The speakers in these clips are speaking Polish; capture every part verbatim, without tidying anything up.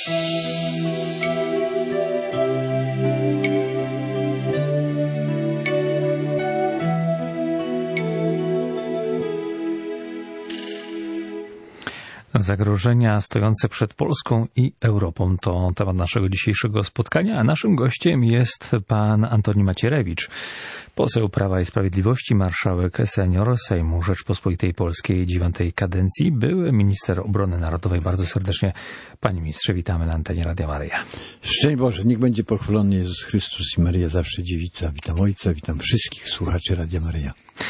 Zagrożenia stojące przed Polską i Europą to temat naszego dzisiejszego spotkania, a naszym gościem jest pan Antoni Macierewicz, poseł Prawa i Sprawiedliwości, marszałek senior Sejmu Rzeczpospolitej Polskiej dziewiątej kadencji, były minister obrony narodowej. Bardzo serdecznie, panie ministrze, witamy na antenie Radia Maryja. Szczęść Boże, niech będzie pochwalony Jezus Chrystus i Maryja zawsze dziewica. Witam Ojca, witam wszystkich słuchaczy Radia Maryja.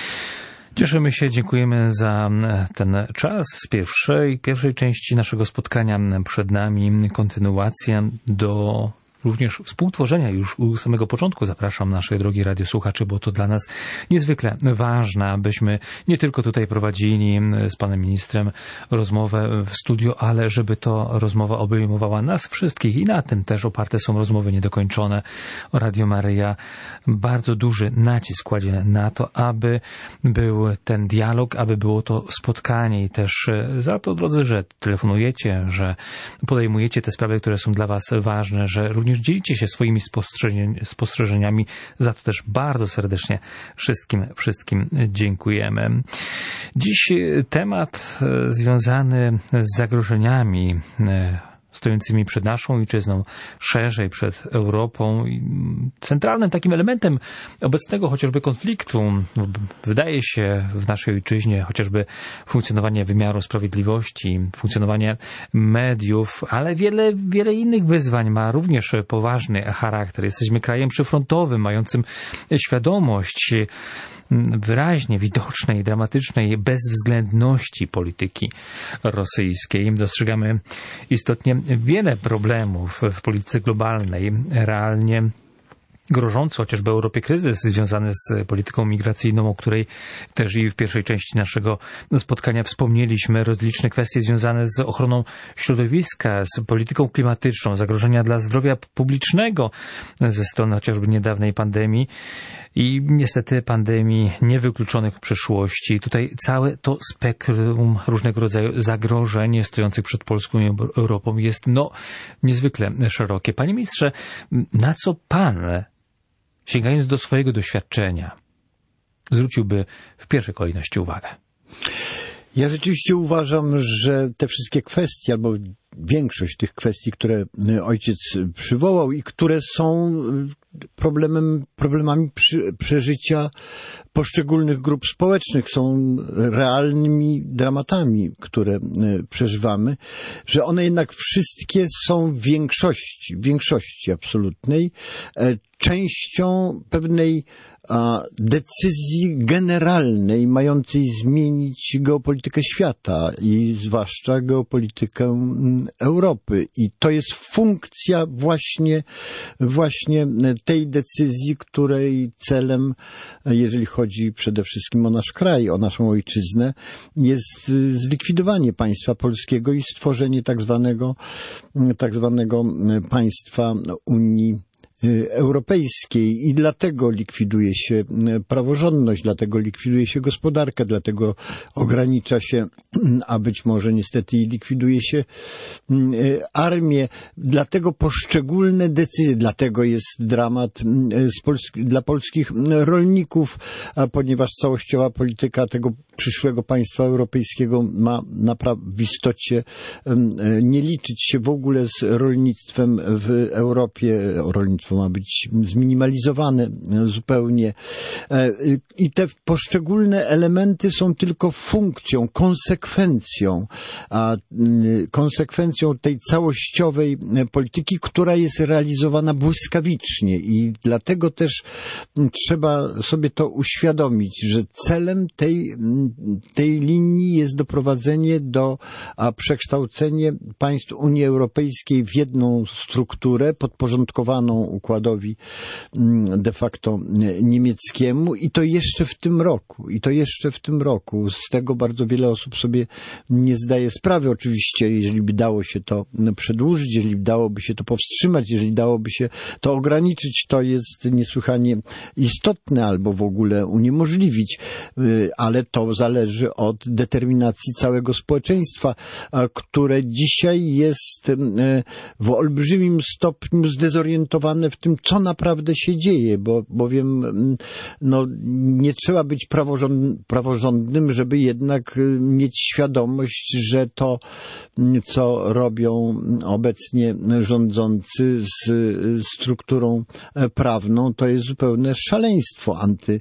Cieszymy się, dziękujemy za ten czas pierwszej, pierwszej części naszego spotkania. Przed nami kontynuacja do również współtworzenia już u samego początku. Zapraszam naszych drogich radiosłuchaczy, bo to dla nas niezwykle ważne, abyśmy nie tylko tutaj prowadzili z panem ministrem rozmowę w studiu, ale żeby to rozmowa obejmowała nas wszystkich i na tym też oparte są rozmowy niedokończone. Radio Maryja bardzo duży nacisk kładzie na to, aby był ten dialog, aby było to spotkanie i też za to, drodzy, że telefonujecie, że podejmujecie te sprawy, które są dla was ważne, że również dzielicie się swoimi spostrzeżeniami. Za to też bardzo serdecznie wszystkim, wszystkim dziękujemy. Dziś temat związany z zagrożeniami stojącymi przed naszą ojczyzną, szerzej przed Europą. Centralnym takim elementem obecnego chociażby konfliktu wydaje się w naszej ojczyźnie chociażby funkcjonowanie wymiaru sprawiedliwości, funkcjonowanie mediów, ale wiele, wiele innych wyzwań ma również poważny charakter. Jesteśmy krajem przyfrontowym, mającym świadomość wyraźnie widocznej, dramatycznej bezwzględności polityki rosyjskiej. Dostrzegamy istotnie wiele problemów w polityce globalnej, realnie grożący chociażby Europie kryzys związany z polityką migracyjną, o której też i w pierwszej części naszego spotkania wspomnieliśmy, rozliczne kwestie związane z ochroną środowiska, z polityką klimatyczną, zagrożenia dla zdrowia publicznego ze strony chociażby niedawnej pandemii i niestety pandemii niewykluczonych w przyszłości. Tutaj całe to spektrum różnego rodzaju zagrożeń stojących przed Polską i Europą jest no niezwykle szerokie. Panie ministrze, na co pan, sięgając do swojego doświadczenia, zwróciłby w pierwszej kolejności uwagę? Ja rzeczywiście uważam, że te wszystkie kwestie, albo większość tych kwestii, które ojciec przywołał i które są problemem, problemami przy, przeżycia poszczególnych grup społecznych, są realnymi dramatami, które przeżywamy, że one jednak wszystkie są w większości, w większości absolutnej, częścią pewnej a, decyzji generalnej mającej zmienić geopolitykę świata i zwłaszcza geopolitykę Europy. I to jest funkcja właśnie, właśnie tej decyzji, której celem, jeżeli chodzi przede wszystkim o nasz kraj, o naszą ojczyznę, jest zlikwidowanie państwa polskiego i stworzenie tak zwanego, tak zwanego państwa Unii Europejskiej i dlatego likwiduje się praworządność, dlatego likwiduje się gospodarkę, dlatego ogranicza się, a być może niestety i likwiduje się armię, dlatego poszczególne decyzje, dlatego jest dramat z Polski, dla polskich rolników, ponieważ całościowa polityka tego przyszłego państwa europejskiego ma naprawdę w istocie nie liczyć się w ogóle z rolnictwem w Europie. Rolnictwo ma być zminimalizowane zupełnie. I te poszczególne elementy są tylko funkcją, konsekwencją, a konsekwencją tej całościowej polityki, która jest realizowana błyskawicznie i dlatego też trzeba sobie to uświadomić, że celem tej, tej linii jest doprowadzenie do a przekształcenie państw Unii Europejskiej w jedną strukturę podporządkowaną układowi de facto niemieckiemu i to jeszcze w tym roku. I to jeszcze w tym roku. Z tego bardzo wiele osób sobie nie zdaje sprawy. Oczywiście, jeżeli by dało się to przedłużyć, jeżeli dałoby się to powstrzymać, jeżeli dałoby się to ograniczyć, to jest niesłychanie istotne albo w ogóle uniemożliwić, ale to zależy od determinacji całego społeczeństwa, które dzisiaj jest w olbrzymim stopniu zdezorientowane w tym, co naprawdę się dzieje, bo, bowiem no, nie trzeba być praworząd, praworządnym, żeby jednak mieć świadomość, że to, co robią obecnie rządzący z strukturą prawną, to jest zupełne szaleństwo anty,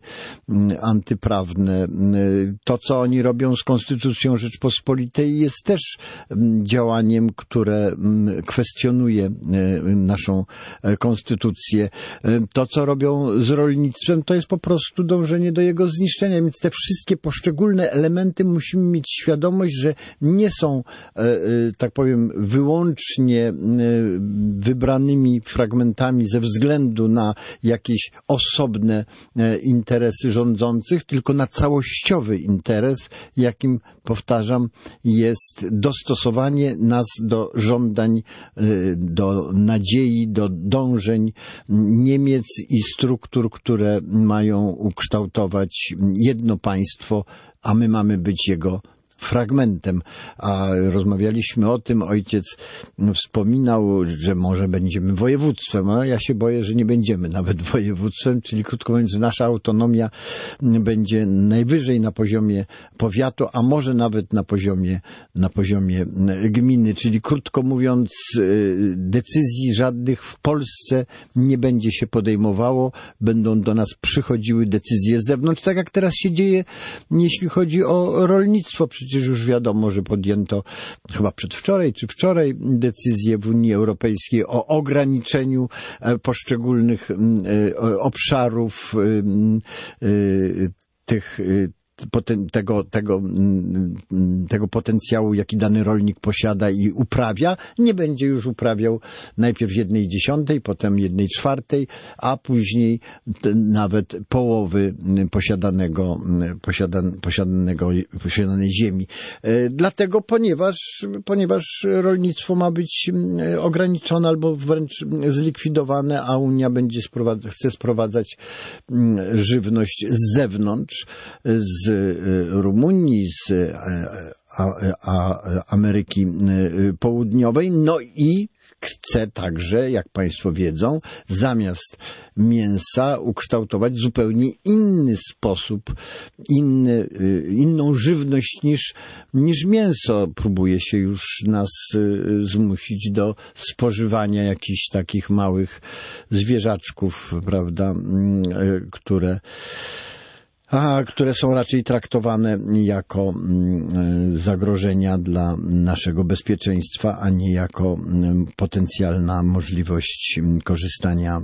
antyprawne. To, co oni robią z Konstytucją Rzeczpospolitej, jest też działaniem, które kwestionuje naszą konstytucję. To, co robią z rolnictwem, to jest po prostu dążenie do jego zniszczenia, więc te wszystkie poszczególne elementy musimy mieć świadomość, że nie są, tak powiem, wyłącznie wybranymi fragmentami ze względu na jakieś osobne interesy rządzących, tylko na całościowy interes, jakim, powtarzam, jest dostosowanie nas do żądań, do nadziei, do dążeń Niemiec i struktur, które mają ukształtować jedno państwo, a my mamy być jego fragmentem. A rozmawialiśmy o tym, ojciec wspominał, że może będziemy województwem, a ja się boję, że nie będziemy nawet województwem, czyli krótko mówiąc, nasza autonomia będzie najwyżej na poziomie powiatu, a może nawet na poziomie, na poziomie gminy, czyli krótko mówiąc, decyzji żadnych w Polsce nie będzie się podejmowało, będą do nas przychodziły decyzje z zewnątrz, tak jak teraz się dzieje, jeśli chodzi o rolnictwo. Przecież już wiadomo, że podjęto chyba przedwczoraj czy wczoraj decyzję w Unii Europejskiej o ograniczeniu poszczególnych obszarów tych Tego, tego, tego potencjału, jaki dany rolnik posiada i uprawia, nie będzie już uprawiał najpierw jednej dziesiątej, potem jednej czwartej, a później nawet połowy posiadanego, posiadan, posiadanego, posiadanej ziemi. Dlatego, ponieważ, ponieważ rolnictwo ma być ograniczone albo wręcz zlikwidowane, a Unia będzie sprowadza, chce sprowadzać żywność z zewnątrz, z Rumunii, z a, a, Ameryki Południowej, no i chce także, jak Państwo wiedzą, zamiast mięsa ukształtować zupełnie inny sposób, inny, inną żywność niż, niż mięso. Próbuje się już nas zmusić do spożywania jakichś takich małych zwierzaczków, prawda, które a które są raczej traktowane jako zagrożenia dla naszego bezpieczeństwa, a nie jako potencjalna możliwość korzystania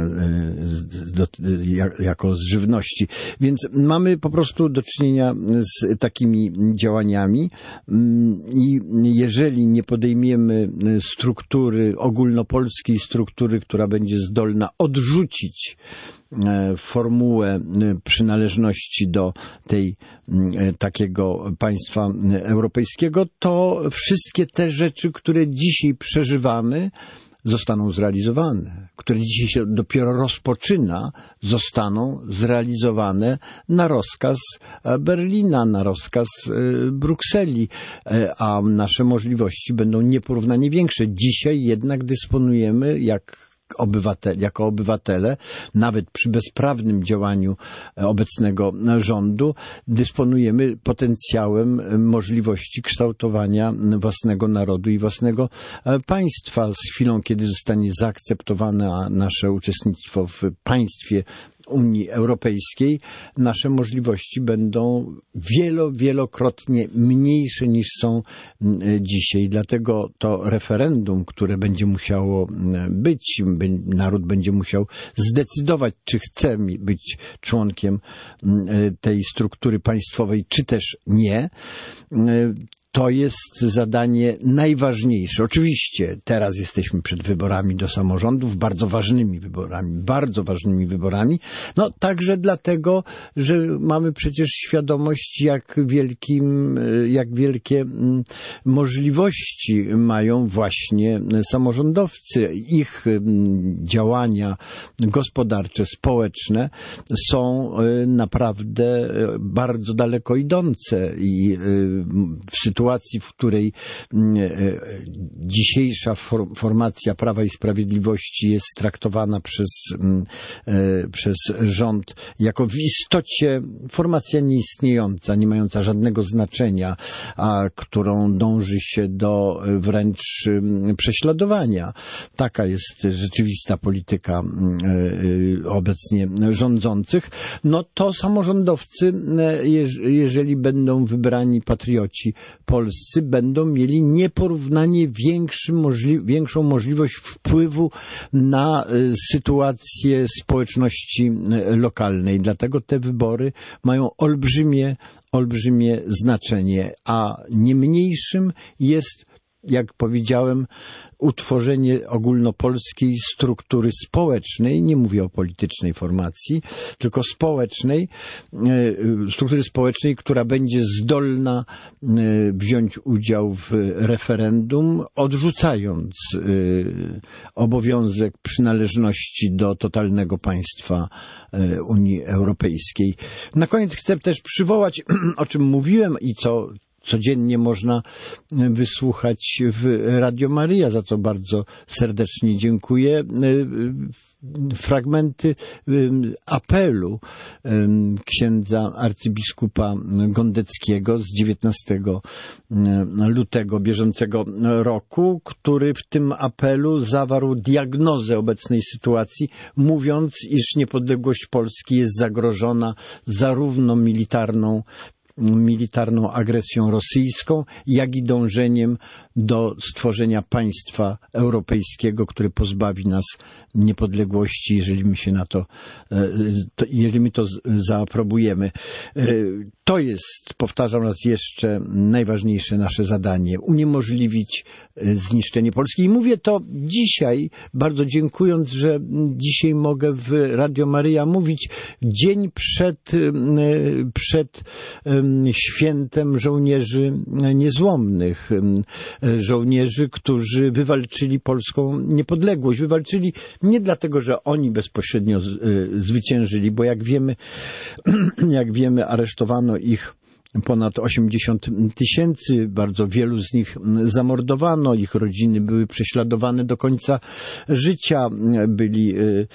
jako z żywności. Więc mamy po prostu do czynienia z takimi działaniami i jeżeli nie podejmiemy struktury, ogólnopolskiej struktury, która będzie zdolna odrzucić formułę przynależności do tej takiego państwa europejskiego, to wszystkie te rzeczy, które dzisiaj przeżywamy, zostaną zrealizowane, które dzisiaj się dopiero rozpoczyna, zostaną zrealizowane na rozkaz Berlina, na rozkaz Brukseli, a nasze możliwości będą nieporównanie większe. Dzisiaj jednak dysponujemy, jak Obywatel, jako obywatele, nawet przy bezprawnym działaniu obecnego rządu, dysponujemy potencjałem możliwości kształtowania własnego narodu i własnego państwa. Z chwilą, kiedy zostanie zaakceptowane nasze uczestnictwo w państwie Unii Europejskiej, nasze możliwości będą wielo, wielokrotnie mniejsze niż są dzisiaj. Dlatego to referendum, które będzie musiało być, naród będzie musiał zdecydować, czy chce być członkiem tej struktury państwowej, czy też nie. to jest zadanie najważniejsze. Oczywiście teraz jesteśmy przed wyborami do samorządów, bardzo ważnymi wyborami, bardzo ważnymi wyborami. No także dlatego, że mamy przecież świadomość, jak wielkim, jak wielkie możliwości mają właśnie samorządowcy. Ich działania gospodarcze, społeczne są naprawdę bardzo daleko idące i w sytuacji, w której dzisiejsza formacja Prawa i Sprawiedliwości jest traktowana przez, przez rząd jako w istocie formacja nieistniejąca, nie mająca żadnego znaczenia, a którą dąży się do wręcz prześladowania. Taka jest rzeczywista polityka obecnie rządzących. No to samorządowcy, jeżeli będą wybrani patrioci polscy, będą mieli nieporównanie większy, możli- większą możliwość wpływu na sytuację społeczności lokalnej. Dlatego te wybory mają olbrzymie, olbrzymie znaczenie, a nie mniejszym jest, jak powiedziałem, utworzenie ogólnopolskiej struktury społecznej, nie mówię o politycznej formacji, tylko społecznej, struktury społecznej, która będzie zdolna wziąć udział w referendum, odrzucając obowiązek przynależności do totalnego państwa Unii Europejskiej. Na koniec chcę też przywołać, o czym mówiłem i co codziennie można wysłuchać w Radio Maryja, za to bardzo serdecznie dziękuję. Fragmenty apelu księdza arcybiskupa Gondeckiego z dziewiętnastego lutego bieżącego roku, który w tym apelu zawarł diagnozę obecnej sytuacji, mówiąc, iż niepodległość Polski jest zagrożona zarówno militarną militarną agresją rosyjską, jak i dążeniem do stworzenia państwa europejskiego, które pozbawi nas niepodległości, jeżeli my się na to, to jeżeli my to zaaprobujemy. To jest, powtarzam raz jeszcze, najważniejsze nasze zadanie. Uniemożliwić zniszczenie Polski. I mówię to dzisiaj, bardzo dziękując, że dzisiaj mogę w Radio Maryja mówić dzień przed, przed świętem żołnierzy niezłomnych. Żołnierzy, którzy wywalczyli polską niepodległość. Wywalczyli nie dlatego, że oni bezpośrednio zwyciężyli, bo jak wiemy, jak wiemy, aresztowano ich ponad osiemdziesiąt tysięcy, bardzo wielu z nich zamordowano, ich rodziny były prześladowane do końca życia, byli,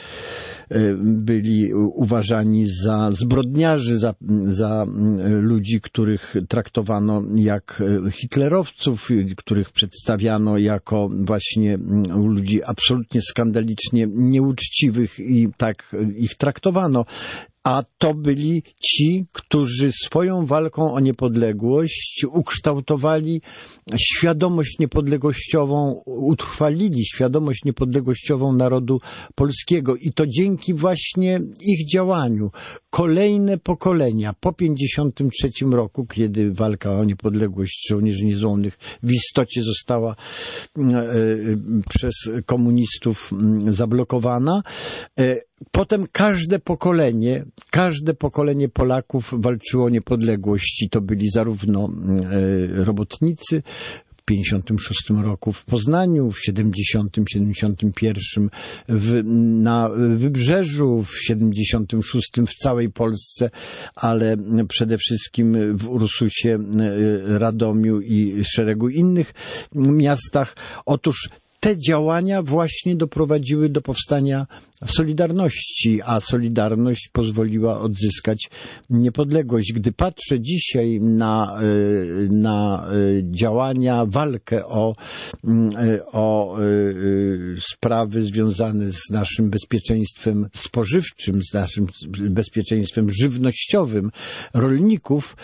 byli uważani za zbrodniarzy, za, za ludzi, których traktowano jak hitlerowców, których przedstawiano jako właśnie ludzi absolutnie skandalicznie nieuczciwych i tak ich traktowano. A to byli ci, którzy swoją walką o niepodległość ukształtowali świadomość niepodległościową, utrwalili świadomość niepodległościową narodu polskiego. I to dzięki właśnie ich działaniu kolejne pokolenia po pięćdziesiątym trzecim roku, kiedy walka o niepodległość żołnierzy niezłomnych w istocie została przez komunistów zablokowana, potem każde pokolenie, każde pokolenie Polaków walczyło o niepodległość i to byli zarówno robotnicy w pięćdziesiątym szóstym roku w Poznaniu, w siedemdziesiątym, siedemdziesiątym pierwszym w, na Wybrzeżu, w siedemdziesiątym szóstym w całej Polsce, ale przede wszystkim w Ursusie, Radomiu i szeregu innych miastach. Otóż te działania właśnie doprowadziły do powstania Solidarności, a Solidarność pozwoliła odzyskać niepodległość. Gdy patrzę dzisiaj na, na działania, walkę o, o sprawy związane z naszym bezpieczeństwem spożywczym, z naszym bezpieczeństwem żywnościowym rolników,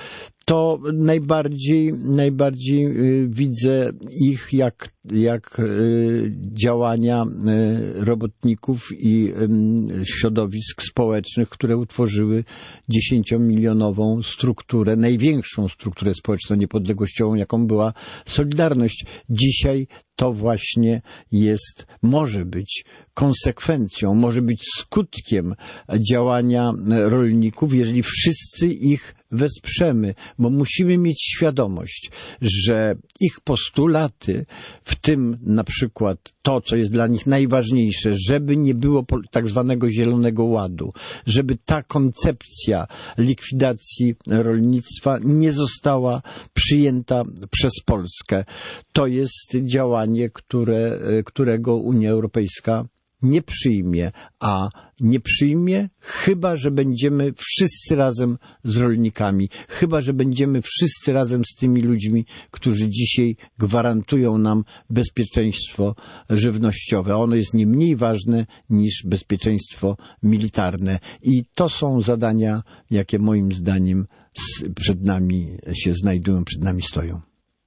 to najbardziej, najbardziej widzę ich jak, jak działania robotników i środowisk społecznych, które utworzyły dziesięciomilionową strukturę, największą strukturę społeczno-niepodległościową, jaką była Solidarność. Dzisiaj to właśnie jest, może być konsekwencją, może być skutkiem działania rolników, jeżeli wszyscy ich wesprzemy, bo musimy mieć świadomość, że ich postulaty, w tym na przykład to, co jest dla nich najważniejsze, żeby nie było tak zwanego Zielonego Ładu, żeby ta koncepcja likwidacji rolnictwa nie została przyjęta przez Polskę. To jest działanie, które, którego Unia Europejska nie przyjmie, a nie przyjmie, chyba że będziemy wszyscy razem z rolnikami, chyba że będziemy wszyscy razem z tymi ludźmi, którzy dzisiaj gwarantują nam bezpieczeństwo żywnościowe. Ono jest nie mniej ważne niż bezpieczeństwo militarne. I to są zadania, jakie moim zdaniem przed nami się znajdują, przed nami stoją.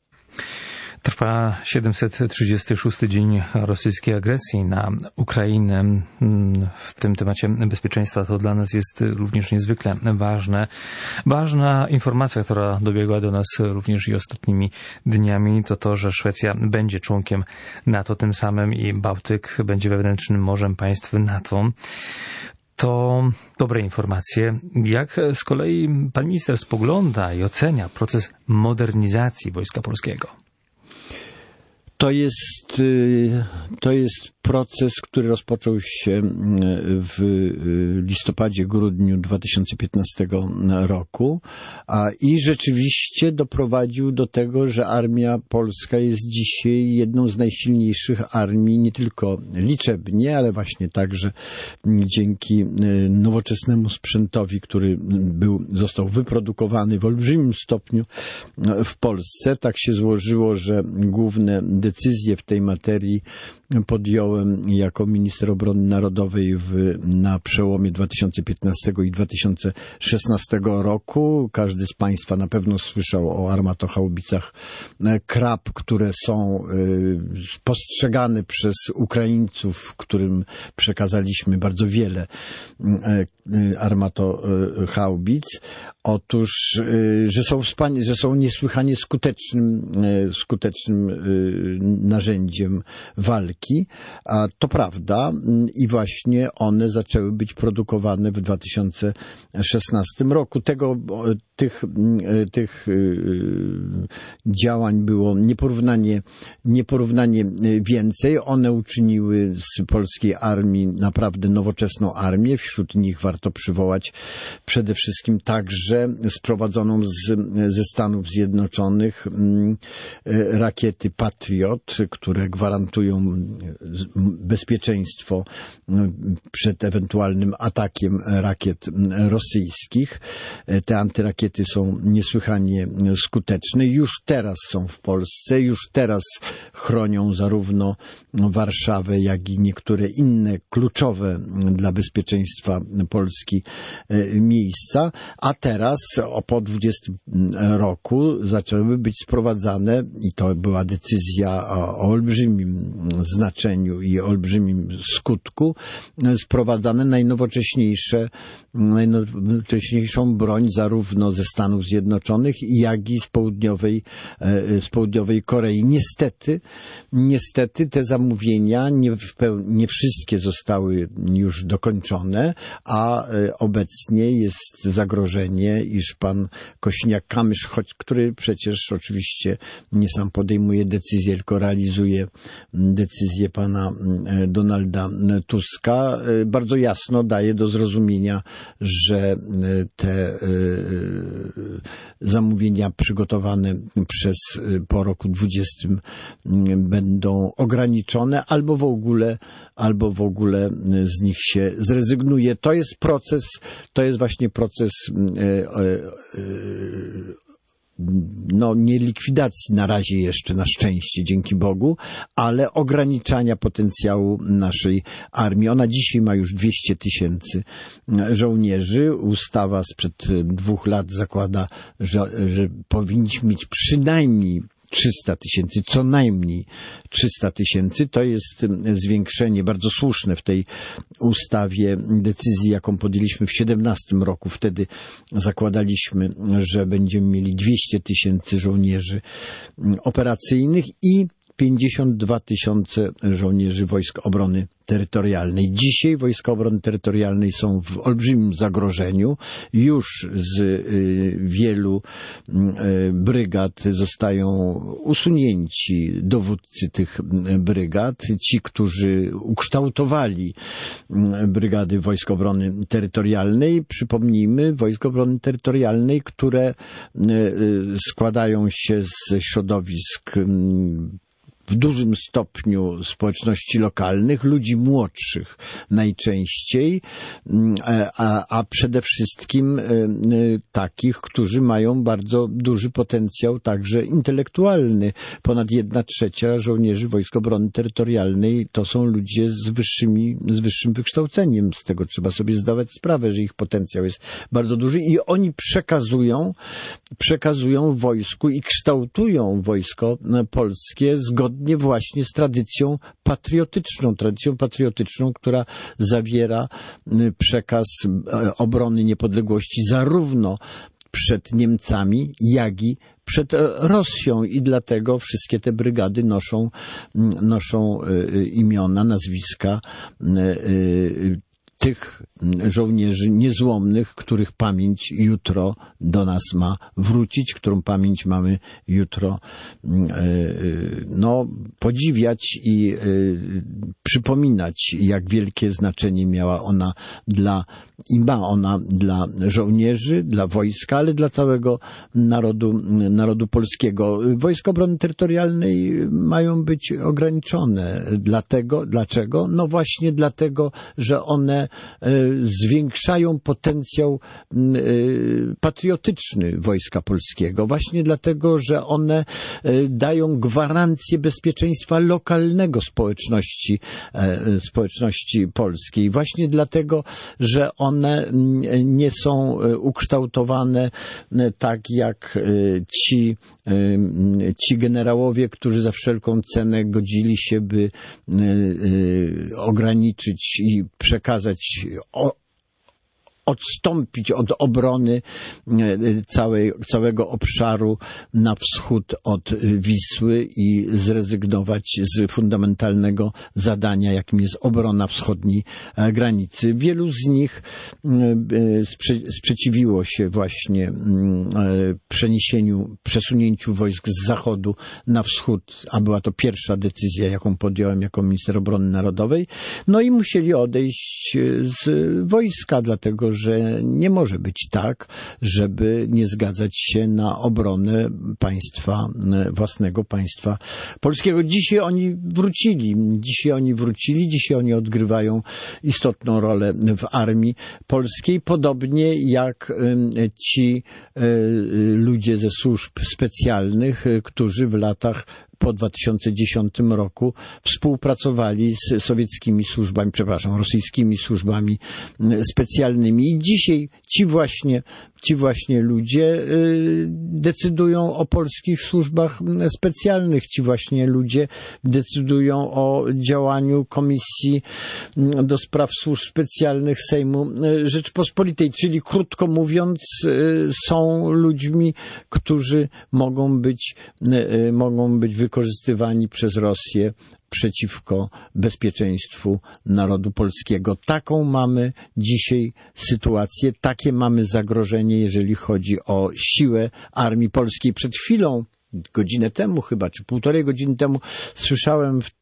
Trwa siedemset trzydziesty szósty dzień rosyjskiej agresji na Ukrainę. W tym temacie bezpieczeństwa to dla nas jest również niezwykle ważne. Ważna informacja, która dobiegła do nas również i ostatnimi dniami, to to, że Szwecja będzie członkiem NATO, tym samym i Bałtyk będzie wewnętrznym morzem państw NATO. To dobre informacje. Jak z kolei pan minister spogląda i ocenia proces modernizacji Wojska Polskiego? To jest, to jest proces, który rozpoczął się w listopadzie, grudniu dwa tysiące piętnastego roku a, i rzeczywiście doprowadził do tego, że armia polska jest dzisiaj jedną z najsilniejszych armii, nie tylko liczebnie, ale właśnie także dzięki nowoczesnemu sprzętowi, który był, został wyprodukowany w olbrzymim stopniu w Polsce. Tak się złożyło, że główne decyzje w tej materii podjąłem jako minister obrony narodowej w, na przełomie dwa tysiące piętnastego i dwa tysiące szesnastego roku. Każdy z Państwa na pewno słyszał o armatochaubicach Krab, które są y, postrzegane przez Ukraińców, którym przekazaliśmy bardzo wiele y, armatochaubic. Otóż, y, że są wspania- że są niesłychanie skutecznym, y, skutecznym y, narzędziem walki. A to prawda i właśnie one zaczęły być produkowane w dwa tysiące szesnastym roku. Tego, tych, tych działań było nieporównanie, nieporównanie więcej. One uczyniły z polskiej armii naprawdę nowoczesną armię. Wśród nich warto przywołać przede wszystkim także sprowadzoną z, ze Stanów Zjednoczonych rakiety Patriot, które gwarantują bezpieczeństwo przed ewentualnym atakiem rakiet rosyjskich. Te antyrakiety są niesłychanie skuteczne. Już teraz są w Polsce, już teraz chronią zarówno Warszawę, jak i niektóre inne kluczowe dla bezpieczeństwa Polski miejsca, a teraz po dwudziestym roku zaczęły być sprowadzane, i to była decyzja o olbrzymim znaczeniu i olbrzymim skutku, sprowadzane najnowocześniejsze, najnowocześniejszą broń zarówno ze Stanów Zjednoczonych, jak i z południowej, z południowej Korei. Niestety, niestety te zamówienia nie, w peł- nie wszystkie zostały już dokończone, a obecnie jest zagrożenie, iż pan Kośniak-Kamysz, choć który przecież oczywiście nie sam podejmuje decyzje, tylko realizuje decyzję pana Donalda Tuska, bardzo jasno daje do zrozumienia, że te zamówienia przygotowane przez po roku dwudziestym będą ograniczone albo w ogóle, albo w ogóle z nich się zrezygnuje. To jest proces, to jest właśnie proces no nie likwidacji na razie jeszcze, na szczęście, dzięki Bogu, ale ograniczania potencjału naszej armii. Ona dzisiaj ma już dwieście tysięcy żołnierzy. Ustawa sprzed dwóch lat zakłada, że, że powinniśmy mieć przynajmniej trzysta tysięcy, co najmniej trzysta tysięcy. To jest zwiększenie bardzo słuszne w tej ustawie, decyzji, jaką podjęliśmy w siedemnastym roku. Wtedy zakładaliśmy, że będziemy mieli dwieście tysięcy żołnierzy operacyjnych i pięćdziesiąt dwa tysiące żołnierzy Wojsk Obrony Terytorialnej. Dzisiaj Wojska Obrony Terytorialnej są w olbrzymim zagrożeniu. Już z y, wielu y, brygad zostają usunięci dowódcy tych brygad. Ci, którzy ukształtowali brygady Wojsk Obrony Terytorialnej. Przypomnijmy, Wojsk Obrony Terytorialnej, które y, y, składają się ze środowisk y, w dużym stopniu społeczności lokalnych, ludzi młodszych najczęściej, a, a przede wszystkim takich, którzy mają bardzo duży potencjał także intelektualny. Ponad jedna trzecia żołnierzy Wojsk Obrony Terytorialnej to są ludzie z wyższymi, z wyższym wykształceniem. Z tego trzeba sobie zdawać sprawę, że ich potencjał jest bardzo duży i oni przekazują, przekazują wojsku i kształtują wojsko polskie zgodnie właśnie z tradycją patriotyczną, tradycją patriotyczną, która zawiera przekaz obrony niepodległości zarówno przed Niemcami, jak i przed Rosją i dlatego wszystkie te brygady noszą, noszą imiona, nazwiska tych żołnierzy niezłomnych, których pamięć jutro do nas ma wrócić, którą pamięć mamy jutro no, podziwiać i przypominać, jak wielkie znaczenie miała ona dla, i ma ona dla żołnierzy, dla wojska, ale dla całego narodu, narodu polskiego. Wojska Obrony Terytorialnej mają być ograniczone. Dlatego, dlaczego? No właśnie dlatego, że one zwiększają potencjał patriotyczny Wojska Polskiego. Właśnie dlatego, że one dają gwarancję bezpieczeństwa lokalnego społeczności, społeczności polskiej. Właśnie dlatego, że one nie są ukształtowane tak jak ci, ci generałowie, którzy za wszelką cenę godzili się, by ograniczyć i przekazać o, odstąpić od obrony całej, całego obszaru na wschód od Wisły i zrezygnować z fundamentalnego zadania, jakim jest obrona wschodniej granicy. Wielu z nich sprze- sprzeciwiło się właśnie przeniesieniu, przesunięciu wojsk z zachodu na wschód, a była to pierwsza decyzja, jaką podjąłem jako minister obrony narodowej. No i musieli odejść z wojska, dlatego że nie może być tak, żeby nie zgadzać się na obronę państwa, własnego państwa polskiego. Dzisiaj oni wrócili. Dzisiaj oni wrócili. Dzisiaj oni odgrywają istotną rolę w armii polskiej, podobnie jak ci ludzie ze służb specjalnych, którzy w latach po dwa tysiące dziesiątym roku współpracowali z sowieckimi służbami, przepraszam, rosyjskimi służbami specjalnymi. I dzisiaj ci właśnie, ci właśnie ludzie decydują o polskich służbach specjalnych. Ci właśnie ludzie decydują o działaniu Komisji do Spraw Służb Specjalnych Sejmu Rzeczpospolitej. Czyli krótko mówiąc, są ludźmi, którzy mogą być, mogą być wykorzystywani przez Rosję przeciwko bezpieczeństwu narodu polskiego. Taką mamy dzisiaj sytuację, takie mamy zagrożenie, jeżeli chodzi o siłę armii polskiej. Przed chwilą, godzinę temu chyba, czy półtorej godziny temu słyszałem w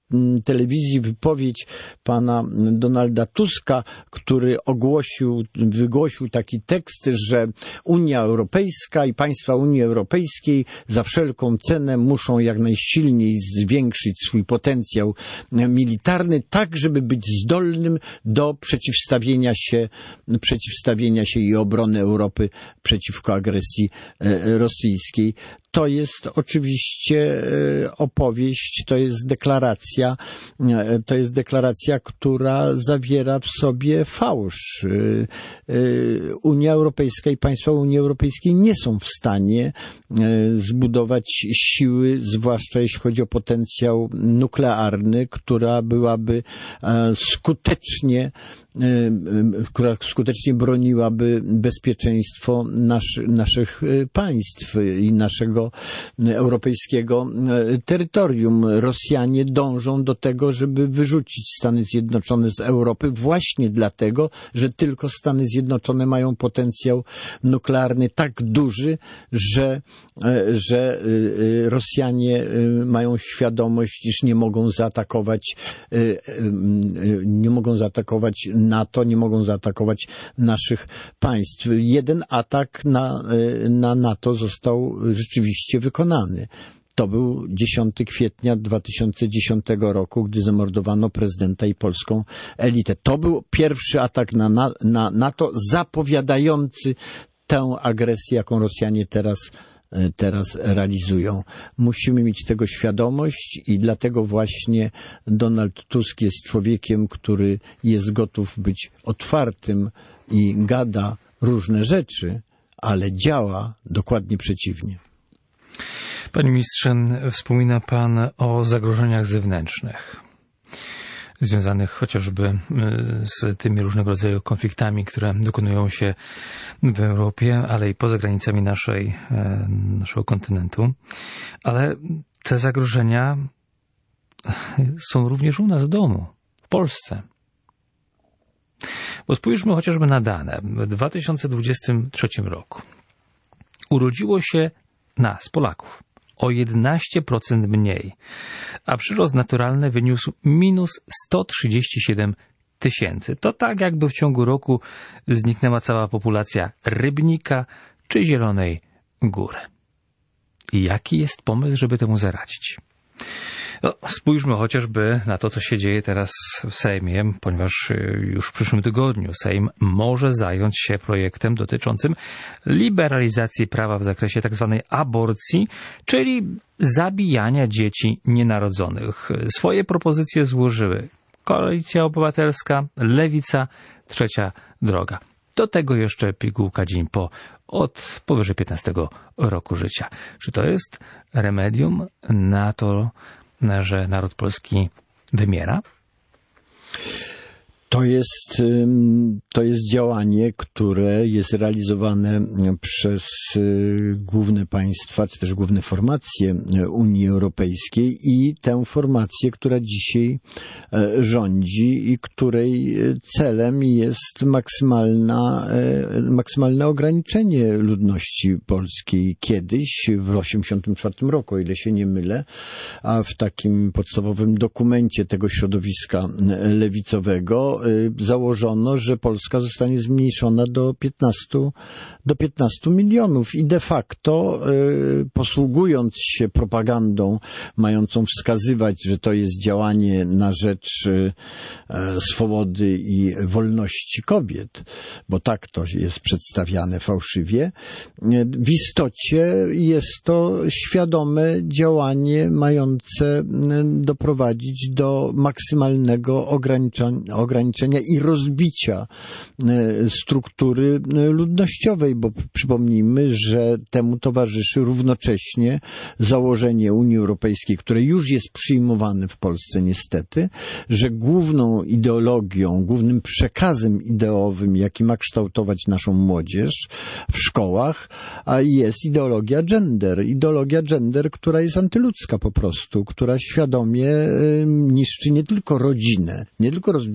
telewizji wypowiedź pana Donalda Tuska, który ogłosił, wygłosił taki tekst, że Unia Europejska i państwa Unii Europejskiej za wszelką cenę muszą jak najsilniej zwiększyć swój potencjał militarny, tak żeby być zdolnym do przeciwstawienia się, przeciwstawienia się i obrony Europy przeciwko agresji rosyjskiej. To jest oczywiście opowieść, to jest deklaracja, to jest deklaracja, która zawiera w sobie fałsz. Unia Europejska i państwa Unii Europejskiej nie są w stanie zbudować siły, zwłaszcza jeśli chodzi o potencjał nuklearny, która byłaby skutecznie która skutecznie broniłaby bezpieczeństwo nasz, naszych państw i naszego europejskiego terytorium. Rosjanie dążą do tego, żeby wyrzucić Stany Zjednoczone z Europy właśnie dlatego, że tylko Stany Zjednoczone mają potencjał nuklearny tak duży, że, że Rosjanie mają świadomość, iż nie mogą zaatakować nie mogą zaatakować NATO, nie mogą zaatakować naszych państw. Jeden atak na, na NATO został rzeczywiście wykonany. To był dziesiątego kwietnia dwa tysiące dziesiątego roku, gdy zamordowano prezydenta i polską elitę. To był pierwszy atak na, na, na NATO zapowiadający tę agresję, jaką Rosjanie teraz teraz realizują. Musimy mieć tego świadomość i dlatego właśnie Donald Tusk jest człowiekiem, który jest gotów być otwartym i gada różne rzeczy, ale działa dokładnie przeciwnie. Panie ministrze, wspomina pan o zagrożeniach zewnętrznych, związanych chociażby z tymi różnego rodzaju konfliktami, które dokonują się w Europie, ale i poza granicami naszej, naszego kontynentu. Ale te zagrożenia są również u nas w domu, w Polsce. Bo spójrzmy chociażby na dane. W dwa tysiące dwudziestym trzecim roku urodziło się nas, Polaków, o jedenaście procent mniej, a przyrost naturalny wyniósł minus sto trzydzieści siedem tysięcy. To tak, jakby w ciągu roku zniknęła cała populacja rybnika czy Zielonej Góry. I jaki jest pomysł, żeby temu zaradzić? No, spójrzmy chociażby na to, co się dzieje teraz w Sejmie, ponieważ już w przyszłym tygodniu Sejm może zająć się projektem dotyczącym liberalizacji prawa w zakresie tzw. aborcji, czyli zabijania dzieci nienarodzonych. Swoje propozycje złożyły Koalicja Obywatelska, Lewica, Trzecia Droga. Do tego jeszcze pigułka dzień po od powyżej piętnastego roku życia. Czy to jest remedium na to, że naród polski wymiera? To jest, to jest działanie, które jest realizowane przez główne państwa, czy też główne formacje Unii Europejskiej i tę formację, która dzisiaj rządzi i której celem jest maksymalna, maksymalne ograniczenie ludności polskiej. Kiedyś, w osiemdziesiątym czwartym roku, o ile się nie mylę, a w takim podstawowym dokumencie tego środowiska lewicowego założono, że Polska zostanie zmniejszona do piętnastu, do piętnastu milionów i de facto posługując się propagandą mającą wskazywać, że to jest działanie na rzecz swobody i wolności kobiet, bo tak to jest przedstawiane fałszywie, w istocie jest to świadome działanie mające doprowadzić do maksymalnego ograniczenia, ograniczenia i rozbicia struktury ludnościowej, bo przypomnijmy, że temu towarzyszy równocześnie założenie Unii Europejskiej, które już jest przyjmowane w Polsce niestety, że główną ideologią, głównym przekazem ideowym, jaki ma kształtować naszą młodzież w szkołach, jest ideologia gender. Ideologia gender, która jest antyludzka po prostu, która świadomie niszczy nie tylko rodzinę, nie tylko rozbija rodzinę,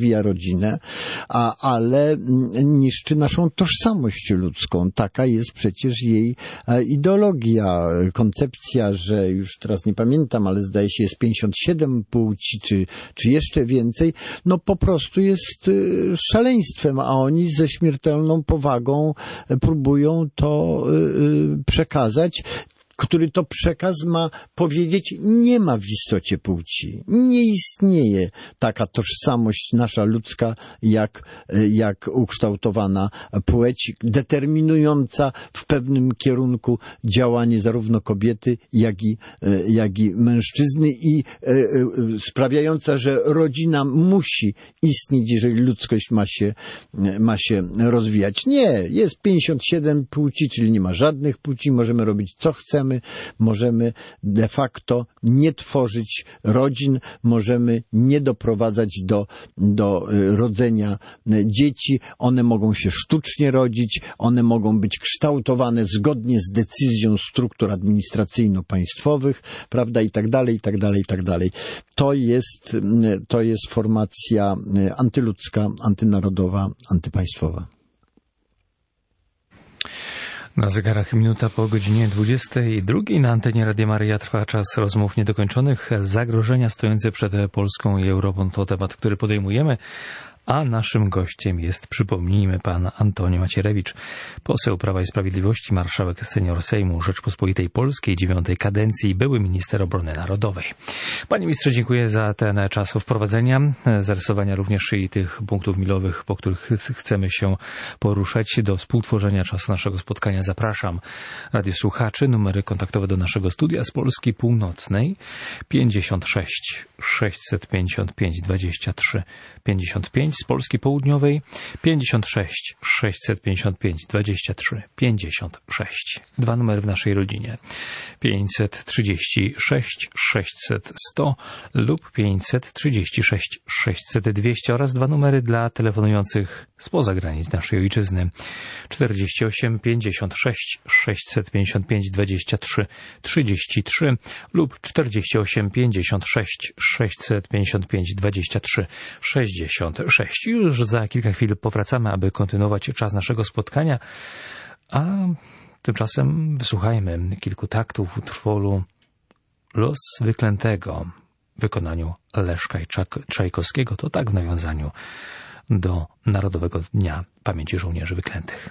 rodzinę, a, ale niszczy naszą tożsamość ludzką. Taka jest przecież jej ideologia, koncepcja, że już teraz nie pamiętam, ale zdaje się jest pięćdziesiąt siedem płci, czy, czy jeszcze więcej, no po prostu jest szaleństwem, a oni ze śmiertelną powagą próbują to przekazać, który to przekaz ma powiedzieć, nie ma w istocie płci. Nie istnieje taka tożsamość nasza ludzka, jak, jak ukształtowana płeć, determinująca w pewnym kierunku działanie zarówno kobiety, jak i, jak i mężczyzny i sprawiająca, że rodzina musi istnieć, jeżeli ludzkość ma się, ma się rozwijać. Nie, jest pięćdziesiąt siedem płci, czyli nie ma żadnych płci, możemy robić co chcemy, możemy de facto nie tworzyć rodzin, możemy nie doprowadzać do, do rodzenia dzieci, one mogą się sztucznie rodzić, one mogą być kształtowane zgodnie z decyzją struktur administracyjno-państwowych, prawda, i tak dalej, i tak dalej, i tak dalej. To jest, to jest formacja antyludzka, antynarodowa, antypaństwowa. Na zegarach minuta po godzinie dwudziestej drugiej na antenie Radia Maryja trwa czas rozmów niedokończonych. Zagrożenia stojące przed Polską i Europą to temat, który podejmujemy. A naszym gościem jest, przypomnijmy, pan Antoni Macierewicz, poseł Prawa i Sprawiedliwości, marszałek senior Sejmu Rzeczpospolitej Polskiej dziewiątej kadencji i były minister obrony narodowej. Panie ministrze, dziękuję za ten czas wprowadzenia, zarysowania również i tych punktów milowych, po których chcemy się poruszać. Do współtworzenia czasu naszego spotkania zapraszam radiosłuchaczy. Numery kontaktowe do naszego studia z Polski Północnej pięćdziesiąt sześć sześćset pięćdziesiąt pięć dwadzieścia trzy pięćdziesiąt pięć, z Polski Południowej pięćdziesiąt sześć sześćset pięćdziesiąt pięć dwadzieścia trzy pięćdziesiąt sześć. Dwa numery w naszej rodzinie: pięćset trzydzieści sześć sześćset sto lub pięćset trzydzieści sześć sześćset dwieście oraz dwa numery dla telefonujących spoza granic naszej ojczyzny: czterdzieści osiem pięćdziesiąt sześć sześćset pięćdziesiąt pięć dwadzieścia trzy trzydzieści trzy lub czterdzieści osiem pięćdziesiąt sześć sześćset pięćdziesiąt pięć dwadzieścia trzy sześćdziesiąt sześć. Już za kilka chwil powracamy, aby kontynuować czas naszego spotkania, a tymczasem wysłuchajmy kilku taktów utworu Los Wyklętego w wykonaniu Leszka Czajkowskiego. To tak w nawiązaniu do Narodowego Dnia Pamięci Żołnierzy Wyklętych.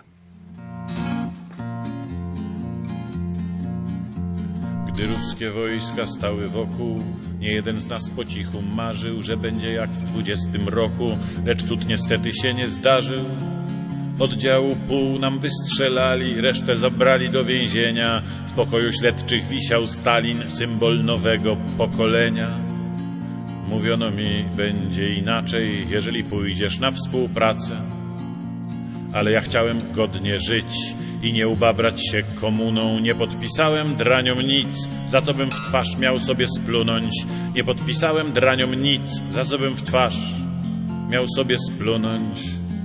Gdy ruskie wojska stały wokół, nie jeden z nas po cichu marzył, że będzie jak w dwudziestym roku, lecz cud niestety się nie zdarzył. Oddziału pół nam wystrzelali, resztę zabrali do więzienia. W pokoju śledczych wisiał Stalin, symbol nowego pokolenia. Mówiono mi, będzie inaczej, jeżeli pójdziesz na współpracę. Ale ja chciałem godnie żyć i nie ubabrać się komuną. Nie podpisałem draniom nic, za co bym w twarz miał sobie splunąć. Nie podpisałem draniom nic, za co bym w twarz miał sobie splunąć.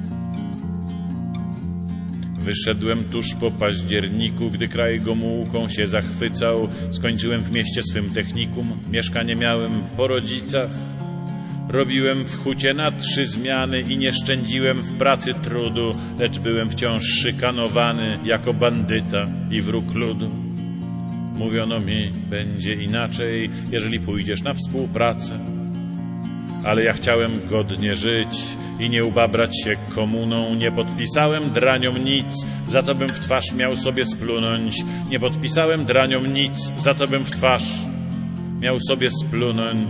Wyszedłem tuż po październiku, gdy kraj Gomułką się zachwycał. Skończyłem w mieście swym technikum, mieszkanie miałem po rodzicach. Robiłem w hucie na trzy zmiany i nie szczędziłem w pracy trudu, lecz byłem wciąż szykanowany jako bandyta i wróg ludu. Mówiono mi, będzie inaczej, jeżeli pójdziesz na współpracę. Ale ja chciałem godnie żyć i nie ubabrać się komuną. Nie podpisałem draniom nic, za co bym w twarz miał sobie splunąć. Nie podpisałem draniom nic, za co bym w twarz miał sobie splunąć.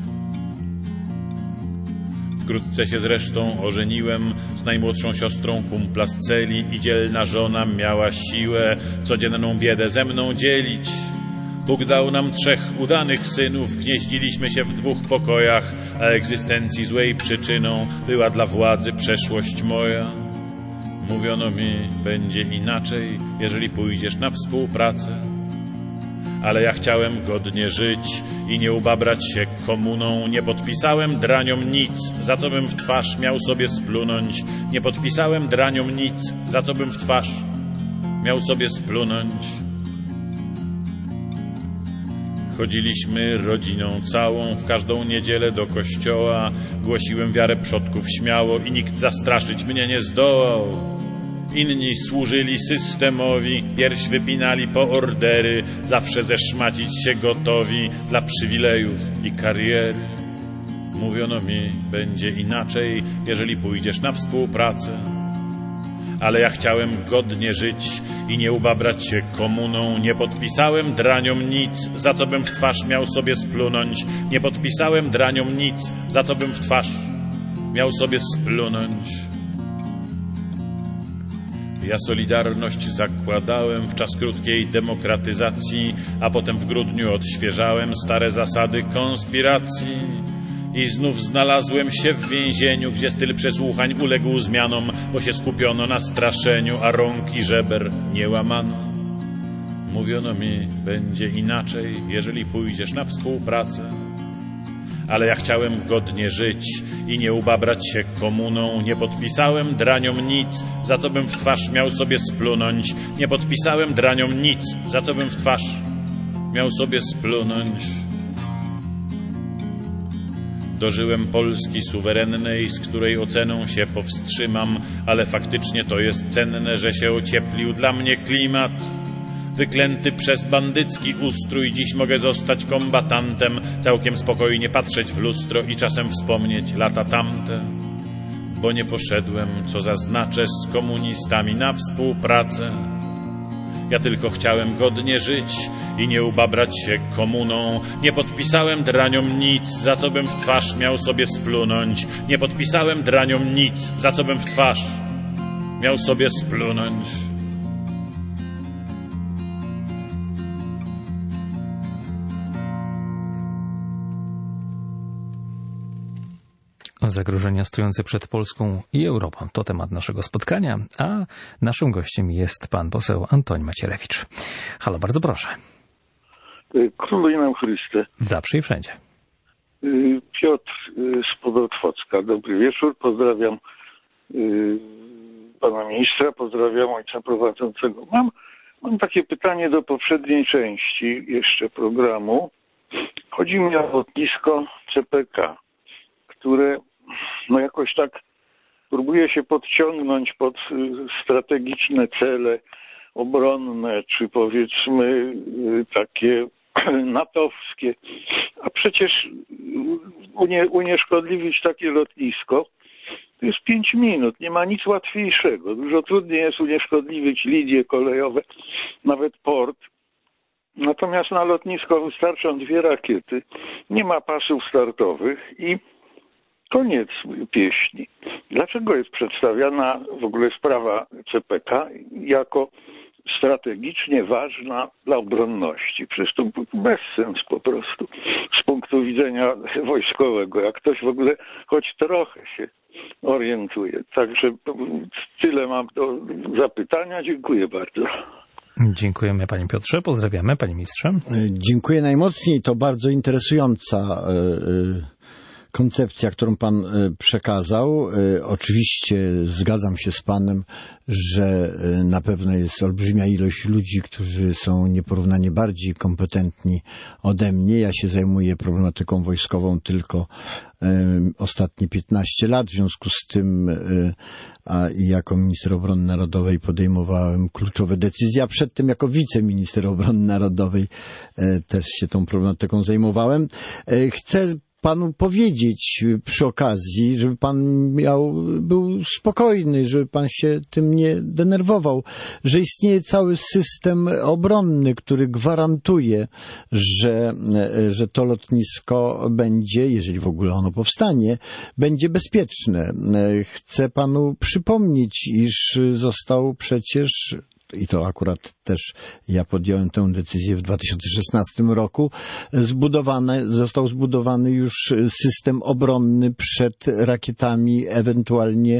Wkrótce się zresztą ożeniłem z najmłodszą siostrą kumpla z celi i dzielna żona miała siłę codzienną biedę ze mną dzielić. Bóg dał nam trzech udanych synów, gnieździliśmy się w dwóch pokojach, a egzystencji złej przyczyną była dla władzy przeszłość moja. Mówiono mi, będzie inaczej, jeżeli pójdziesz na współpracę. Ale ja chciałem godnie żyć i nie ubabrać się komuną. Nie podpisałem draniom nic, za co bym w twarz miał sobie splunąć. Nie podpisałem draniom nic, za co bym w twarz miał sobie splunąć. Chodziliśmy rodziną całą w każdą niedzielę do kościoła. Głosiłem wiarę przodków śmiało i nikt zastraszyć mnie nie zdołał. Inni służyli systemowi, pierś wypinali po ordery, zawsze zeszmacić się gotowi dla przywilejów i kariery. Mówiono mi, będzie inaczej, jeżeli pójdziesz na współpracę. Ale ja chciałem godnie żyć i nie ubabrać się komuną. Nie podpisałem draniom nic, za co bym w twarz miał sobie splunąć. Nie podpisałem draniom nic, za co bym w twarz miał sobie splunąć. Ja Solidarność zakładałem w czas krótkiej demokratyzacji, a potem w grudniu odświeżałem stare zasady konspiracji. I znów znalazłem się w więzieniu, gdzie styl przesłuchań uległ zmianom, bo się skupiono na straszeniu, a rąk i żeber nie łamano. Mówiono mi, będzie inaczej, jeżeli pójdziesz na współpracę. Ale ja chciałem godnie żyć i nie ubabrać się komuną. Nie podpisałem draniom nic, za co bym w twarz miał sobie splunąć. Nie podpisałem draniom nic, za co bym w twarz miał sobie splunąć. Dożyłem Polski suwerennej, z której oceną się powstrzymam, ale faktycznie to jest cenne, że się ocieplił dla mnie klimat. Wyklęty przez bandycki ustrój, dziś mogę zostać kombatantem, całkiem spokojnie patrzeć w lustro i czasem wspomnieć lata tamte. Bo nie poszedłem, co zaznaczę, z komunistami na współpracę. Ja tylko chciałem godnie żyć i nie ubabrać się komuną. Nie podpisałem draniom nic, za co bym w twarz miał sobie splunąć. Nie podpisałem draniom nic, za co bym w twarz miał sobie splunąć. Zagrożenia stojące przed Polską i Europą to temat naszego spotkania, a naszym gościem jest pan poseł Antoni Macierewicz. Halo, bardzo proszę. Króluj nam Chryste. Zawsze i wszędzie. Piotr z Podotwocka. Dobry wieczór. Pozdrawiam pana ministra, pozdrawiam ojca prowadzącego. Mam, mam takie pytanie do poprzedniej części jeszcze programu. Chodzi mi o lotnisko C P K, które no jakoś tak próbuje się podciągnąć pod strategiczne cele obronne, czy powiedzmy takie natowskie. A przecież unie, unieszkodliwić takie lotnisko to jest pięć minut, nie ma nic łatwiejszego. Dużo trudniej jest unieszkodliwić linie kolejowe, nawet port. Natomiast na lotnisko wystarczą dwie rakiety, nie ma pasów startowych i koniec pieśni. Dlaczego jest przedstawiana w ogóle sprawa C P K jako strategicznie ważna dla obronności? Przecież to bezsens po prostu z punktu widzenia wojskowego, jak ktoś w ogóle choć trochę się orientuje. Także tyle mam do zapytania. Dziękuję bardzo. Dziękujemy panie Piotrze, pozdrawiamy panie ministrze. Dziękuję najmocniej, to bardzo interesująca koncepcja, którą pan przekazał. Oczywiście zgadzam się z panem, że na pewno jest olbrzymia ilość ludzi, którzy są nieporównanie bardziej kompetentni ode mnie. Ja się zajmuję problematyką wojskową tylko ostatnie piętnaście lat, w związku z tym a i jako minister obrony narodowej podejmowałem kluczowe decyzje, a przedtem jako wiceminister obrony narodowej też się tą problematyką zajmowałem. Chcę panu powiedzieć przy okazji, żeby pan miał, był spokojny, żeby pan się tym nie denerwował, że istnieje cały system obronny, który gwarantuje, że, że to lotnisko będzie, jeżeli w ogóle ono powstanie, będzie bezpieczne. Chcę panu przypomnieć, iż został przecież, i to akurat też ja podjąłem tę decyzję w dwa tysiące szesnastym roku, zbudowany, został zbudowany już system obronny przed rakietami, ewentualnie,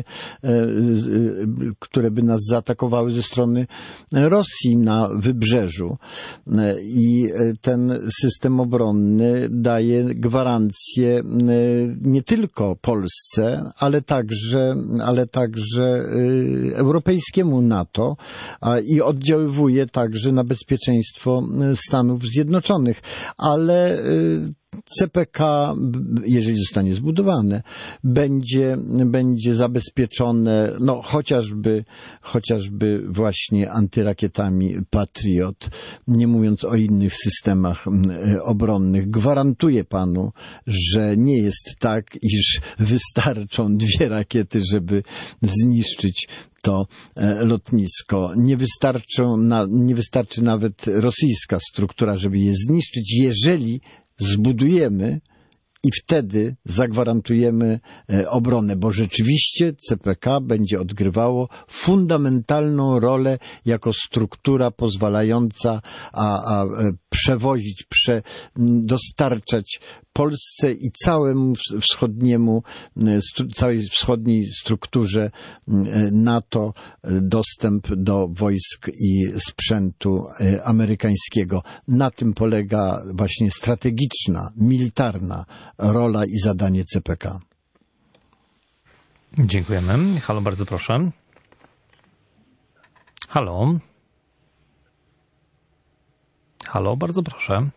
które by nas zaatakowały ze strony Rosji na wybrzeżu. I ten system obronny daje gwarancję nie tylko Polsce, ale także, ale także europejskiemu NATO, a a, i oddziaływuje także na bezpieczeństwo Stanów Zjednoczonych. Ale C P K, jeżeli zostanie zbudowane, będzie, będzie zabezpieczone, no chociażby, chociażby właśnie antyrakietami Patriot, nie mówiąc o innych systemach obronnych. Gwarantuję panu, że nie jest tak, iż wystarczą dwie rakiety, żeby zniszczyć to lotnisko. Nie wystarczą, na, nie wystarczy nawet rosyjska struktura, żeby je zniszczyć, jeżeli zbudujemy i wtedy zagwarantujemy obronę, bo rzeczywiście C P K będzie odgrywało fundamentalną rolę jako struktura pozwalająca a, a przewozić, prze, dostarczać Polsce i całemu wschodniemu, całej wschodniej strukturze NATO dostęp do wojsk i sprzętu amerykańskiego. Na tym polega właśnie strategiczna, militarna rola i zadanie C P K. Dziękujemy. Halo, bardzo proszę. Halo. Halo, bardzo proszę.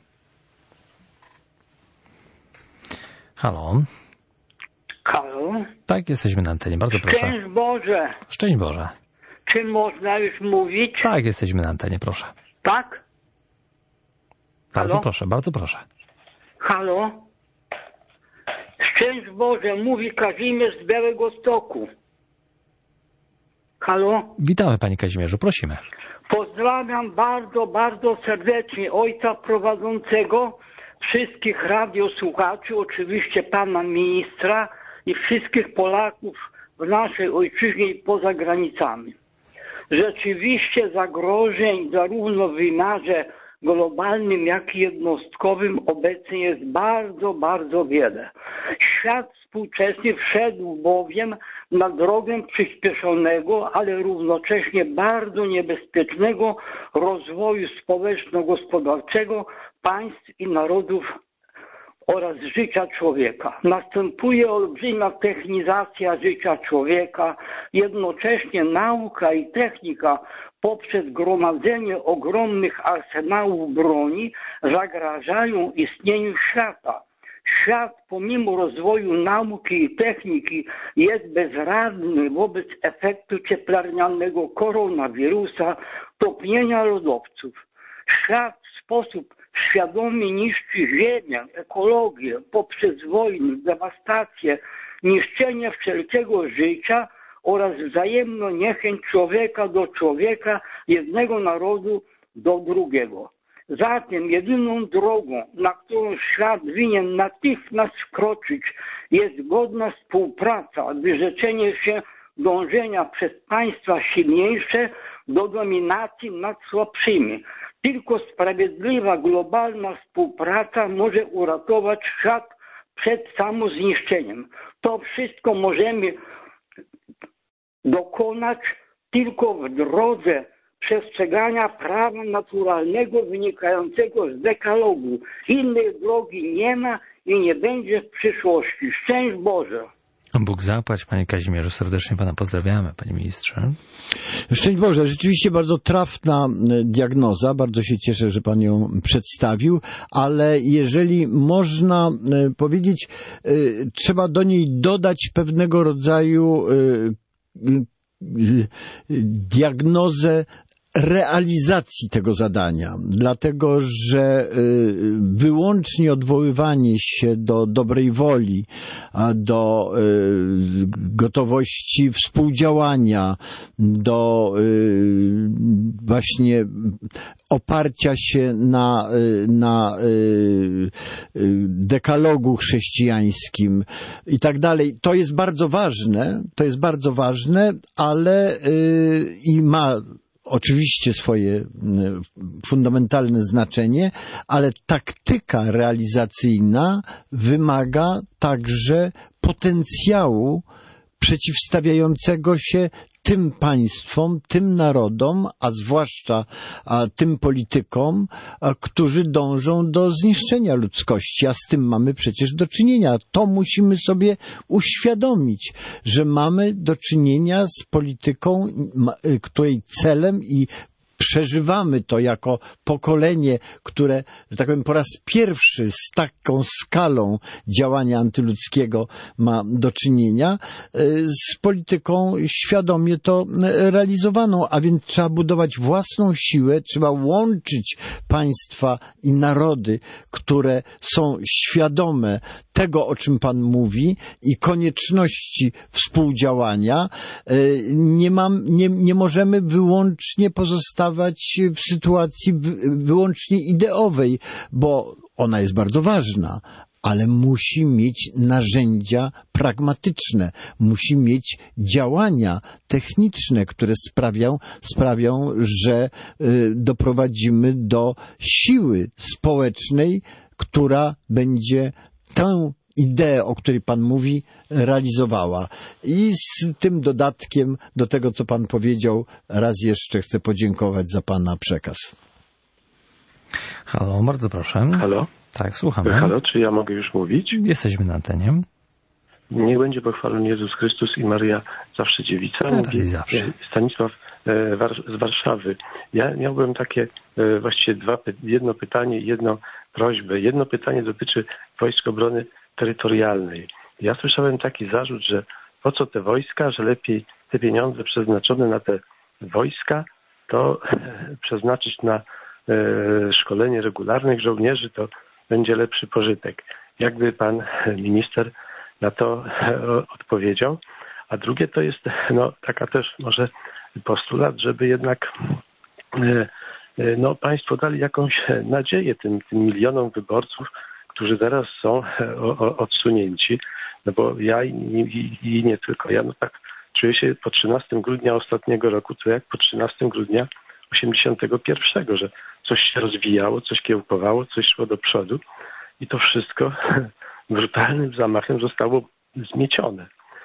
Halo. Halo? Tak, jesteśmy na antenie. Bardzo proszę. Szczęść Boże. Szczęść Boże. Czy można już mówić? Tak, jesteśmy na antenie, proszę. Tak? Bardzo Halo? proszę, bardzo proszę. Halo? Szczęść Boże, mówi Kazimierz z Białegostoku. Halo? Witamy, panie Kazimierzu, prosimy. Pozdrawiam bardzo, bardzo serdecznie ojca prowadzącego, wszystkich radiosłuchaczy, oczywiście pana ministra i wszystkich Polaków w naszej ojczyźnie i poza granicami. Rzeczywiście zagrożeń zarówno w wymiarze globalnym, jak i jednostkowym obecnie jest bardzo, bardzo wiele. Świat współczesny wszedł bowiem na drogę przyspieszonego, ale równocześnie bardzo niebezpiecznego rozwoju społeczno-gospodarczego państw i narodów oraz życia człowieka. Następuje olbrzymia technizacja życia człowieka, jednocześnie nauka i technika poprzez gromadzenie ogromnych arsenałów broni zagrażają istnieniu świata. Świat pomimo rozwoju nauki i techniki jest bezradny wobec efektu cieplarnianego koronawirusa, topnienia lodowców. Świat w sposób świadomie niszczy ziemię, ekologię poprzez wojny, dewastację, niszczenie wszelkiego życia oraz wzajemną niechęć człowieka do człowieka, jednego narodu do drugiego. Zatem jedyną drogą, na którą świat winien natychmiast wkroczyć, jest godna współpraca, wyrzeczenie się dążenia przez państwa silniejsze do dominacji nad słabszymi. Tylko sprawiedliwa globalna współpraca może uratować świat przed samozniszczeniem. To wszystko możemy dokonać tylko w drodze przestrzegania prawa naturalnego wynikającego z dekalogu. Innej drogi nie ma i nie będzie w przyszłości. Szczęść Boże! Bóg zapłać, panie Kazimierzu, serdecznie pana pozdrawiamy, panie ministrze. Szczęść Boże, rzeczywiście bardzo trafna diagnoza, bardzo się cieszę, że pan ją przedstawił, ale jeżeli można powiedzieć, trzeba do niej dodać pewnego rodzaju diagnozę realizacji tego zadania, dlatego że wyłącznie odwoływanie się do dobrej woli, do gotowości współdziałania, do właśnie oparcia się na, na dekalogu chrześcijańskim i tak dalej, to jest bardzo ważne, to jest bardzo ważne, ale i ma oczywiście swoje fundamentalne znaczenie, ale taktyka realizacyjna wymaga także potencjału przeciwstawiającego się tym państwom, tym narodom, a zwłaszcza a, tym politykom, a, którzy dążą do zniszczenia ludzkości, a z tym mamy przecież do czynienia. To musimy sobie uświadomić, że mamy do czynienia z polityką, której celem i przeżywamy to jako pokolenie, które, że tak powiem, po raz pierwszy z taką skalą działania antyludzkiego ma do czynienia, z polityką świadomie to realizowaną, a więc trzeba budować własną siłę, trzeba łączyć państwa i narody, które są świadome tego, o czym Pan mówi i konieczności współdziałania. Nie, mam, nie, nie możemy wyłącznie pozostawać w sytuacji wyłącznie ideowej, bo ona jest bardzo ważna, ale musi mieć narzędzia pragmatyczne, musi mieć działania techniczne, które sprawią, sprawią, że y, doprowadzimy do siły społecznej, która będzie tę ideę, o której Pan mówi, realizowała. I z tym dodatkiem do tego, co Pan powiedział, raz jeszcze chcę podziękować za Pana przekaz. Halo, bardzo proszę. Halo? Tak, słuchamy. Halo, czy ja mogę już mówić? Jesteśmy na antenie. Niech będzie pochwalony Jezus Chrystus i Maryja zawsze dziewica. Teraz Mówi i zawsze. Stanisław e, War, z Warszawy. Ja miałbym takie e, właściwie dwa, jedno pytanie i jedną prośbę. Jedno pytanie dotyczy Wojsk Obrony Terytorialnej. Ja słyszałem taki zarzut, że po co te wojska, że lepiej te pieniądze przeznaczone na te wojska, to e, przeznaczyć na e, szkolenie regularnych żołnierzy, to będzie lepszy pożytek. Jakby pan minister na to odpowiedział? A drugie to jest no, taka też może postulat, żeby jednak no, państwo dali jakąś nadzieję tym, tym milionom wyborców, którzy teraz są odsunięci. No bo ja i, i, i nie tylko ja, no tak czuję się po trzynastego grudnia ostatniego roku, to jak po trzynastego grudnia osiemdziesiątego pierwszego, że coś się rozwijało, coś kiełkowało, coś szło do przodu i to wszystko brutalnym zamachem zostało zmiecione.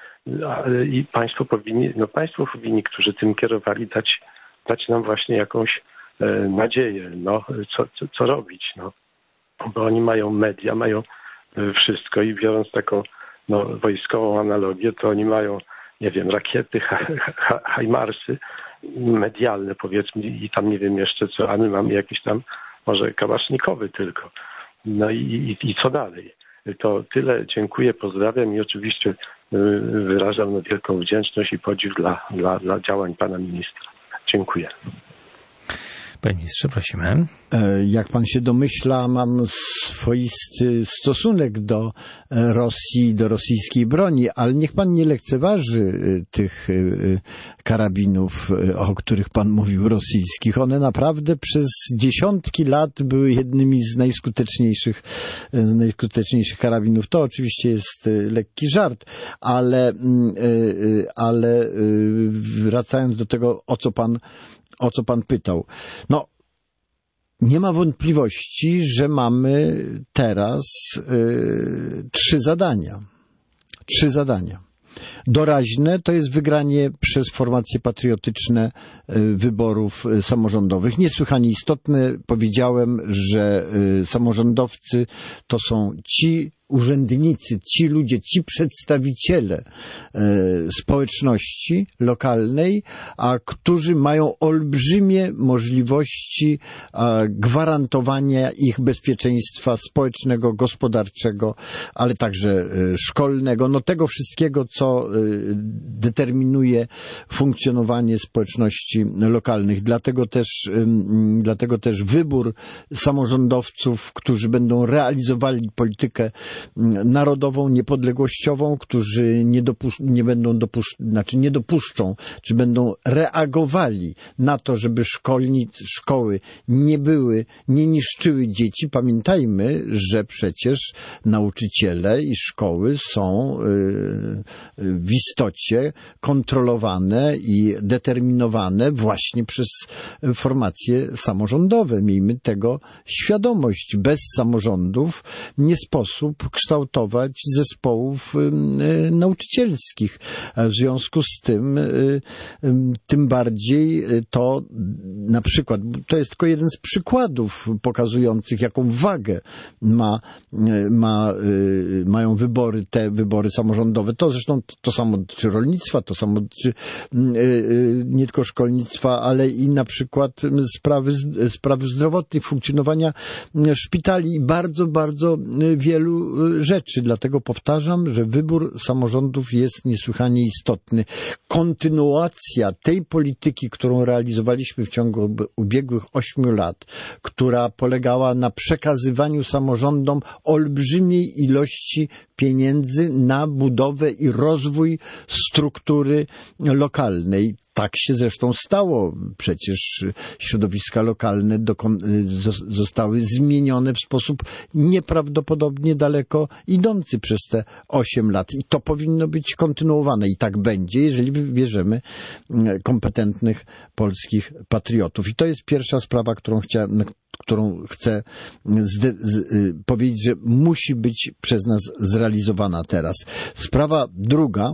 I państwo powinni, no państwo powinni, którzy tym kierowali, dać, dać nam właśnie jakąś e, nadzieję, no, co, co, co robić, no. Bo oni mają media, mają wszystko i biorąc taką no, wojskową analogię, to oni mają, nie wiem, rakiety, hajmarsy medialne powiedzmy i tam nie wiem jeszcze co, a my mamy jakieś tam może kałasznikowy tylko. No i, i, i co dalej? To tyle, dziękuję, pozdrawiam i oczywiście wyrażam no, wielką wdzięczność i podziw dla, dla, dla działań pana ministra. Dziękuję. Panie ministrze, prosimy. Jak pan się domyśla, mam swoisty stosunek do Rosji, do rosyjskiej broni, ale niech pan nie lekceważy tych karabinów, o których pan mówił, rosyjskich. One naprawdę przez dziesiątki lat były jednymi z najskuteczniejszych, najskuteczniejszych karabinów. To oczywiście jest lekki żart, ale, ale wracając do tego, o co pan o co pan pytał. No, nie ma wątpliwości, że mamy teraz y, trzy zadania. Trzy zadania. Doraźne to jest wygranie przez formacje patriotyczne y, wyborów y, samorządowych. Niesłychanie istotne. Powiedziałem, że y, samorządowcy to są ci urzędnicy, ci ludzie, ci przedstawiciele e, społeczności lokalnej, a którzy mają olbrzymie możliwości e, gwarantowania ich bezpieczeństwa społecznego, gospodarczego, ale także e, szkolnego, no tego wszystkiego, co e, determinuje funkcjonowanie społeczności lokalnych. Dlatego też, e, dlatego też wybór samorządowców, którzy będą realizowali politykę narodową, niepodległościową, którzy nie, dopusz- nie będą dopusz- znaczy nie dopuszczą, czy będą reagowali na to, żeby szkolnic, szkoły nie były, nie niszczyły dzieci. Pamiętajmy, że przecież nauczyciele i szkoły są yy, w istocie kontrolowane i determinowane właśnie przez formacje samorządowe. Miejmy tego świadomość. Bez samorządów nie sposób kształtować zespołów nauczycielskich. W związku z tym, tym bardziej to na przykład, to jest tylko jeden z przykładów pokazujących, jaką wagę ma, ma, mają wybory, te wybory samorządowe. To zresztą to samo dotyczy rolnictwa, to samo dotyczy nie tylko szkolnictwa, ale i na przykład sprawy, sprawy zdrowotnych, funkcjonowania szpitali i bardzo, bardzo wielu rzeczy. Dlatego powtarzam, że wybór samorządów jest niesłychanie istotny. Kontynuacja tej polityki, którą realizowaliśmy w ciągu ubiegłych ośmiu lat, która polegała na przekazywaniu samorządom olbrzymiej ilości pieniędzy na budowę i rozwój struktury lokalnej. Tak się zresztą stało. Przecież środowiska lokalne dokon- zostały zmienione w sposób nieprawdopodobnie daleko idący przez te osiem lat. I to powinno być kontynuowane. I tak będzie, jeżeli wybierzemy kompetentnych polskich patriotów. I to jest pierwsza sprawa, którą chciałem, którą chcę zde- z- powiedzieć, że musi być przez nas zrealizowana teraz. Sprawa druga,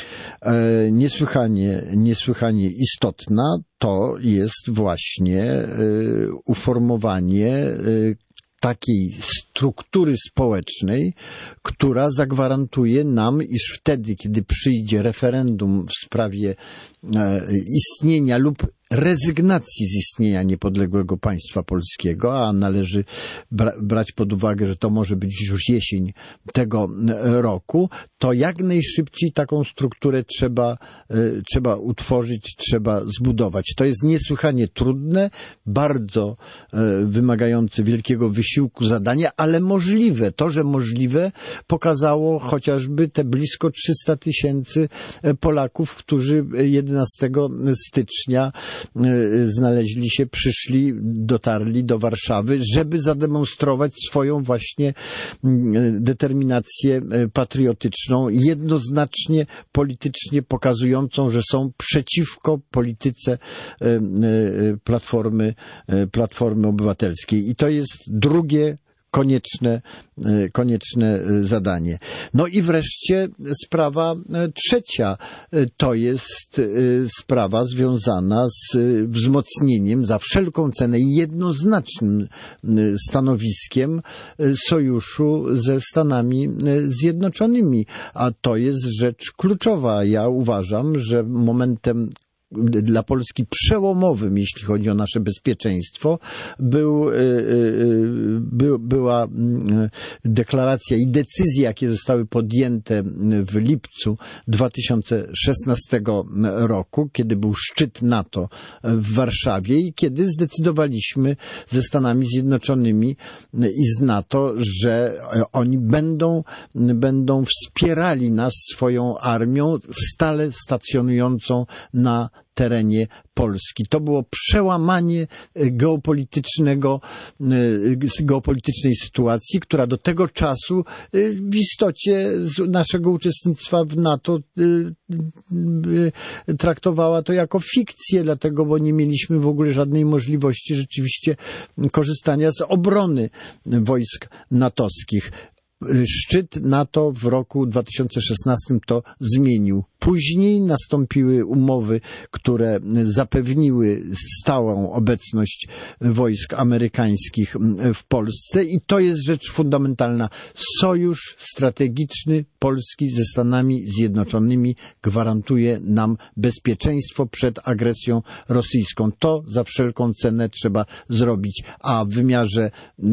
e, niesłychanie, niesłychanie istotna, to jest właśnie e, uformowanie e, takiej struktury społecznej, która zagwarantuje nam, iż wtedy, kiedy przyjdzie referendum w sprawie e, istnienia lub rezygnacji z istnienia niepodległego państwa polskiego, a należy bra- brać pod uwagę, że to może być już jesień tego roku, to jak najszybciej taką strukturę trzeba, y, trzeba utworzyć, trzeba zbudować. To jest niesłychanie trudne, bardzo y, wymagające wielkiego wysiłku zadanie, ale możliwe. To, że możliwe, pokazało chociażby te blisko trzysta tysięcy Polaków, którzy jedenastego stycznia znaleźli się, przyszli, dotarli do Warszawy, żeby zademonstrować swoją właśnie determinację patriotyczną, jednoznacznie politycznie pokazującą, że są przeciwko polityce Platformy, Platformy Obywatelskiej. I to jest drugie konieczne, konieczne zadanie. No i wreszcie sprawa trzecia, to jest sprawa związana z wzmocnieniem za wszelką cenę i jednoznacznym stanowiskiem sojuszu ze Stanami Zjednoczonymi, a to jest rzecz kluczowa. Ja uważam, że momentem dla Polski przełomowym, jeśli chodzi o nasze bezpieczeństwo, był, by, była deklaracja i decyzje, jakie zostały podjęte w lipcu dwa tysiące szesnastego roku, kiedy był szczyt NATO w Warszawie i kiedy zdecydowaliśmy ze Stanami Zjednoczonymi i z NATO, że oni będą, będą wspierali nas swoją armią stale stacjonującą na terenie Polski. To było przełamanie geopolitycznego, geopolitycznej sytuacji, która do tego czasu w istocie z naszego uczestnictwa w NATO traktowała to jako fikcję, dlatego, bo nie mieliśmy w ogóle żadnej możliwości rzeczywiście korzystania z obrony wojsk natowskich. Szczyt NATO w roku dwa tysiące szesnastym to zmienił. Później nastąpiły umowy, które zapewniły stałą obecność wojsk amerykańskich w Polsce i to jest rzecz fundamentalna. Sojusz strategiczny Polski ze Stanami Zjednoczonymi gwarantuje nam bezpieczeństwo przed agresją rosyjską. To za wszelką cenę trzeba zrobić, a w wymiarze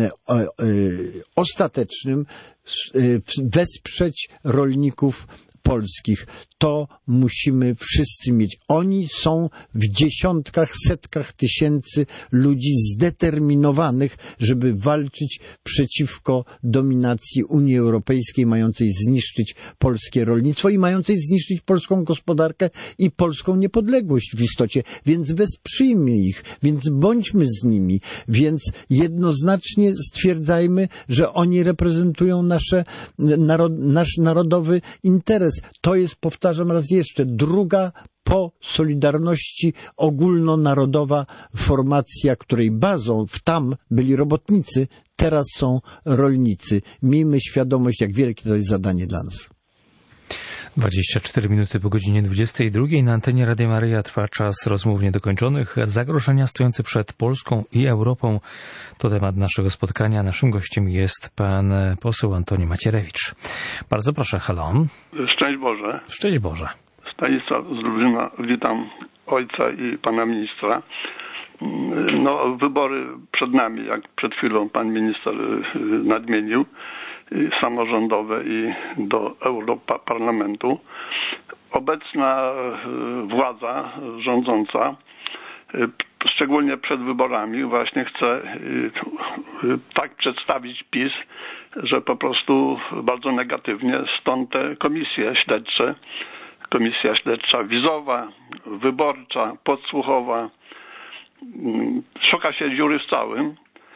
ostatecznym wesprzeć rolników polskich. To musimy wszyscy mieć. Oni są w dziesiątkach, setkach tysięcy ludzi zdeterminowanych, żeby walczyć przeciwko dominacji Unii Europejskiej, mającej zniszczyć polskie rolnictwo i mającej zniszczyć polską gospodarkę i polską niepodległość w istocie. Więc wesprzyjmy ich, więc bądźmy z nimi, więc jednoznacznie stwierdzajmy, że oni reprezentują nasze, narod, nasz narodowy interes, jest, to jest, powtarzam raz jeszcze, druga po Solidarności ogólnonarodowa formacja, której bazą w tam byli robotnicy, teraz są rolnicy. Miejmy świadomość, jak wielkie to jest zadanie dla nas. dwadzieścia cztery minuty po godzinie dwudziestej drugiej na antenie Radia Maryja trwa czas rozmów niedokończonych. Zagrożenia stojące przed Polską i Europą to temat naszego spotkania. Naszym gościem jest pan poseł Antoni Macierewicz. Bardzo proszę, halo. Szczęść Boże. Szczęść Boże. Stanisław z Lublina. Witam ojca i pana ministra. No, wybory przed nami, jak przed chwilą pan minister nadmienił, samorządowe i do Europarlamentu. Obecna władza rządząca, szczególnie przed wyborami, właśnie chce tak przedstawić PiS, że po prostu bardzo negatywnie, stąd te komisje śledcze, komisja śledcza wizowa, wyborcza, podsłuchowa, szuka się dziury w całym.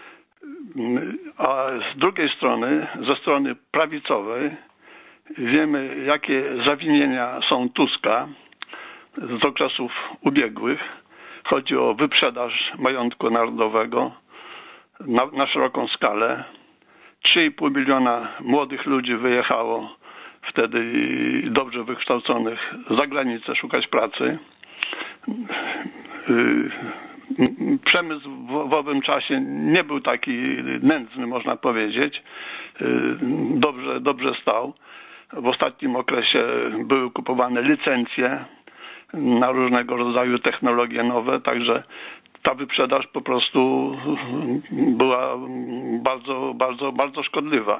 A z drugiej strony, ze strony prawicowej, wiemy, jakie zawinienia są Tuska z okresów ubiegłych. Chodzi o wyprzedaż majątku narodowego na, na szeroką skalę. trzy i pół miliona młodych ludzi wyjechało wtedy dobrze wykształconych za granicę szukać pracy. Przemysł w owym czasie nie był taki nędzny, można powiedzieć. Dobrze, dobrze stał. W ostatnim okresie były kupowane licencje na różnego rodzaju technologie nowe, także ta wyprzedaż po prostu była bardzo, bardzo, bardzo szkodliwa.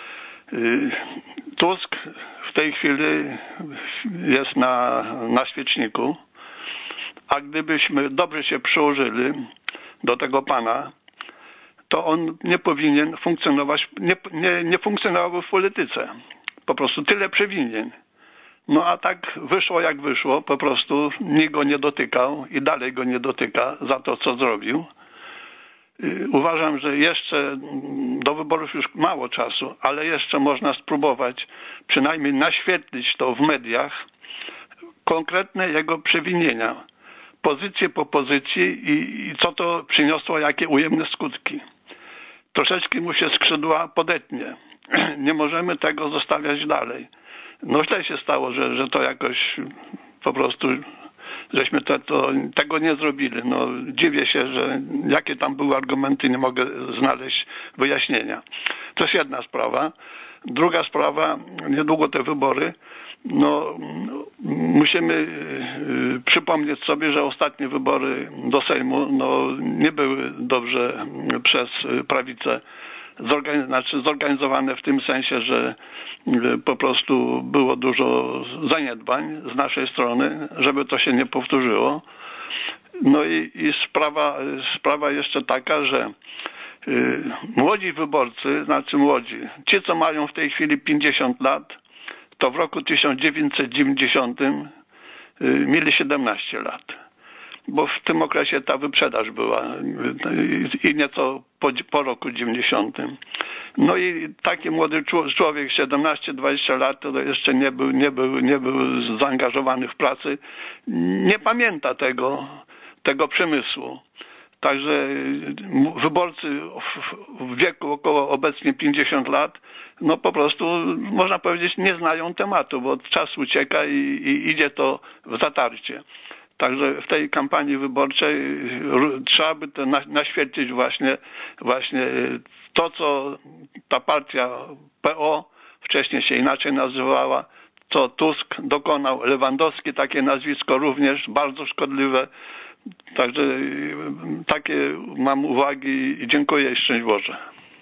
Tusk w tej chwili jest na, na świeczniku. A gdybyśmy dobrze się przyłożyli do tego pana, to on nie powinien funkcjonować, nie, nie, nie funkcjonował w polityce. Po prostu tyle przewinień. No a tak wyszło jak wyszło, po prostu nikt go nie dotykał i dalej go nie dotyka za to, co zrobił. Uważam, że jeszcze do wyborów już mało czasu, ale jeszcze można spróbować przynajmniej naświetlić to w mediach, konkretne jego przewinienia. Pozycję po pozycji i, i co to przyniosło, jakie ujemne skutki. Troszeczkę mu się skrzydła podetnie. Nie możemy tego zostawiać dalej. No źle się stało, że, że to jakoś po prostu, żeśmy to, to, tego nie zrobili. No dziwię się, że jakie tam były argumenty, nie mogę znaleźć wyjaśnienia. To jest jedna sprawa. Druga sprawa, niedługo te wybory. No, musimy y, przypomnieć sobie, że ostatnie wybory do Sejmu no, nie były dobrze przez prawicę zorganiz- znaczy zorganizowane w tym sensie, że y, po prostu było dużo zaniedbań z naszej strony, żeby to się nie powtórzyło. No i, i sprawa, sprawa jeszcze taka, że y, młodzi wyborcy, znaczy młodzi, ci co mają w tej chwili pięćdziesiąt lat, to w roku tysiąc dziewięćset dziewięćdziesiątym mieli siedemnaście lat. Bo w tym okresie ta wyprzedaż była i nieco po, po roku dziewięćdziesiątym. No i taki młody człowiek, siedemnaście dwadzieścia lat, to jeszcze nie był, nie był, nie był zaangażowany w pracę, nie pamięta tego, tego przemysłu. Także wyborcy w wieku około obecnie pięćdziesiąt lat, no po prostu można powiedzieć nie znają tematu, bo czas ucieka i, i idzie to w zatarcie. Także w tej kampanii wyborczej trzeba by to naświetlić właśnie, właśnie to, co ta partia P O, wcześniej się inaczej nazywała, co Tusk dokonał, Lewandowski, takie nazwisko również bardzo szkodliwe. Także takie mam uwagi i dziękuję i szczęść Boże.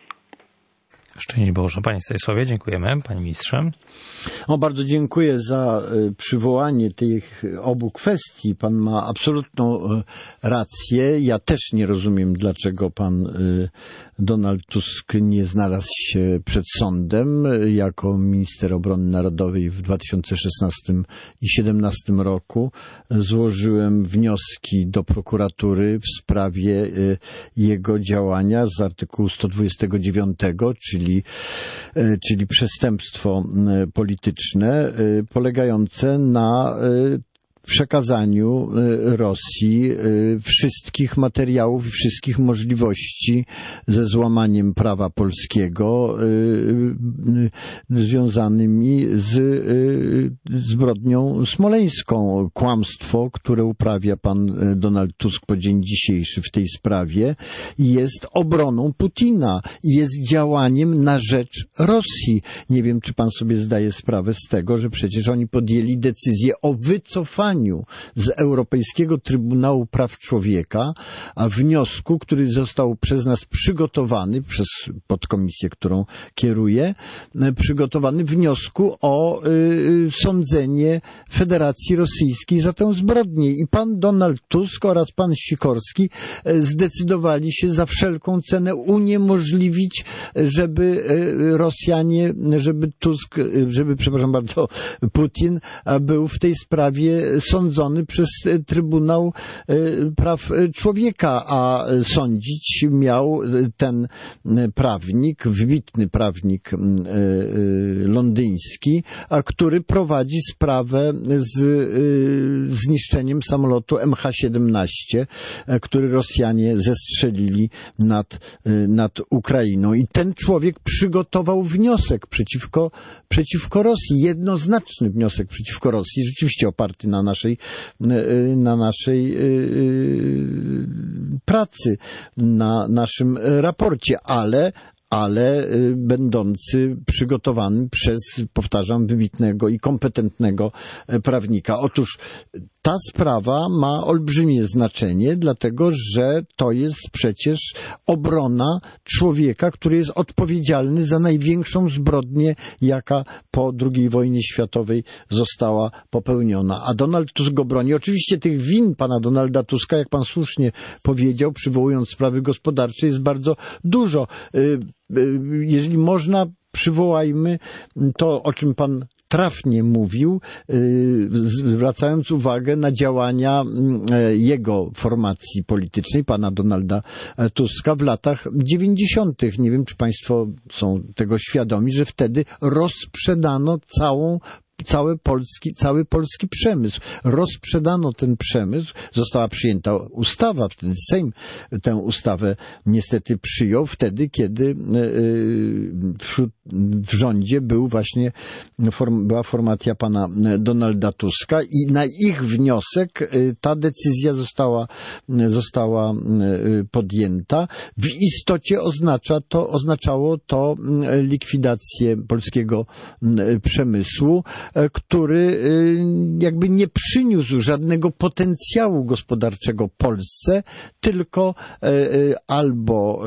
Szczęść Boże. Panie Stanisławie, dziękujemy. Panie ministrze. O, bardzo dziękuję za przywołanie tych obu kwestii. Pan ma absolutną rację. Ja też nie rozumiem, dlaczego pan Donald Tusk nie znalazł się przed sądem. Jako minister obrony narodowej w dwa tysiące szesnastym i dwa tysiące siedemnastym roku złożyłem wnioski do prokuratury w sprawie jego działania z artykułu sto dwudziestego dziewiątego, czyli czyli, czyli przestępstwo polityczne polegające na przekazaniu Rosji wszystkich materiałów i wszystkich możliwości ze złamaniem prawa polskiego związanymi z zbrodnią smoleńską. Kłamstwo, które uprawia pan Donald Tusk po dzień dzisiejszy w tej sprawie, jest obroną Putina i jest działaniem na rzecz Rosji. Nie wiem, czy pan sobie zdaje sprawę z tego, że przecież oni podjęli decyzję o wycofaniu z Europejskiego Trybunału Praw Człowieka, a wniosku, który został przez nas przygotowany, przez podkomisję, którą kieruję, przygotowany wniosku o y, sądzenie Federacji Rosyjskiej za tę zbrodnię. I pan Donald Tusk oraz pan Sikorski zdecydowali się za wszelką cenę uniemożliwić, żeby Rosjanie, żeby Tusk, żeby, przepraszam bardzo, Putin był w tej sprawie sądzony przez Trybunał Praw Człowieka, a sądzić miał ten prawnik, wybitny prawnik londyński, a który prowadzi sprawę z zniszczeniem samolotu M H siedemnaście, który Rosjanie zestrzelili nad, nad Ukrainą. I ten człowiek przygotował wniosek przeciwko, przeciwko Rosji, jednoznaczny wniosek przeciwko Rosji, rzeczywiście oparty na naszej, na naszej pracy, na naszym raporcie, ale ale będący przygotowany przez, powtarzam, wybitnego i kompetentnego prawnika. Otóż ta sprawa ma olbrzymie znaczenie, dlatego że to jest przecież obrona człowieka, który jest odpowiedzialny za największą zbrodnię, jaka po drugiej wojnie światowej została popełniona. A Donald Tusk go broni. Oczywiście tych win pana Donalda Tuska, jak pan słusznie powiedział, przywołując sprawy gospodarcze, jest bardzo dużo. Jeżeli można, przywołajmy to, o czym pan trafnie mówił, zwracając uwagę na działania jego formacji politycznej, pana Donalda Tuska w latach dziewięćdziesiątych. Nie wiem, czy państwo są tego świadomi, że wtedy rozsprzedano całą Cały polski, cały polski przemysł. Rozprzedano ten przemysł, została przyjęta ustawa, wtedy Sejm tę ustawę niestety przyjął, wtedy, kiedy wśród, w rządzie był właśnie, była formacja pana Donalda Tuska i na ich wniosek ta decyzja została, została podjęta. W istocie oznacza to, oznaczało to likwidację polskiego przemysłu, który jakby nie przyniósł żadnego potencjału gospodarczego Polsce, tylko albo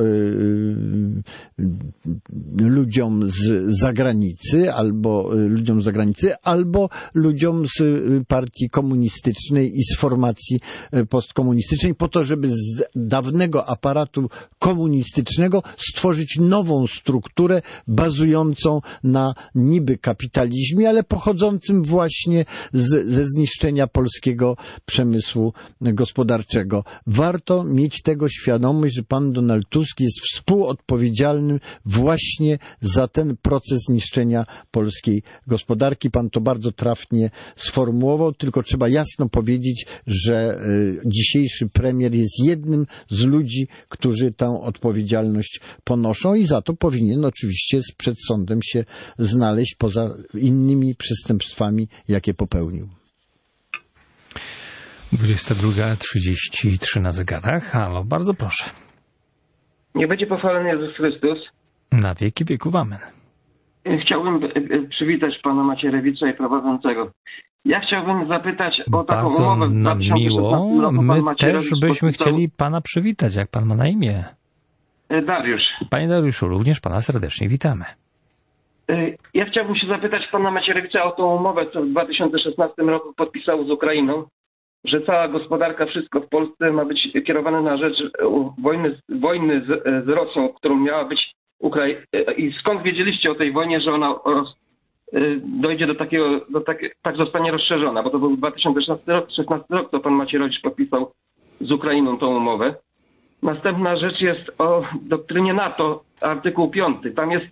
ludziom z zagranicy, albo ludziom z zagranicy, albo ludziom z partii komunistycznej i z formacji postkomunistycznej, po to, żeby z dawnego aparatu komunistycznego stworzyć nową strukturę bazującą na niby kapitalizmie, ale pochodzącym właśnie z, ze zniszczenia polskiego przemysłu gospodarczego. Warto mieć tego świadomość, że pan Donald Tusk jest współodpowiedzialny właśnie za ten proces zniszczenia polskiej gospodarki. Pan to bardzo trafnie sformułował, tylko trzeba jasno powiedzieć, że y, dzisiejszy premier jest jednym z ludzi, którzy tę odpowiedzialność ponoszą i za to powinien oczywiście przed sądem się znaleźć poza innymi przestępstwami, jakie popełnił. dwudziesta druga trzydzieści trzy na zegarach. Halo, bardzo proszę. Nie będzie pochwalony Jezus Chrystus. Na wieki wieków amen. Chciałbym przywitać pana Macierewicza i prowadzącego. Ja chciałbym zapytać o taką Bardzo umowę w nam dwa tysiące szesnastym miło. roku. My Pan też byśmy podpisał... chcieli pana przywitać, jak pan ma na imię. Dariusz. Panie Dariuszu, również pana serdecznie witamy. Ja chciałbym się zapytać pana Macierewicza o tą umowę, co w dwa tysiące szesnastym roku podpisał z Ukrainą, że cała gospodarka, wszystko w Polsce ma być kierowane na rzecz wojny, wojny z, z Rosją, którą miała być Ukraina. I skąd wiedzieliście o tej wojnie, że ona roz, dojdzie do takiego, do takie, tak zostanie rozszerzona? Bo to był dwa tysiące szesnasty rok, to pan Macierewicz podpisał z Ukrainą tą umowę. Następna rzecz jest o doktrynie NATO, artykuł piąty. Tam jest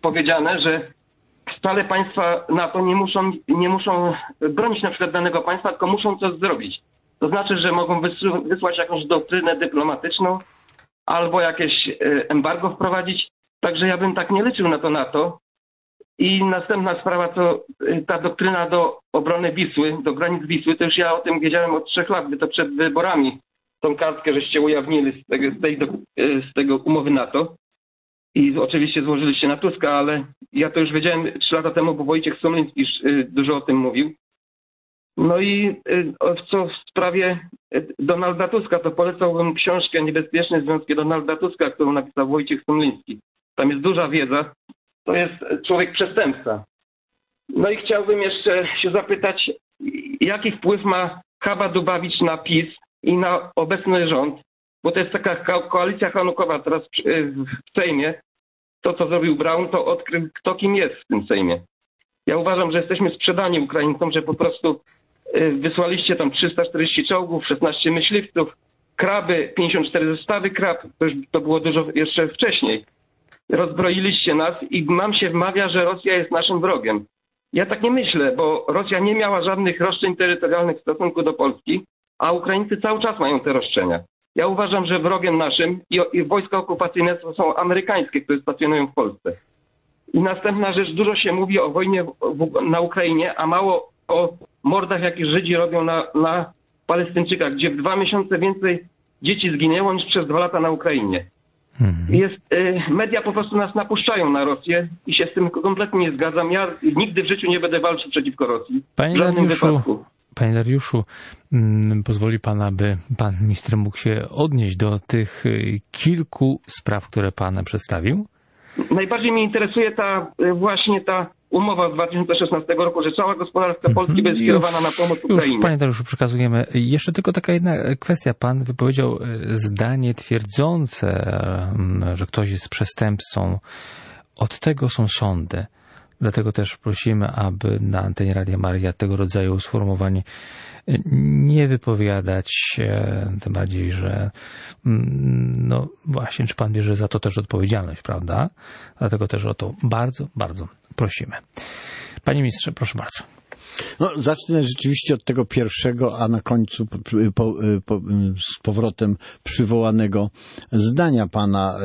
powiedziane, że wcale państwa NATO nie muszą, nie muszą bronić na przykład danego państwa, tylko muszą coś zrobić. To znaczy, że mogą wysłać jakąś doktrynę dyplomatyczną albo jakieś embargo wprowadzić. Także ja bym tak nie liczył na to NATO. I następna sprawa to ta doktryna do obrony Wisły, do granic Wisły, to już ja o tym wiedziałem od trzech lat, by to przed wyborami tą kartkę żeście ujawnili z tego, z tej, z tego umowy NATO. I oczywiście złożyliście na Tuska, ale ja to już wiedziałem trzy lata temu, bo Wojciech Sumliński dużo o tym mówił. No i co w sprawie Donalda Tuska, to polecałbym książkę Niebezpieczne związki Donalda Tuska, którą napisał Wojciech Sumliński. Tam jest duża wiedza. To jest człowiek przestępca. No i chciałbym jeszcze się zapytać, jaki wpływ ma Chaba Dubawicz na PiS i na obecny rząd, bo to jest taka koalicja hanukowa teraz w Sejmie. To, co zrobił Braun, to odkrył, kto kim jest w tym Sejmie. Ja uważam, że jesteśmy sprzedani Ukraińcom, że po prostu wysłaliście tam trzysta czterdzieści czołgów, szesnaście myśliwców, kraby, pięćdziesiąt cztery zestawy krab, to, już, to było dużo jeszcze wcześniej. Rozbroiliście nas i nam się wmawia, że Rosja jest naszym wrogiem. Ja tak nie myślę, bo Rosja nie miała żadnych roszczeń terytorialnych w stosunku do Polski, a Ukraińcy cały czas mają te roszczenia. Ja uważam, że wrogiem naszym i, i wojska okupacyjne są amerykańskie, które stacjonują w Polsce. I następna rzecz, dużo się mówi o wojnie w, w, na Ukrainie, a mało o mordach, jakie Żydzi robią na, na Palestyńczykach, gdzie w dwa miesiące więcej dzieci zginęło niż przez dwa lata na Ukrainie. Hmm. Jest, y, media po prostu nas napuszczają na Rosję i się z tym kompletnie nie zgadzam. Ja nigdy w życiu nie będę walczył przeciwko Rosji. Panie w żadnym Dariuszu, wypadku. Panie Dariuszu, mm, pozwoli pan, aby pan minister mógł się odnieść do tych y, kilku spraw, które pan przedstawił? Najbardziej mnie interesuje ta y, właśnie ta umowa z dwa tysiące szesnastego roku, że cała gospodarka Polski będzie skierowana na pomoc Ukrainie. Już, panie Dariuszu, przekazujemy. Jeszcze tylko taka jedna kwestia. Pan wypowiedział zdanie twierdzące, że ktoś jest przestępcą. Od tego są sądy. Dlatego też prosimy, aby na antenie Radia Maryja tego rodzaju sformułowań nie wypowiadać, tym bardziej, że no właśnie, czy pan bierze za to też odpowiedzialność, prawda? Dlatego też o to bardzo, bardzo prosimy. Panie ministrze, proszę bardzo. No, zacznę rzeczywiście od tego pierwszego, a na końcu po, po, po, z powrotem przywołanego zdania pana.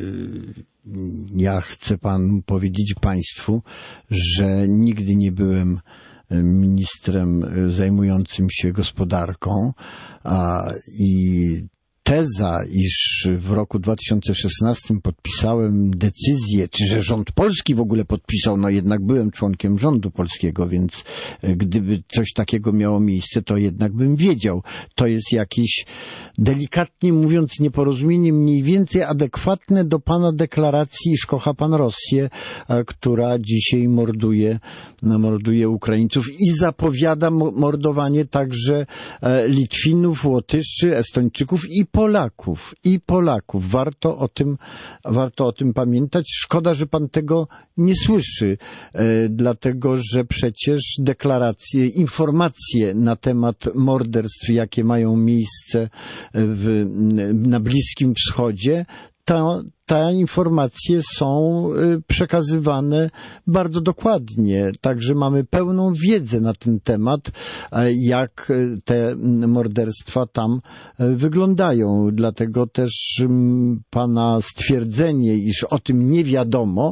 Ja chcę panu powiedzieć państwu, że nigdy nie byłem ministrem zajmującym się gospodarką a, i teza, iż w roku dwa tysiące szesnastym podpisałem decyzję, czy że rząd polski w ogóle podpisał, no jednak byłem członkiem rządu polskiego, więc gdyby coś takiego miało miejsce, to jednak bym wiedział. To jest jakieś, delikatnie mówiąc, nieporozumienie mniej więcej adekwatne do pana deklaracji, iż kocha pan Rosję, która dzisiaj morduje, morduje Ukraińców i zapowiada mordowanie także Litwinów, Łotyszy, Estończyków i Polaków, i Polaków. Warto o tym, warto o tym pamiętać. Szkoda, że pan tego nie słyszy, e, dlatego, że przecież deklaracje, informacje na temat morderstw, jakie mają miejsce w, na Bliskim Wschodzie, ta, te informacje są przekazywane bardzo dokładnie. Także mamy pełną wiedzę na ten temat, jak te morderstwa tam wyglądają. Dlatego też pana stwierdzenie, iż o tym nie wiadomo,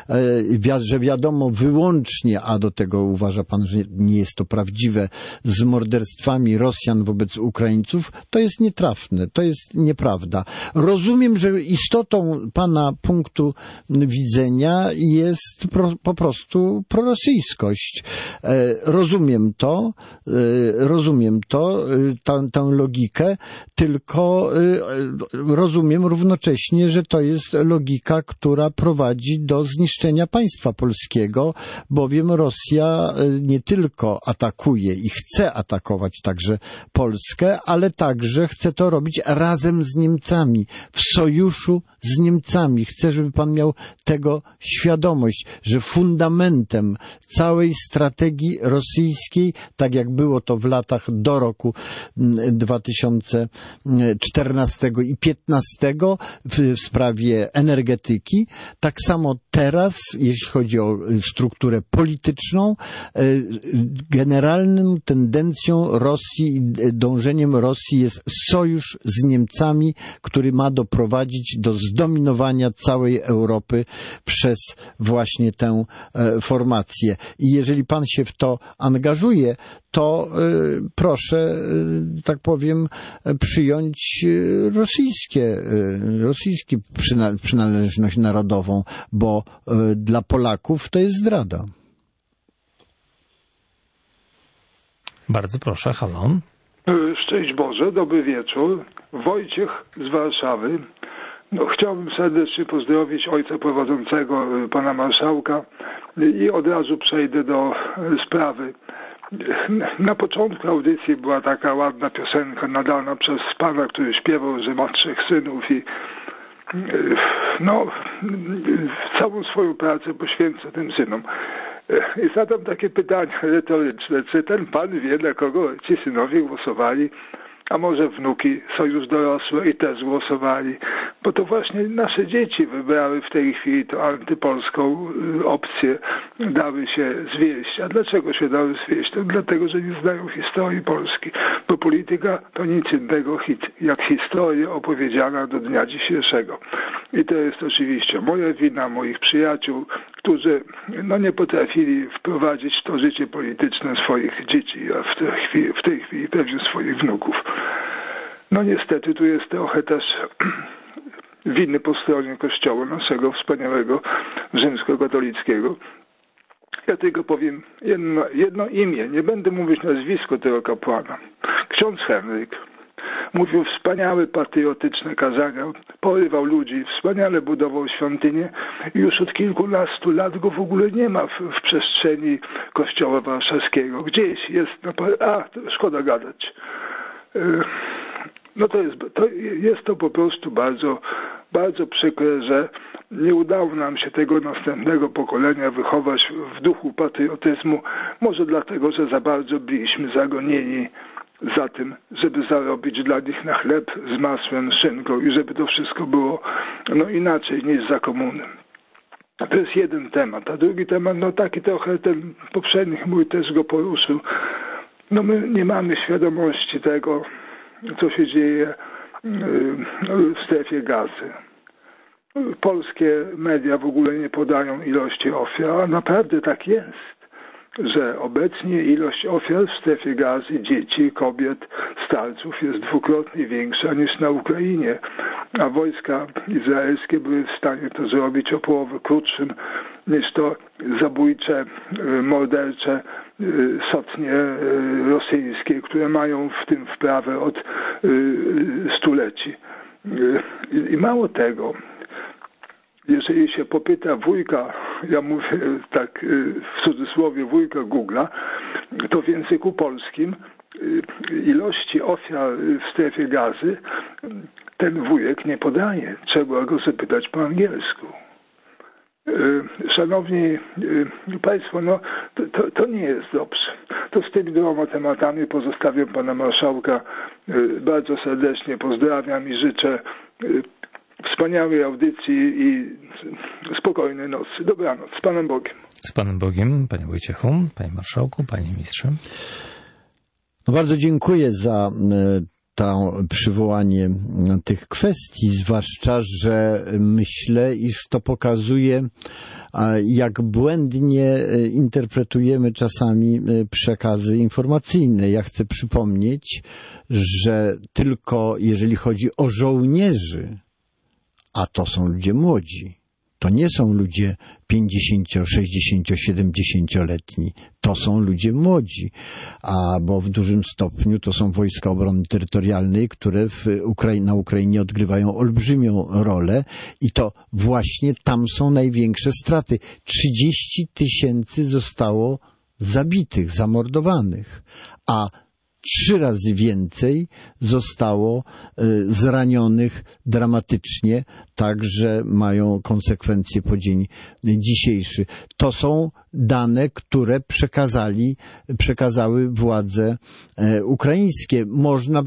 że wiadomo wyłącznie, a do tego uważa pan, że nie jest to prawdziwe, z morderstwami Rosjan wobec Ukraińców, to jest nietrafne, to jest nieprawda. Rozumiem, że istotą pana punktu widzenia jest pro, po prostu prorosyjskość. E, rozumiem to, e, rozumiem to, e, tę, tę logikę, tylko e, rozumiem równocześnie, że to jest logika, która prowadzi do zniszczenia państwa polskiego, bowiem Rosja nie tylko atakuje i chce atakować także Polskę, ale także chce to robić razem z Niemcami, w sojuszu z Niemcami. Niemcami. Chcę, żeby pan miał tego świadomość, że fundamentem całej strategii rosyjskiej, tak jak było to w latach do roku dwa tysiące czternastego i piętnastego w, w sprawie energetyki, tak samo teraz, jeśli chodzi o strukturę polityczną, generalną tendencją Rosji i dążeniem Rosji jest sojusz z Niemcami, który ma doprowadzić do zdominowania całej Europy przez właśnie tę formację. I jeżeli pan się w to angażuje, to y, proszę, y, tak powiem, przyjąć y, rosyjskie, y, rosyjskie przyna przynależność narodową, bo y, dla Polaków to jest zdrada. Bardzo proszę, halo. Szczęść Boże, dobry wieczór. Wojciech z Warszawy. No, chciałbym serdecznie pozdrowić ojca prowadzącego, pana marszałka, i od razu przejdę do sprawy. Na początku audycji była taka ładna piosenka nadana przez pana, który śpiewał, że ma trzech synów i no, całą swoją pracę poświęca tym synom. I zadam takie pytanie retoryczne. Czy ten pan wie, na kogo ci synowie głosowali? A może wnuki są już dorosłe i też głosowali? Bo to właśnie nasze dzieci wybrały w tej chwili tą antypolską opcję, dały się zwieść. A dlaczego się dały zwieść? To dlatego, że nie znają historii Polski. Bo polityka to nic innego jak historia opowiedziana do dnia dzisiejszego. I to jest oczywiście moja wina, moich przyjaciół, którzy no, nie potrafili wprowadzić w to życie polityczne swoich dzieci, a w tej chwili, w tej chwili pewnie swoich wnuków. No niestety tu jest trochę też winy po stronie Kościoła naszego wspaniałego rzymskokatolickiego. Ja tylko powiem jedno, jedno imię, nie będę mówić nazwisko tego kapłana. Ksiądz Henryk mówił wspaniałe patriotyczne kazania, porywał ludzi, wspaniale budował świątynię i już od kilkunastu lat go w ogóle nie ma w, w przestrzeni Kościoła Warszawskiego. Gdzieś jest, no, a szkoda gadać. No to jest, to jest to po prostu bardzo, bardzo przykre, że nie udało nam się tego następnego pokolenia wychować w duchu patriotyzmu. Może dlatego, że za bardzo byliśmy zagonieni za tym, żeby zarobić dla nich na chleb z masłem, szynką i żeby to wszystko było no inaczej niż za komuny. To jest jeden temat. A drugi temat, no taki trochę ten poprzedni mój też go poruszył. No my nie mamy świadomości tego, co się dzieje w strefie Gazy. Polskie media w ogóle nie podają ilości ofiar, a naprawdę tak jest, że obecnie ilość ofiar w strefie Gazy, dzieci, kobiet, starców jest dwukrotnie większa niż na Ukrainie, a wojska izraelskie były w stanie to zrobić o połowę krótszym niż to zabójcze, mordercze sotnie rosyjskie, które mają w tym wprawę od stuleci. I mało tego, jeżeli się popyta wujka, ja mówię tak w cudzysłowie wujka Google'a, to w języku polskim ilości ofiar w strefie Gazy ten wujek nie podaje. Trzeba go zapytać po angielsku. Szanowni Państwo, no to, to, to nie jest dobrze. To z tymi dwoma tematami pozostawiam pana marszałka. Bardzo serdecznie pozdrawiam i życzę wspaniałej audycji i spokojnej nocy. Dobranoc. Z Panem Bogiem. Z Panem Bogiem, Panie Wojciechu, Panie Marszałku, Panie Mistrze. No bardzo dziękuję za to przywołanie tych kwestii, zwłaszcza, że myślę, iż to pokazuje, jak błędnie interpretujemy czasami przekazy informacyjne. Ja chcę przypomnieć, że tylko jeżeli chodzi o żołnierzy, a to są ludzie młodzi, to nie są ludzie pięćdziesięcio-, sześćdziesięcio-, siedemdziesięcioletni. To są ludzie młodzi, a bo w dużym stopniu to są wojska obrony terytorialnej, które w Ukrai- na Ukrainie odgrywają olbrzymią rolę i to właśnie tam są największe straty. trzydzieści tysięcy zostało zabitych, zamordowanych, a trzy razy więcej zostało zranionych dramatycznie, także mają konsekwencje po dzień dzisiejszy. To są dane, które przekazali, przekazały władze ukraińskie. Można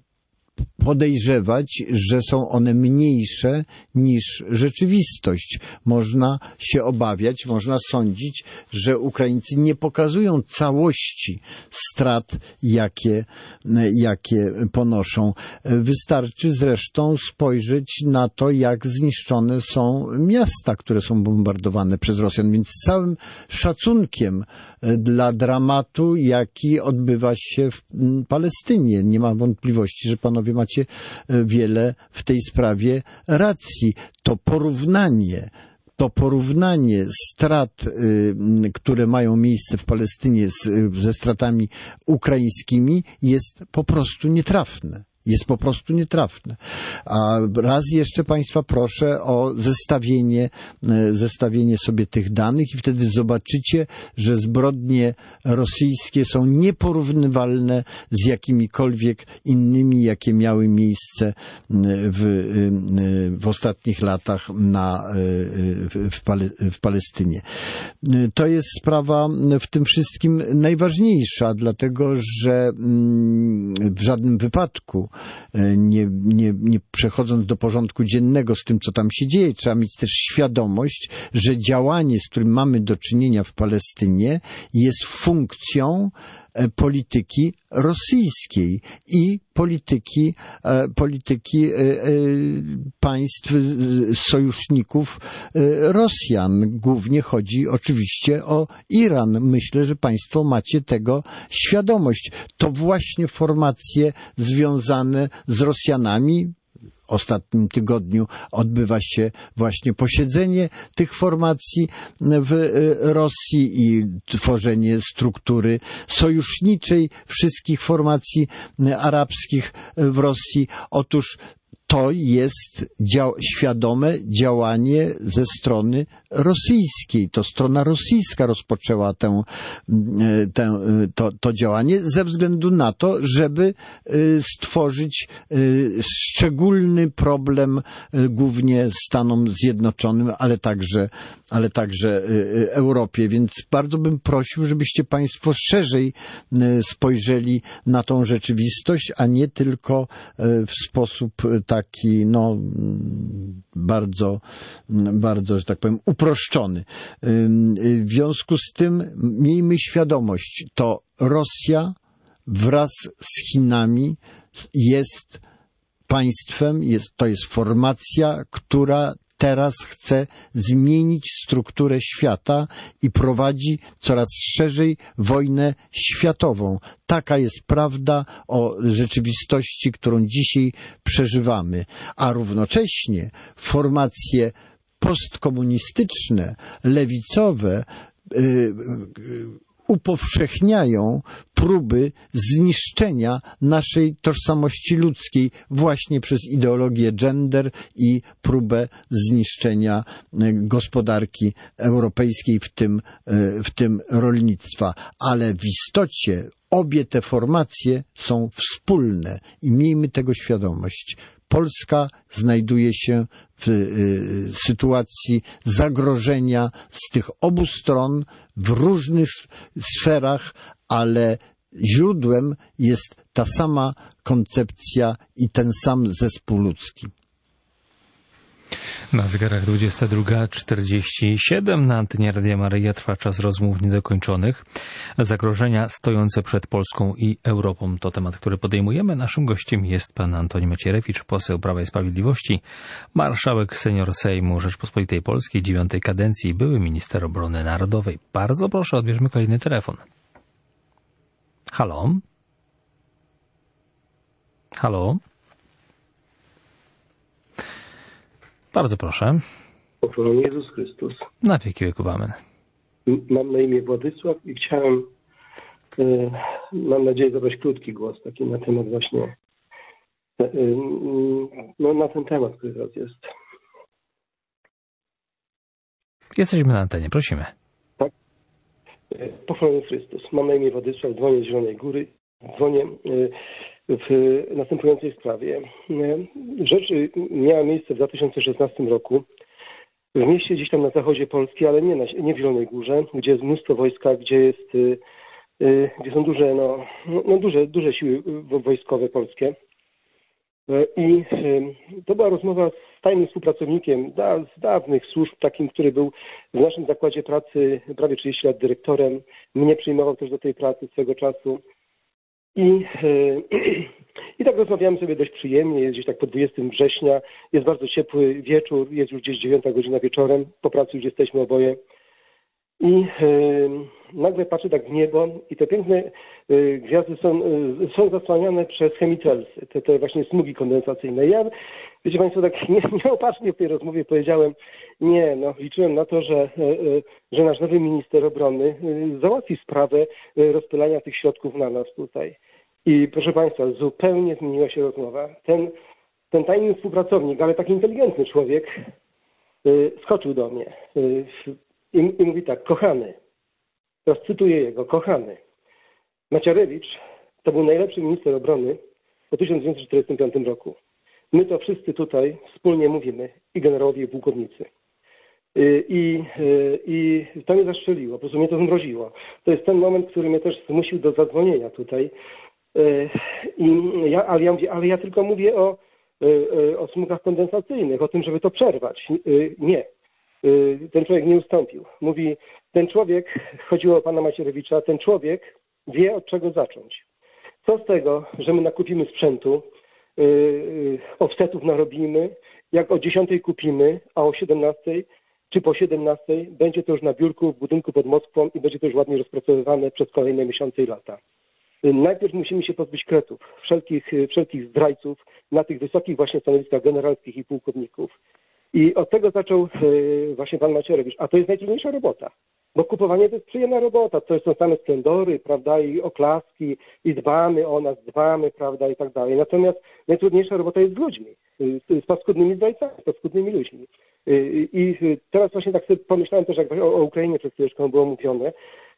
podejrzewać, że są one mniejsze niż rzeczywistość. Można się obawiać, można sądzić, że Ukraińcy nie pokazują całości strat, jakie, jakie ponoszą. Wystarczy zresztą spojrzeć na to, jak zniszczone są miasta, które są bombardowane przez Rosjan. Więc z całym szacunkiem dla dramatu, jaki odbywa się w Palestynie. Nie ma wątpliwości, że panowie macie wiele w tej sprawie racji. To porównanie, to porównanie strat, które mają miejsce w Palestynie z, ze stratami ukraińskimi jest po prostu nietrafne. Jest po prostu nietrafne. A raz jeszcze Państwa proszę o zestawienie, zestawienie sobie tych danych i wtedy zobaczycie, że zbrodnie rosyjskie są nieporównywalne z jakimikolwiek innymi, jakie miały miejsce w, w ostatnich latach na, w, Pale, w Palestynie. To jest sprawa w tym wszystkim najważniejsza, dlatego że w żadnym wypadku Nie, nie, nie przechodząc do porządku dziennego z tym, co tam się dzieje, trzeba mieć też świadomość, że działanie, z którym mamy do czynienia w Palestynie, jest funkcją polityki rosyjskiej i polityki, polityki państw sojuszników Rosjan. Głównie chodzi oczywiście o Iran. Myślę, że Państwo macie tego świadomość. To właśnie formacje związane z Rosjanami. W ostatnim tygodniu odbywa się właśnie posiedzenie tych formacji w Rosji i tworzenie struktury sojuszniczej wszystkich formacji arabskich w Rosji. Otóż to jest dzia- świadome działanie ze strony rosyjskiej. To strona rosyjska rozpoczęła tę, tę, to, to działanie ze względu na to, żeby stworzyć szczególny problem głównie Stanom Zjednoczonym, ale także, ale także Europie. Więc bardzo bym prosił, żebyście Państwo szerzej spojrzeli na tą rzeczywistość, a nie tylko w sposób taki, no, bardzo, bardzo, że tak powiem, uproszczony. W związku z tym miejmy świadomość, to Rosja wraz z Chinami jest państwem, jest, to jest formacja, która teraz chce zmienić strukturę świata i prowadzi coraz szerzej wojnę światową. Taka jest prawda o rzeczywistości, którą dzisiaj przeżywamy. A równocześnie formacje postkomunistyczne, lewicowe, yy, upowszechniają próby zniszczenia naszej tożsamości ludzkiej właśnie przez ideologię gender i próbę zniszczenia gospodarki europejskiej, w tym, w tym rolnictwa. Ale w istocie obie te formacje są wspólne i miejmy tego świadomość. Polska znajduje się w y, sytuacji zagrożenia z tych obu stron w różnych sferach, ale źródłem jest ta sama koncepcja i ten sam zespół ludzki. Na zegarach dwudziesta druga czterdzieści siedem na antenie Radia Maryja trwa czas rozmów niedokończonych. Zagrożenia stojące przed Polską i Europą to temat, który podejmujemy. Naszym gościem jest pan Antoni Macierewicz, poseł Prawa i Sprawiedliwości, marszałek senior Sejmu Rzeczpospolitej Polskiej dziewiątej kadencji, były minister obrony narodowej. Bardzo proszę, odbierzmy kolejny telefon. Halo? Halo? Bardzo proszę. Pochwalony Jezus Chrystus. Na wieki wieków amen. Mam na imię Władysław i chciałem, y, mam nadzieję, zabrać krótki głos taki na temat właśnie, y, y, no na ten temat, który teraz jest. Jesteśmy na antenie, prosimy. Tak. Pochwalony Chrystus. Mam na imię Władysław, dzwonię z Zielonej Góry. dzwonię w następującej sprawie. Rzecz miała miejsce w dwa tysiące szesnastym roku w mieście gdzieś tam na zachodzie Polski, ale nie, na, nie w Zielonej Górze, gdzie jest mnóstwo wojska, gdzie jest, gdzie są duże, no, no duże, duże siły wojskowe polskie. I to była rozmowa z tajnym współpracownikiem z dawnych służb, takim, który był w naszym zakładzie pracy prawie trzydzieści lat dyrektorem. Mnie przyjmował też do tej pracy swego czasu. I, I tak rozmawiamy sobie dość przyjemnie, jest gdzieś tak po dwudziestego września, jest bardzo ciepły wieczór, jest już gdzieś dziewiąta godzina wieczorem, po pracy już jesteśmy oboje. I e, nagle patrzę tak w niebo i te piękne e, gwiazdy są, e, są zasłaniane przez chemitrelsy, te, te właśnie smugi kondensacyjne. Ja, wiecie Państwo, tak nie, nieopatrznie w tej rozmowie powiedziałem, nie, no liczyłem na to, że, e, że nasz nowy minister obrony e, załatwi sprawę e, rozpylania tych środków na nas tutaj. I proszę Państwa, zupełnie zmieniła się rozmowa. Ten, ten tajny współpracownik, ale taki inteligentny człowiek e, skoczył do mnie. E, I, I mówi tak, kochany, teraz cytuję jego, kochany, Macierewicz to był najlepszy minister obrony po tysiąc dziewięćset czterdziestym piątym roku. My to wszyscy tutaj wspólnie mówimy, i generałowie, i pułkownicy. I, i, I to mnie zastrzeliło, po prostu mnie to zmroziło. To jest ten moment, który mnie też zmusił do zadzwonienia tutaj. I ja, ale, ja mówię, ale ja tylko mówię o, o smugach kondensacyjnych, o tym, żeby to przerwać. Nie. Ten człowiek nie ustąpił. Mówi, ten człowiek, chodziło o pana Macierewicza, ten człowiek wie, od czego zacząć. Co z tego, że my nakupimy sprzętu, yy, offsetów narobimy, jak o dziesiątej kupimy, a o siedemnastej czy po siedemnastej będzie to już na biurku w budynku pod Moskwą i będzie to już ładnie rozpracowywane przez kolejne miesiące i lata. Najpierw musimy się pozbyć kretów, wszelkich, wszelkich zdrajców na tych wysokich właśnie stanowiskach generalskich i pułkowników. I od tego zaczął yy, właśnie pan Macierewicz. A to jest najtrudniejsza robota, bo kupowanie to jest przyjemna robota. To są same splendory, prawda, i oklaski, i dbamy o nas, dbamy, prawda, i tak dalej. Natomiast najtrudniejsza robota jest z ludźmi, yy, z paskudnymi zdrajcami, z paskudnymi ludźmi. Yy, I yy, teraz właśnie tak sobie pomyślałem też, jak o, o Ukrainie przed chwileczką było mówione,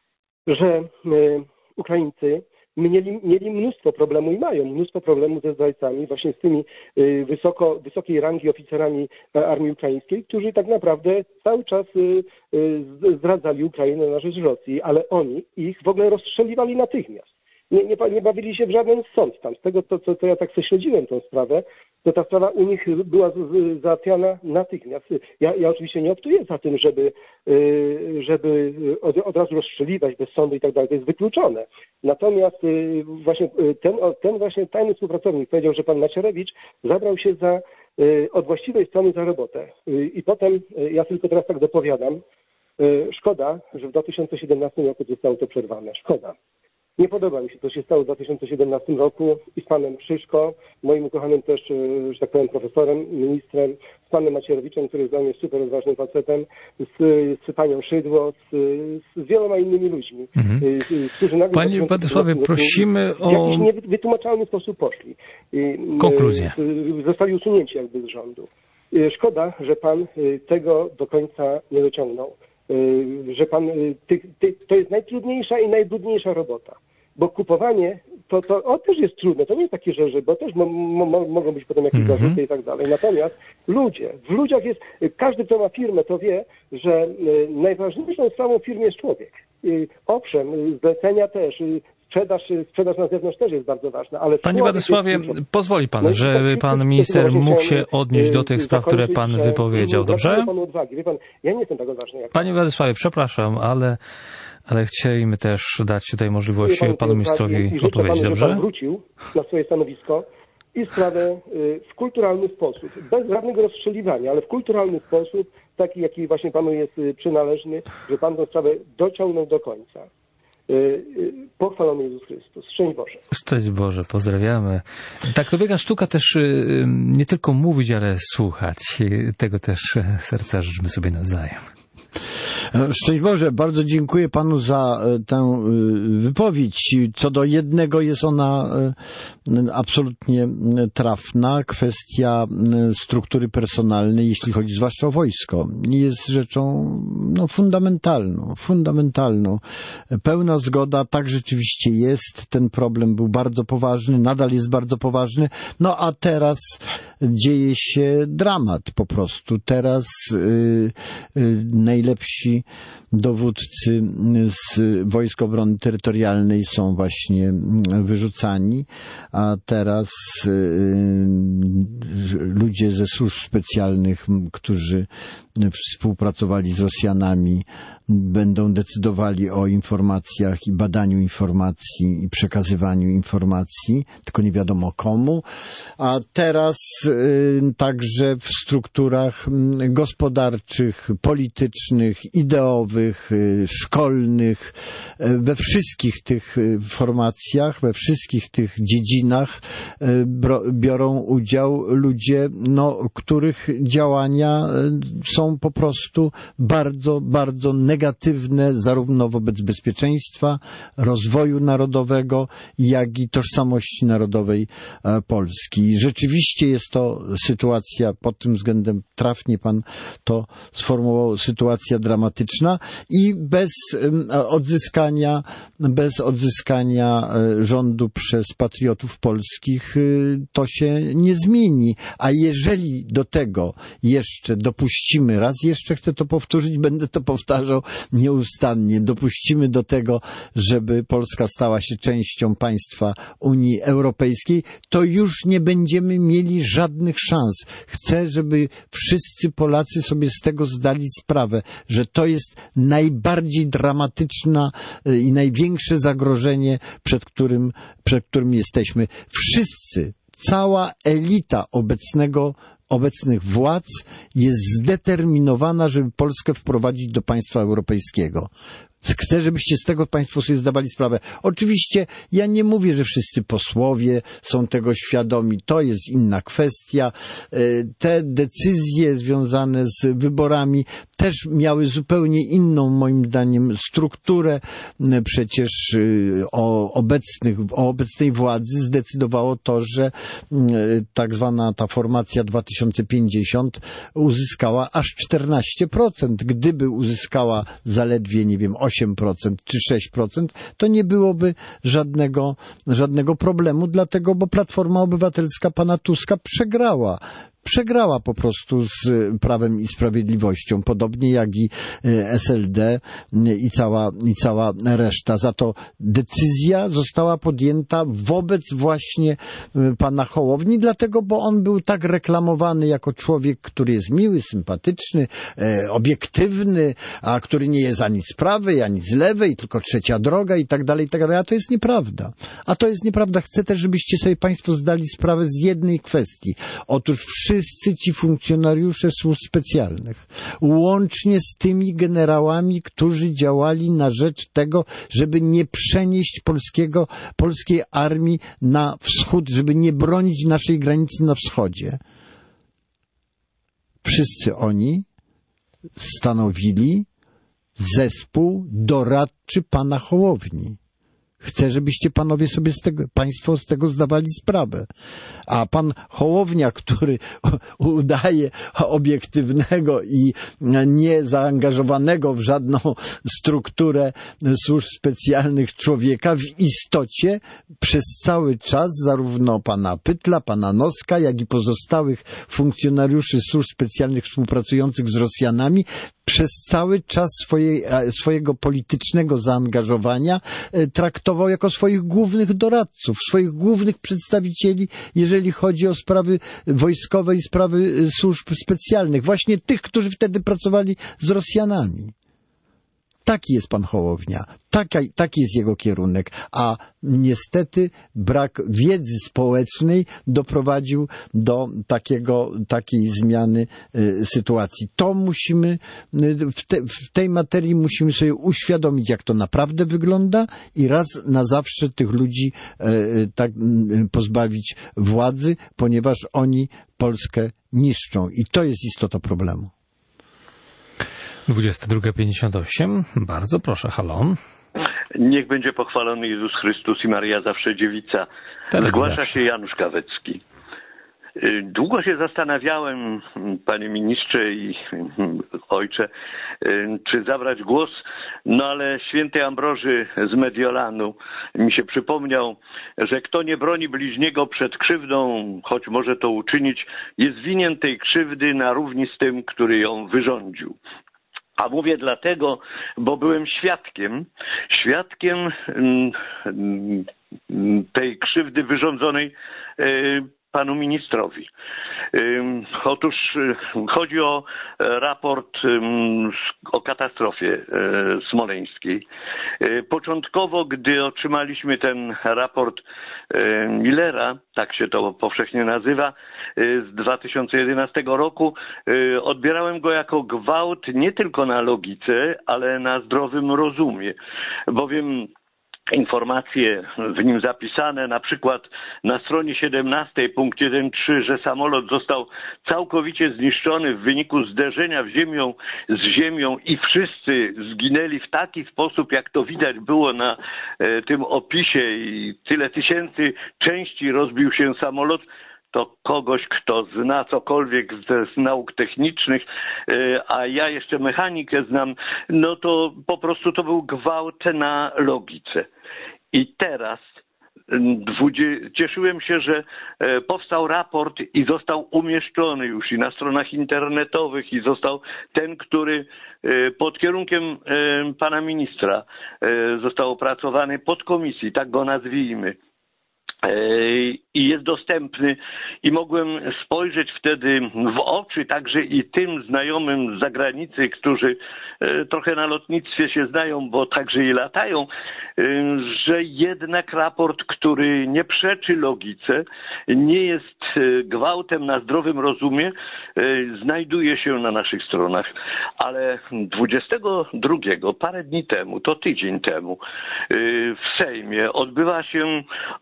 że yy, Ukraińcy mieli, mieli mnóstwo problemu i mają mnóstwo problemów ze zdrajcami, właśnie z tymi y, wysoko, wysokiej rangi oficerami armii ukraińskiej, którzy tak naprawdę cały czas y, y, zdradzali Ukrainę na rzecz Rosji, ale oni ich w ogóle rozstrzeliwali natychmiast. Nie, nie, nie bawili się w żaden sąd tam. Z tego, co, co, co ja tak sobie śledziłem tę sprawę, to ta sprawa u nich była załatwiana natychmiast. Ja, ja oczywiście nie optuję za tym, żeby, żeby od, od razu rozstrzeliwać bez sądu i tak dalej. To jest wykluczone. Natomiast właśnie ten, ten właśnie tajny współpracownik powiedział, że pan Macierewicz zabrał się za od właściwej strony za robotę. I potem, ja tylko teraz tak dopowiadam, szkoda, że w dwa tysiące siedemnastym roku zostało to przerwane. Szkoda. Nie podoba mi się, co się stało w dwa tysiące siedemnastym roku i z panem Szyszko, moim ukochanym też, że tak powiem, profesorem, ministrem, z panem Macierewiczem, który jest dla mnie super ważnym facetem, z, z panią Szydło, z, z wieloma innymi ludźmi, mhm. którzy nagle... Panie Władysławie, prosimy o... W jakiś niewytłumaczalny sposób poszli. Konkluzję. Zostali usunięci jakby z rządu. Szkoda, że pan tego do końca nie dociągnął. Że pan, ty, ty, to jest najtrudniejsza i najbrudniejsza robota, bo kupowanie to, to o, też jest trudne, to nie jest takie rzeczy, bo też mo, mo, mogą być potem jakieś zarzuty mm-hmm. i tak dalej. Natomiast ludzie, w ludziach jest, każdy kto ma firmę to wie, że najważniejszą sprawą w firmie jest człowiek. Owszem, zlecenia też, Sprzedaż, sprzedaż na zewnątrz też jest bardzo ważna. Ale Panie Władysławie, jest... pozwoli pan, no żeby pan minister mógł się odnieść do tych spraw, które pan wypowiedział, dobrze? Panu odwagi. Wie pan, ja nie jestem tak odważny jak Panie Władysławie, przepraszam, ale, ale chcieliśmy też dać tutaj możliwość pan, panu ministrowi odpowiedzieć, panu, dobrze? Pan wrócił na swoje stanowisko i sprawę w kulturalny sposób, bez żadnego rozstrzeliwania, ale w kulturalny sposób, taki jaki właśnie panu jest przynależny, że pan tę sprawę dociągnął do końca. Pochwalony Jezus Chrystus. Szczęść Boże. Szczęść Boże, pozdrawiamy. Tak, to biega sztuka też nie tylko mówić, ale słuchać. Tego też serca życzmy sobie nawzajem. Szczęść Boże, bardzo dziękuję panu za tę wypowiedź. Co do jednego jest ona absolutnie trafna. Kwestia struktury personalnej, jeśli chodzi zwłaszcza o wojsko, jest rzeczą no, fundamentalną, fundamentalną. Pełna zgoda, tak rzeczywiście jest. Ten problem był bardzo poważny, nadal jest bardzo poważny. No a teraz dzieje się dramat po prostu. Teraz y, y, najlepsi dowódcy z Wojsk Obrony Terytorialnej są właśnie wyrzucani, a teraz y, ludzie ze służb specjalnych, którzy współpracowali z Rosjanami, będą decydowali o informacjach i badaniu informacji i przekazywaniu informacji, tylko nie wiadomo komu. A teraz y, także w strukturach gospodarczych, politycznych, ideowych, y, szkolnych, y, we wszystkich tych formacjach, we wszystkich tych dziedzinach y, bro, biorą udział ludzie, no, których działania y, są po prostu bardzo, bardzo negatywne zarówno wobec bezpieczeństwa, rozwoju narodowego, jak i tożsamości narodowej Polski. I rzeczywiście jest to sytuacja, pod tym względem trafnie pan to sformułował, sytuacja dramatyczna i bez odzyskania, bez odzyskania rządu przez patriotów polskich to się nie zmieni. A jeżeli do tego jeszcze dopuścimy, raz jeszcze chcę to powtórzyć, będę to powtarzał nieustannie, dopuścimy do tego, żeby Polska stała się częścią państwa Unii Europejskiej, to już nie będziemy mieli żadnych szans. Chcę, żeby wszyscy Polacy sobie z tego zdali sprawę, że to jest najbardziej dramatyczne i największe zagrożenie, przed którym, przed którym jesteśmy. Wszyscy, cała elita obecnego obecnych władz jest zdeterminowana, żeby Polskę wprowadzić do państwa europejskiego. Chcę, żebyście z tego państwo sobie zdawali sprawę. Oczywiście ja nie mówię, że wszyscy posłowie są tego świadomi. To jest inna kwestia. Te decyzje związane z wyborami też miały zupełnie inną, moim zdaniem, strukturę. Przecież o, obecnych, o obecnej władzy zdecydowało to, że tak zwana ta formacja dwa tysiące pięćdziesiąt uzyskała aż czternaście procent. Gdyby uzyskała zaledwie, nie wiem, osiem procent czy sześć procent, to nie byłoby żadnego, żadnego problemu, dlatego, bo Platforma Obywatelska pana Tuska przegrała. Przegrała po prostu z Prawem i Sprawiedliwością, podobnie jak i S L D i cała, i cała reszta. Za to decyzja została podjęta wobec właśnie pana Hołowni, dlatego, bo on był tak reklamowany jako człowiek, który jest miły, sympatyczny, e, obiektywny, a który nie jest ani z prawej, ani z lewej, tylko trzecia droga i tak dalej, i tak dalej. A to jest nieprawda. A to jest nieprawda. Chcę też, żebyście sobie państwo zdali sprawę z jednej kwestii. Otóż wszyscy Wszyscy ci funkcjonariusze służb specjalnych, łącznie z tymi generałami, którzy działali na rzecz tego, żeby nie przenieść polskiego, polskiej armii na wschód, żeby nie bronić naszej granicy na wschodzie. Wszyscy oni stanowili zespół doradczy pana Hołowni. Chcę, żebyście panowie sobie z tego, państwo z tego zdawali sprawę. A pan Hołownia, który udaje obiektywnego i niezaangażowanego w żadną strukturę służb specjalnych człowieka, w istocie przez cały czas zarówno pana Pytla, pana Noska, jak i pozostałych funkcjonariuszy służb specjalnych współpracujących z Rosjanami przez cały czas swojej, swojego politycznego zaangażowania traktował jako swoich głównych doradców, swoich głównych przedstawicieli, jeżeli chodzi o sprawy wojskowe i sprawy służb specjalnych. Właśnie tych, którzy wtedy pracowali z Rosjanami. Taki jest pan Hołownia. Taka, taki jest jego kierunek. A niestety brak wiedzy społecznej doprowadził do takiego, takiej zmiany y, sytuacji. To musimy, y, w, te, w tej materii musimy sobie uświadomić, jak to naprawdę wygląda i raz na zawsze tych ludzi y, y, tak, y, pozbawić władzy, ponieważ oni Polskę niszczą. I to jest istota problemu. dwudziesta druga pięćdziesiąt osiem. Bardzo proszę, halo. Niech będzie pochwalony Jezus Chrystus i Maria zawsze dziewica. Zgłasza się Janusz Kawecki. Długo się zastanawiałem, panie ministrze i ojcze, czy zabrać głos, no ale święty Ambroży z Mediolanu mi się przypomniał, że kto nie broni bliźniego przed krzywdą, choć może to uczynić, jest winien tej krzywdy na równi z tym, który ją wyrządził. A mówię dlatego, bo byłem świadkiem, świadkiem tej krzywdy wyrządzonej panu ministrowi. Otóż chodzi o raport o katastrofie smoleńskiej. Początkowo, gdy otrzymaliśmy ten raport Millera, tak się to powszechnie nazywa, z dwa tysiące jedenastego roku, odbierałem go jako gwałt nie tylko na logice, ale na zdrowym rozumie, bowiem informacje w nim zapisane, na przykład na stronie siedemnastej punkt jeden trzy, że samolot został całkowicie zniszczony w wyniku zderzenia w ziemią, z ziemią i wszyscy zginęli w taki sposób, jak to widać było na e, tym opisie i tyle tysięcy części rozbił się samolot, to kogoś, kto zna cokolwiek z, z nauk technicznych, a ja jeszcze mechanikę znam, no to po prostu to był gwałt na logice. I teraz cieszyłem się, że powstał raport i został umieszczony już i na stronach internetowych i został ten, który pod kierunkiem pana ministra został opracowany podkomisji, tak go nazwijmy. I jest dostępny i mogłem spojrzeć wtedy w oczy także i tym znajomym z zagranicy, którzy trochę na lotnictwie się znają, bo także i latają, że jednak raport, który nie przeczy logice, nie jest gwałtem na zdrowym rozumie, znajduje się na naszych stronach. Ale dwudziestego drugiego, parę dni temu, to tydzień temu, w Sejmie odbywa się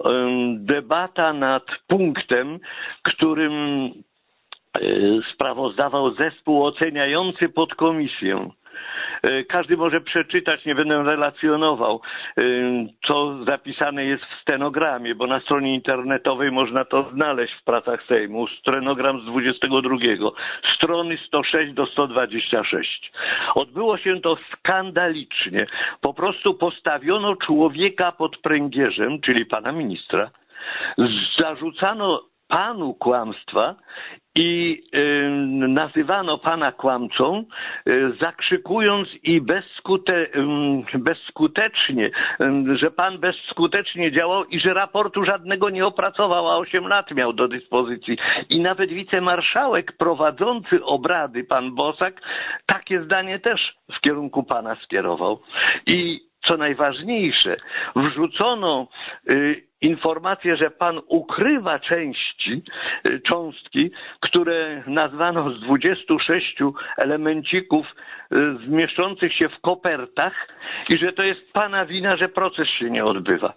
debata nad punktem, którym sprawozdawał zespół oceniający podkomisję. Każdy może przeczytać, nie będę relacjonował, co zapisane jest w stenogramie, bo na stronie internetowej można to znaleźć w pracach Sejmu. Stenogram z dwudziestego drugiego, strony sto sześć do sto dwadzieścia sześć. Odbyło się to skandalicznie. Po prostu postawiono człowieka pod pręgierzem, czyli pana ministra. Zarzucano panu kłamstwa i y, nazywano pana kłamcą, y, zakrzykując i bezskute, y, bezskutecznie, y, że pan bezskutecznie działał i że raportu żadnego nie opracował, a osiem lat miał do dyspozycji. I nawet wicemarszałek prowadzący obrady, pan Bosak, takie zdanie też w kierunku pana skierował. I co najważniejsze, wrzucono y, informację, że pan ukrywa części, y, cząstki, które nazwano z dwudziestu sześciu elemencików y, zmieszczących się w kopertach i że to jest pana wina, że proces się nie odbywa.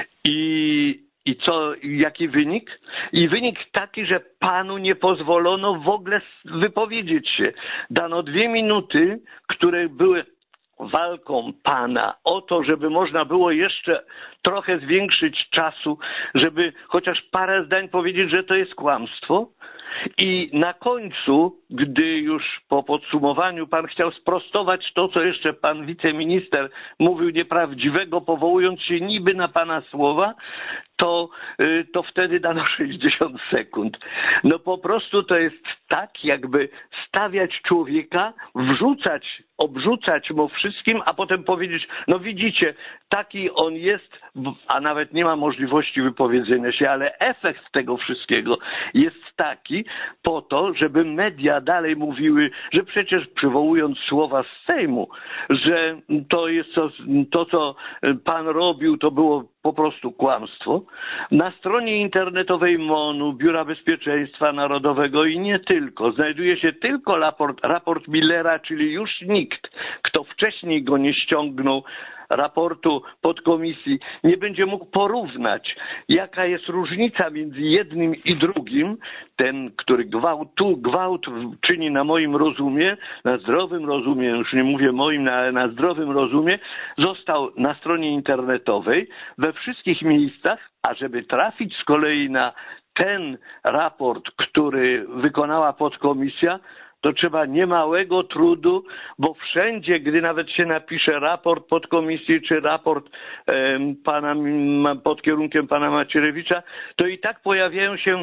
I I co, jaki wynik? I wynik taki, że panu nie pozwolono w ogóle wypowiedzieć się. Dano dwie minuty, które były walką pana o to, żeby można było jeszcze trochę zwiększyć czasu, żeby chociaż parę zdań powiedzieć, że to jest kłamstwo. I na końcu, gdy już po podsumowaniu pan chciał sprostować to, co jeszcze pan wiceminister mówił nieprawdziwego, powołując się niby na pana słowa, to, to wtedy dano sześćdziesiąt sekund. No po prostu to jest tak, jakby stawiać człowieka, wrzucać, obrzucać mu wszystkim, a potem powiedzieć, no widzicie, taki on jest, a nawet nie ma możliwości wypowiedzenia się, ale efekt tego wszystkiego jest taki po to, żeby media dalej mówiły, że przecież przywołując słowa z Sejmu, że to jest to, to co pan robił, to było po prostu kłamstwo. Na stronie internetowej MONU, Biura Bezpieczeństwa Narodowego i nie tylko, znajduje się tylko raport, raport Millera, czyli już nikt, kto wcześniej go nie ściągnął, raportu podkomisji nie będzie mógł porównać, jaka jest różnica między jednym i drugim, ten, który gwałt, tu gwałt czyni na moim rozumie, na zdrowym rozumie, już nie mówię moim, ale na zdrowym rozumie, został na stronie internetowej we wszystkich miejscach, a żeby trafić z kolei na ten raport, który wykonała podkomisja, to trzeba niemałego trudu, bo wszędzie, gdy nawet się napisze raport podkomisji czy raport e, pana, pod kierunkiem pana Macierewicza, to i tak pojawiają się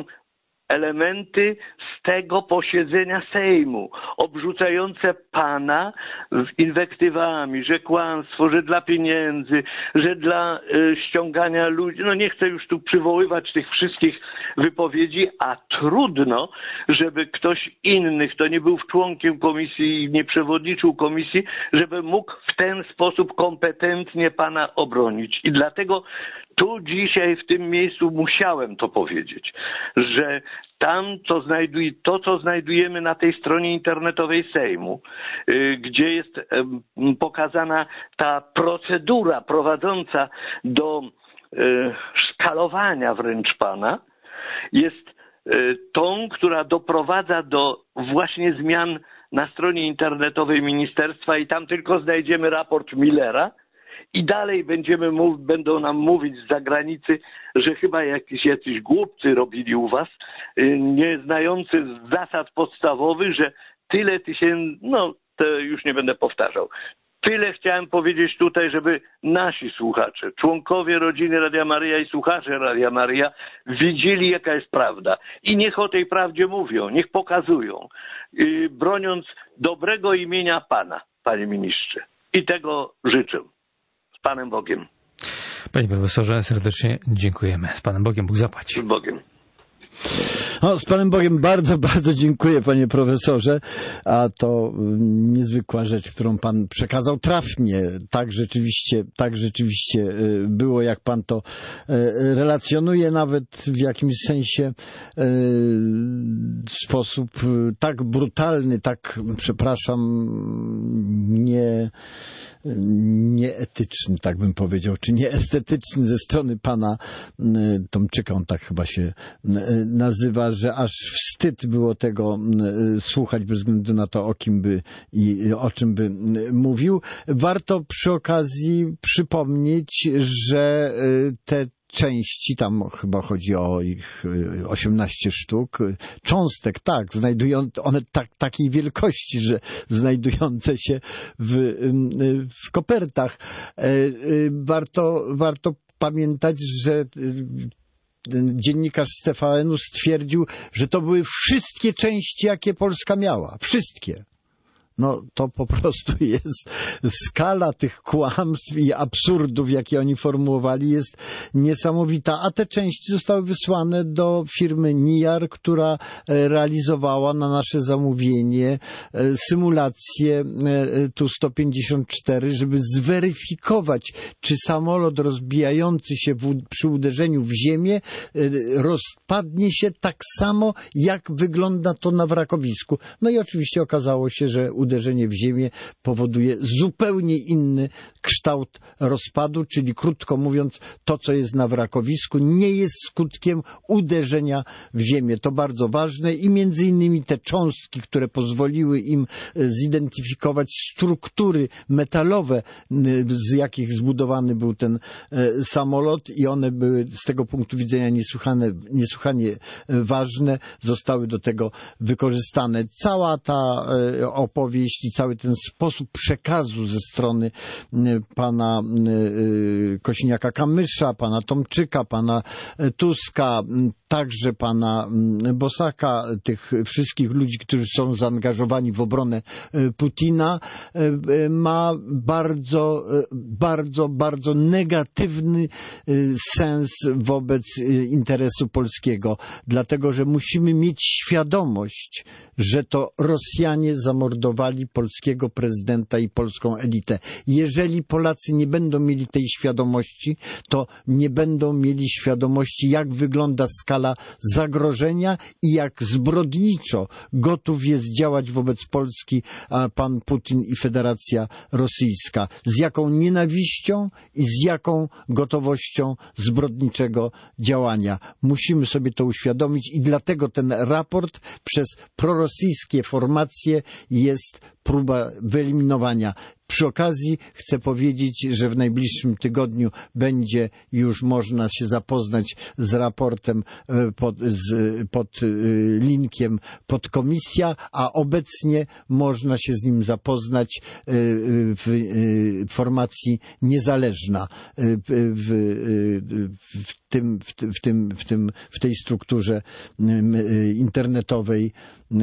elementy z tego posiedzenia Sejmu, obrzucające pana inwektywami, że kłamstwo, że dla pieniędzy, że dla y, ściągania ludzi. No nie chcę już tu przywoływać tych wszystkich wypowiedzi, a trudno, żeby ktoś inny, kto nie był członkiem komisji i nie przewodniczył komisji, żeby mógł w ten sposób kompetentnie pana obronić. I dlatego tu dzisiaj w tym miejscu musiałem to powiedzieć, że tam co znajduje, to, co znajdujemy na tej stronie internetowej Sejmu, y, gdzie jest y, pokazana ta procedura prowadząca do y, szkalowania wręcz pana, jest y, tą, która doprowadza do właśnie zmian na stronie internetowej ministerstwa i tam tylko znajdziemy raport Millera. I dalej będziemy mów, będą nam mówić z zagranicy, że chyba jakieś jacyś głupcy robili u was, nie znający zasad podstawowych, że tyle tysięcy, no to już nie będę powtarzał. Tyle chciałem powiedzieć tutaj, żeby nasi słuchacze, członkowie rodziny Radia Maryja i słuchacze Radia Maryja widzieli, jaka jest prawda. I niech o tej prawdzie mówią, niech pokazują, broniąc dobrego imienia Pana, Panie Ministrze. I tego życzę. Z Panem Bogiem. Panie profesorze, serdecznie dziękujemy. Z Panem Bogiem, Bóg zapłać. Z Bogiem. O, z Panem Bogiem bardzo, bardzo dziękuję, panie profesorze. A to niezwykła rzecz, którą pan przekazał trafnie. Tak rzeczywiście, tak rzeczywiście było, jak pan to relacjonuje, nawet w jakimś sensie w sposób tak brutalny, tak, przepraszam, nie... nieetyczny, tak bym powiedział, czy nieestetyczny ze strony pana Tomczyka, on tak chyba się nazywa, że aż wstyd było tego słuchać bez względu na to, o kim by i o czym by mówił. Warto przy okazji przypomnieć, że te części, tam chyba chodzi o ich osiemnaście sztuk, cząstek, tak, znajdują one tak, takiej wielkości, że znajdujące się w, w kopertach. Warto, warto pamiętać, że dziennikarz z T V N-u stwierdził, że to były wszystkie części, jakie Polska miała. Wszystkie. No to po prostu jest skala tych kłamstw i absurdów, jakie oni formułowali, jest niesamowita. A te części zostały wysłane do firmy Niar, która realizowała na nasze zamówienie symulację Tu sto pięćdziesiąt cztery, żeby zweryfikować, czy samolot rozbijający się w, przy uderzeniu w ziemię rozpadnie się tak samo, jak wygląda to na wrakowisku. No i oczywiście okazało się, że uderzenie w ziemię powoduje zupełnie inny kształt rozpadu, czyli krótko mówiąc, to co jest na wrakowisku nie jest skutkiem uderzenia w ziemię. To bardzo ważne i między innymi te cząstki, które pozwoliły im zidentyfikować struktury metalowe, z jakich zbudowany był ten samolot i one były z tego punktu widzenia niesłychane, niesłychanie ważne, zostały do tego wykorzystane. Cała ta opowieść i cały ten sposób przekazu ze strony pana Kosiniaka-Kamysza, pana Tomczyka, pana Tuska, także pana Bosaka, tych wszystkich ludzi, którzy są zaangażowani w obronę Putina, ma bardzo, bardzo, bardzo negatywny sens wobec interesu polskiego, dlatego że musimy mieć świadomość, że to Rosjanie zamordowali traktowali polskiego prezydenta i polską elitę. Jeżeli Polacy nie będą mieli tej świadomości, to nie będą mieli świadomości, jak wygląda skala zagrożenia i jak zbrodniczo gotów jest działać wobec Polski a pan Putin i Federacja Rosyjska. Z jaką nienawiścią i z jaką gotowością zbrodniczego działania. Musimy sobie to uświadomić i dlatego ten raport przez prorosyjskie formacje jest próba wyeliminowania. Przy okazji chcę powiedzieć, że w najbliższym tygodniu będzie już można się zapoznać z raportem pod, z, pod linkiem podkomisja, a obecnie można się z nim zapoznać w formacji niezależna w, w, tym, w, tym, w, tym, w, tym, w tej strukturze internetowej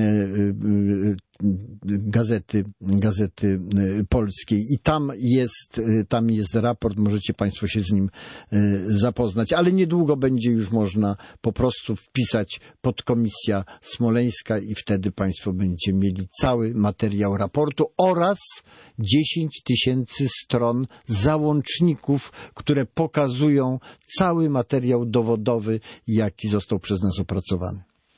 gazety, gazety polskiej i tam jest, tam jest raport, możecie Państwo się z nim zapoznać, ale niedługo będzie już można po prostu wpisać podkomisja smoleńska i wtedy Państwo będziecie mieli cały materiał raportu oraz dziesięć tysięcy stron załączników, które pokazują cały materiał dowodowy, jaki został przez nas opracowany.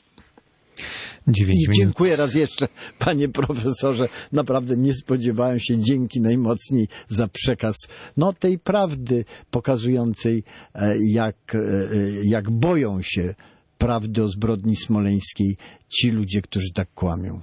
I dziękuję raz jeszcze, panie profesorze. Naprawdę nie spodziewałem się, dzięki najmocniej za przekaz no, tej prawdy pokazującej, jak, jak boją się prawdy o zbrodni smoleńskiej ci ludzie, którzy tak kłamią.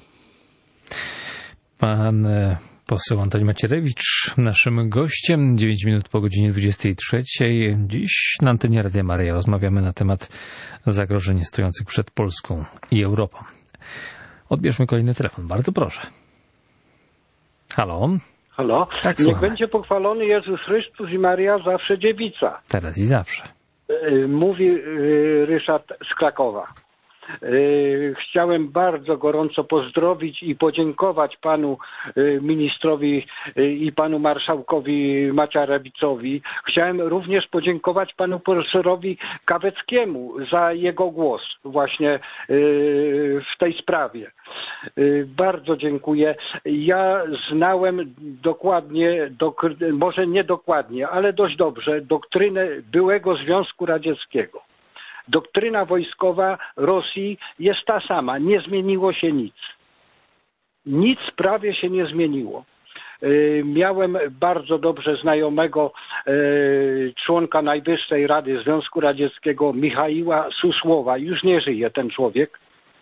Pan poseł Antoni Macierewicz, naszym gościem, dziewięć minut po godzinie dwudziestej trzeciej. Dziś na antenie Radia Maryja rozmawiamy na temat zagrożeń stojących przed Polską i Europą. Odbierzmy kolejny telefon. Bardzo proszę. Halo? Halo? Tak, Niech słuchamy. będzie pochwalony Jezus Chrystus i Maria zawsze dziewica. Teraz i zawsze. Mówi Ryszard z Krakowa. Chciałem bardzo gorąco pozdrowić i podziękować panu ministrowi i panu marszałkowi Macierewiczowi. Chciałem również podziękować panu profesorowi Kaweckiemu za jego głos właśnie w tej sprawie. Bardzo dziękuję. Ja znałem dokładnie, może nie dokładnie, ale dość dobrze doktrynę byłego Związku Radzieckiego. Doktryna wojskowa Rosji jest ta sama, nie zmieniło się nic. Nic prawie się nie zmieniło. Miałem bardzo dobrze znajomego członka Najwyższej Rady Związku Radzieckiego, Michaiła Susłowa. Już nie żyje ten człowiek.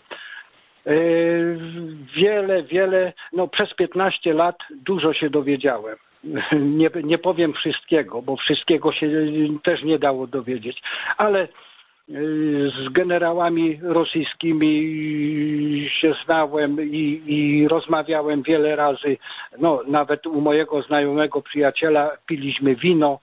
Wiele, wiele, no przez piętnaście lat dużo się dowiedziałem. Nie, nie powiem wszystkiego, bo wszystkiego się też nie dało dowiedzieć, ale z generałami rosyjskimi się znałem i, i rozmawiałem wiele razy. No, nawet u mojego znajomego przyjaciela piliśmy wino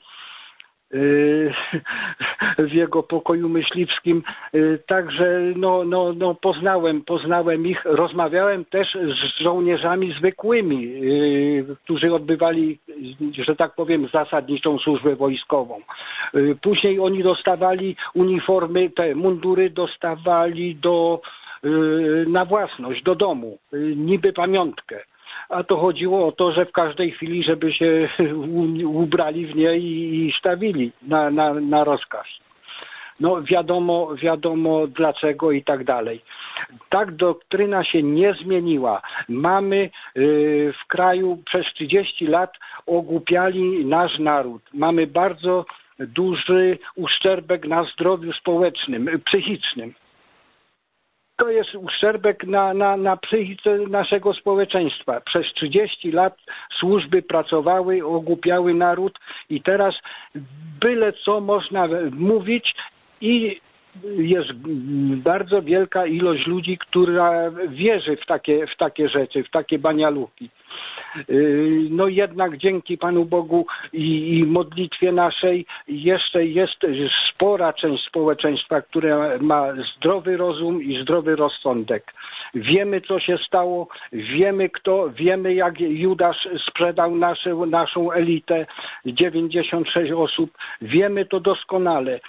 w jego pokoju myśliwskim. Także no, no, no poznałem, poznałem ich. Rozmawiałem też z żołnierzami zwykłymi, którzy odbywali, że tak powiem, zasadniczą służbę wojskową. Później oni dostawali uniformy, te mundury dostawali do, na własność, do domu, niby pamiątkę. A to chodziło o to, że w każdej chwili, żeby się ubrali w nie i stawili na, na, na rozkaz. No wiadomo, wiadomo dlaczego i tak dalej. Tak doktryna się nie zmieniła. Mamy w kraju przez trzydzieści lat ogłupiali nasz naród. Mamy bardzo duży uszczerbek na zdrowiu społecznym, psychicznym. To jest uszczerbek na, na, na psychice naszego społeczeństwa. Przez trzydzieści lat służby pracowały, ogłupiały naród i teraz byle co można mówić i jest bardzo wielka ilość ludzi, która wierzy w takie, w takie rzeczy, w takie banialuki. No jednak dzięki Panu Bogu i, i modlitwie naszej jeszcze jest spora część społeczeństwa, która ma zdrowy rozum i zdrowy rozsądek. Wiemy, co się stało, wiemy kto, wiemy jak Judasz sprzedał nasze, naszą elitę, dziewięćdziesiąt sześć osób, wiemy to doskonale.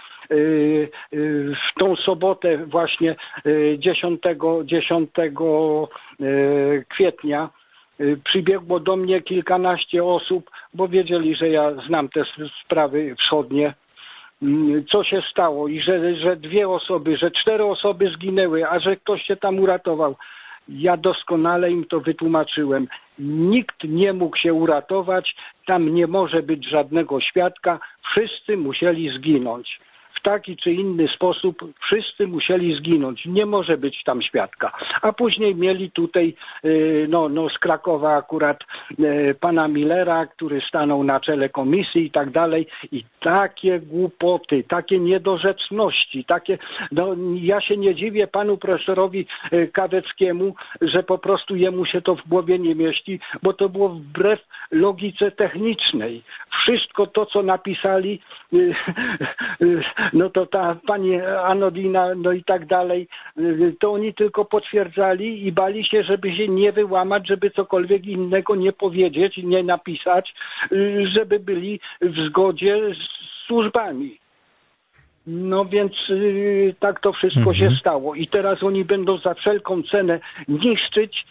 W tą sobotę właśnie dziesiątego kwietnia Przybiegło do mnie kilkanaście osób, bo wiedzieli, że ja znam te sprawy wschodnie. Co się stało i że, że dwie osoby, że cztery osoby zginęły, a że ktoś się tam uratował. Ja doskonale im to wytłumaczyłem. Nikt nie mógł się uratować, tam nie może być żadnego świadka, wszyscy musieli zginąć. W taki czy inny sposób wszyscy musieli zginąć. Nie może być tam świadka. A później mieli tutaj no, no z Krakowa akurat pana Millera, który stanął na czele komisji i tak dalej. I takie głupoty, takie niedorzeczności, takie, no ja się nie dziwię panu profesorowi Kaweckiemu, że po prostu jemu się to w głowie nie mieści, bo to było wbrew logice technicznej. Wszystko to, co napisali, no to ta pani Anodina, no i tak dalej, to oni tylko potwierdzali i bali się, żeby się nie wyłamać, żeby cokolwiek innego nie powiedzieć, nie napisać, żeby byli w zgodzie z służbami. No więc yy, tak to wszystko mhm. się stało. I teraz oni będą za wszelką cenę niszczyć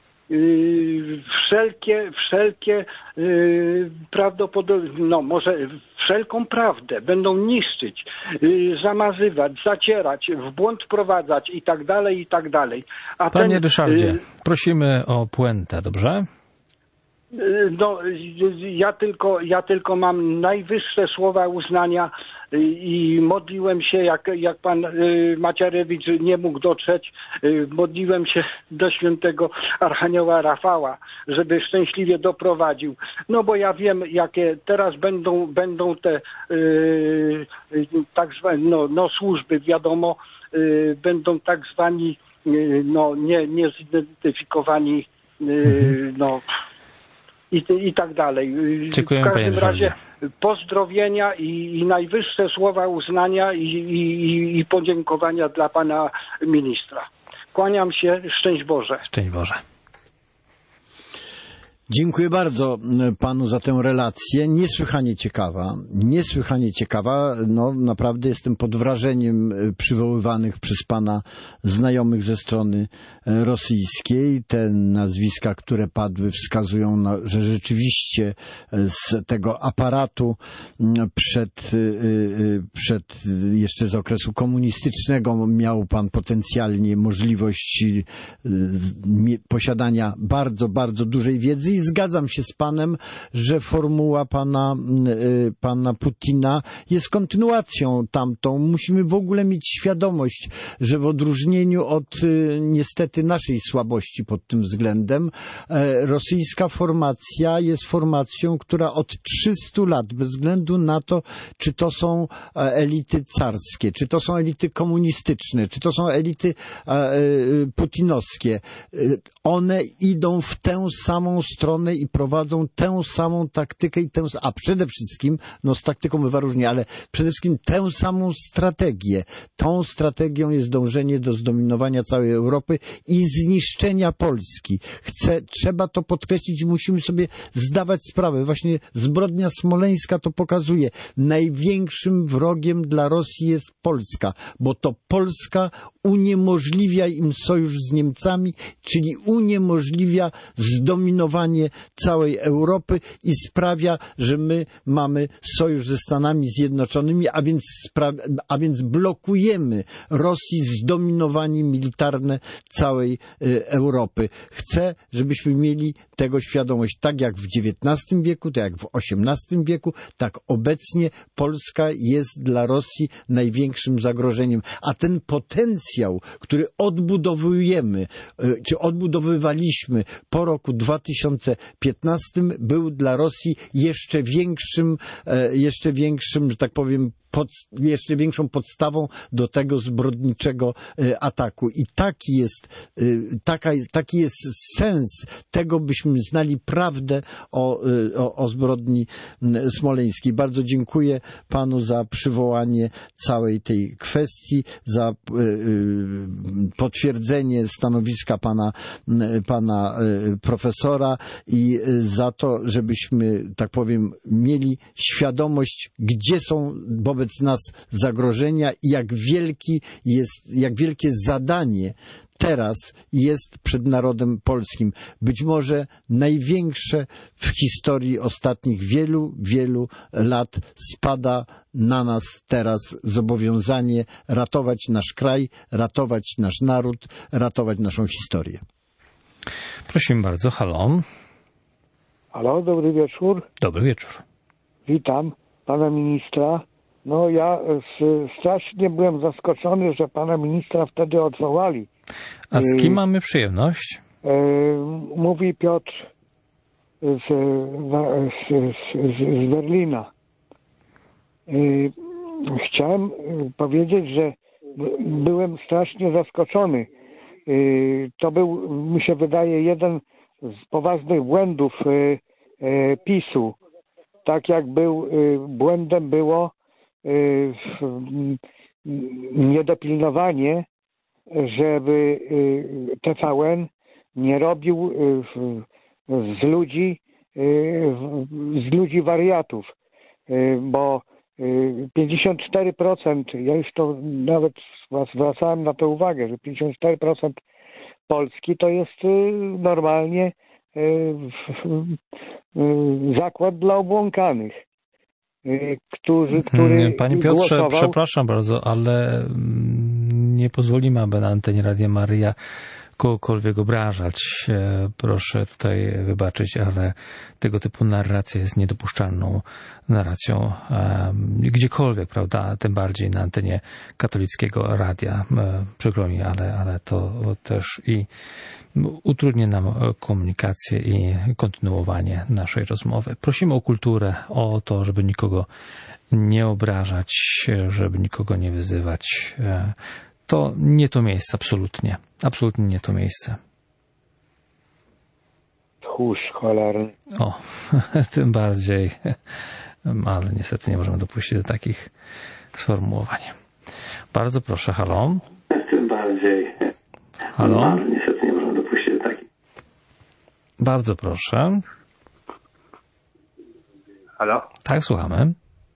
Yy, wszelkie, wszelkie yy, prawdopodobnie, no może wszelką prawdę będą niszczyć, yy, zamazywać, zacierać, w błąd wprowadzać i tak dalej, i tak dalej. A Panie ten, Ryszardzie, yy, prosimy o puentę, dobrze? No, ja tylko, ja tylko mam najwyższe słowa uznania i modliłem się, jak, jak pan Macierewicz nie mógł dotrzeć, modliłem się do świętego Archanioła Rafała, żeby szczęśliwie doprowadził. No bo ja wiem, jakie teraz będą, będą te yy, tak zwane no, no służby, wiadomo, yy, będą tak zwani yy, no, nie, niezidentyfikowani yy, mhm. no I, i tak dalej. Dziękujemy, w każdym panie razie Ryszardzie. Pozdrowienia i, i najwyższe słowa uznania i, i, i podziękowania dla pana ministra. Kłaniam się, szczęść Boże. Szczęść Boże. Dziękuję bardzo panu za tę relację. Niesłychanie ciekawa. Niesłychanie ciekawa. No, naprawdę jestem pod wrażeniem przywoływanych przez pana znajomych ze strony rosyjskiej. Te nazwiska, które padły, wskazują, na, że rzeczywiście z tego aparatu przed, przed jeszcze z okresu komunistycznego miał pan potencjalnie możliwość posiadania bardzo, bardzo dużej wiedzy. I zgadzam się z panem, że formuła pana, pana Putina jest kontynuacją tamtą. Musimy w ogóle mieć świadomość, że w odróżnieniu od niestety naszej słabości pod tym względem, rosyjska formacja jest formacją, która od trzystu lat, bez względu na to, czy to są elity carskie, czy to są elity komunistyczne, czy to są elity putinowskie, one idą w tę samą stronę i prowadzą tę samą taktykę i tę, a przede wszystkim, no z taktyką bywa różnie, ale przede wszystkim tę samą strategię. Tą strategią jest dążenie do zdominowania całej Europy i zniszczenia Polski. Chce, trzeba to podkreślić, musimy sobie zdawać sprawę. Właśnie zbrodnia smoleńska to pokazuje. Największym wrogiem dla Rosji jest Polska, bo to Polska uniemożliwia im sojusz z Niemcami, czyli uniemożliwia zdominowanie całej Europy i sprawia, że my mamy sojusz ze Stanami Zjednoczonymi, a więc, a więc blokujemy Rosji zdominowanie militarne całej y, Europy. Chcę, żebyśmy mieli tego świadomość. Tak jak w dziewiętnastym wieku, tak jak w osiemnastym wieku, tak obecnie Polska jest dla Rosji największym zagrożeniem. A ten potencjał, który odbudowujemy, y, czy odbudowywaliśmy po roku dwa tysiące piętnastym, był dla Rosji jeszcze większym, y, jeszcze większym, że tak powiem, Pod, jeszcze większą podstawą do tego zbrodniczego y, ataku. I taki jest, y, taka, taki jest sens tego, byśmy znali prawdę o, y, o, o zbrodni y, smoleńskiej. Bardzo dziękuję panu za przywołanie całej tej kwestii, za y, y, potwierdzenie stanowiska pana, y, pana y, profesora i y, za to, żebyśmy, tak powiem, mieli świadomość, gdzie są wobec nas zagrożenia i jak wielki jest, jak wielkie zadanie teraz jest przed narodem polskim. Być może największe w historii ostatnich wielu, wielu lat spada na nas teraz zobowiązanie ratować nasz kraj, ratować nasz naród, ratować naszą historię. Prosimy bardzo. Halo. Halo, dobry wieczór. Dobry wieczór. Witam pana ministra. No ja strasznie byłem zaskoczony, że pana ministra wtedy odwołali. A z kim mamy przyjemność? Mówi Piotr z, z, z, z Berlina. Chciałem powiedzieć, że byłem strasznie zaskoczony. To był, mi się wydaje, jeden z poważnych błędów PiSu. Tak jak był, błędem było niedopilnowanie, żeby T V N nie robił z ludzi z ludzi wariatów, bo pięćdziesiąt cztery procent, ja już to nawet zwracałem na to uwagę, że pięćdziesiąt cztery procent Polski to jest normalnie zakład dla obłąkanych, którzy, który Panie Piotrze, głosował... przepraszam bardzo, ale nie pozwolimy, aby na antenie Radia Maryja kogokolwiek obrażać. Proszę tutaj wybaczyć, ale tego typu narracja jest niedopuszczalną narracją gdziekolwiek, prawda? Tym bardziej na antenie katolickiego radia. Przykro mi, ale, ale to też i utrudnia nam komunikację i kontynuowanie naszej rozmowy. Prosimy o kulturę, o to, żeby nikogo nie obrażać, żeby nikogo nie wyzywać. To nie to miejsce, absolutnie. Absolutnie nie to miejsce. Tchórz cholerny. O, tym bardziej. Ale niestety nie możemy dopuścić do takich sformułowań. Bardzo proszę, halo. Tym bardziej. Halo. Ale niestety nie możemy dopuścić do takich. Bardzo proszę. Halo? Tak, słuchamy.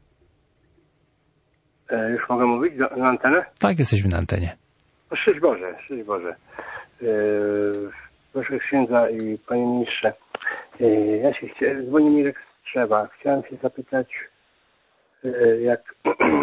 E, już mogę mówić do, na antenę? Tak, jesteśmy na antenie. O, szczęść Boże, szczęść Boże. E, proszę księdza i panie ministrze, e, ja się chciałem, dzwoni Mirek Strzewa. Chciałem się zapytać, e, jak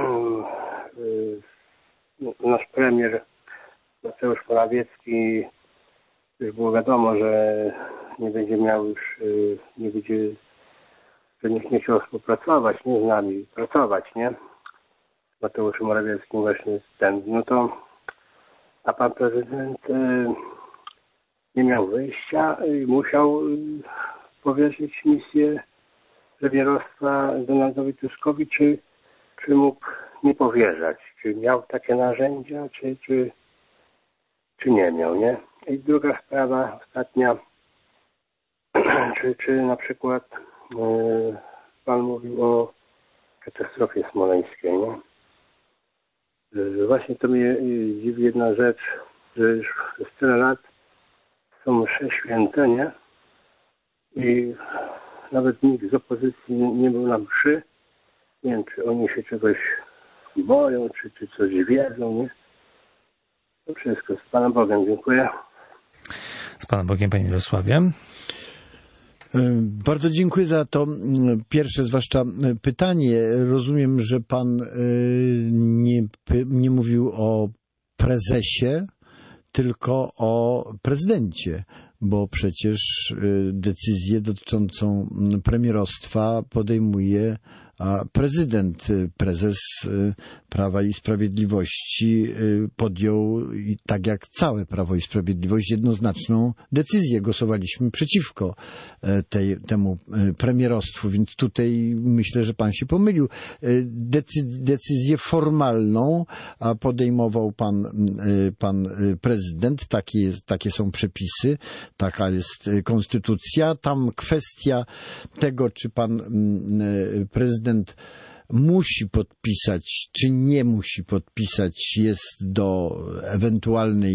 e, nasz premier Mateusz Morawiecki, już było wiadomo, że nie będzie miał już, e, nie będzie, że nikt nie chciał współpracować, nie z nami, pracować, nie? Mateuszem Morawieckim właśnie ten, no to a pan prezydent y, nie miał wyjścia i musiał y, powierzyć misję premierostwa Donaldowi Tuskowi, czy, czy mógł nie powierzać, czy miał takie narzędzia, czy, czy, czy nie miał, nie? I druga sprawa, ostatnia, czy, czy na przykład y, pan mówił o katastrofie smoleńskiej, nie? Właśnie to mnie dziwi jedna rzecz, że już przez tyle lat są msze święte, nie? I nawet nikt z opozycji nie był na mszy. Nie wiem, czy oni się czegoś boją, czy, czy coś wiedzą, nie? To wszystko. Z Panem Bogiem. Dziękuję. Z Panem Bogiem, Panie Mirosławie. Bardzo dziękuję za to pierwsze, zwłaszcza pytanie. Rozumiem, że pan nie, nie mówił o prezesie, tylko o prezydencie, bo przecież decyzję dotyczącą premierostwa podejmuje prezydent. Prezes Prawa i Sprawiedliwości podjął, tak jak całe Prawo i Sprawiedliwość, jednoznaczną decyzję. Głosowaliśmy przeciwko tej, temu premierostwu, więc tutaj myślę, że pan się pomylił. Decy, decyzję formalną podejmował pan, pan prezydent. Takie, takie są przepisy, taka jest konstytucja. Tam kwestia tego, czy pan prezydent musi podpisać, czy nie musi podpisać, jest do ewentualnej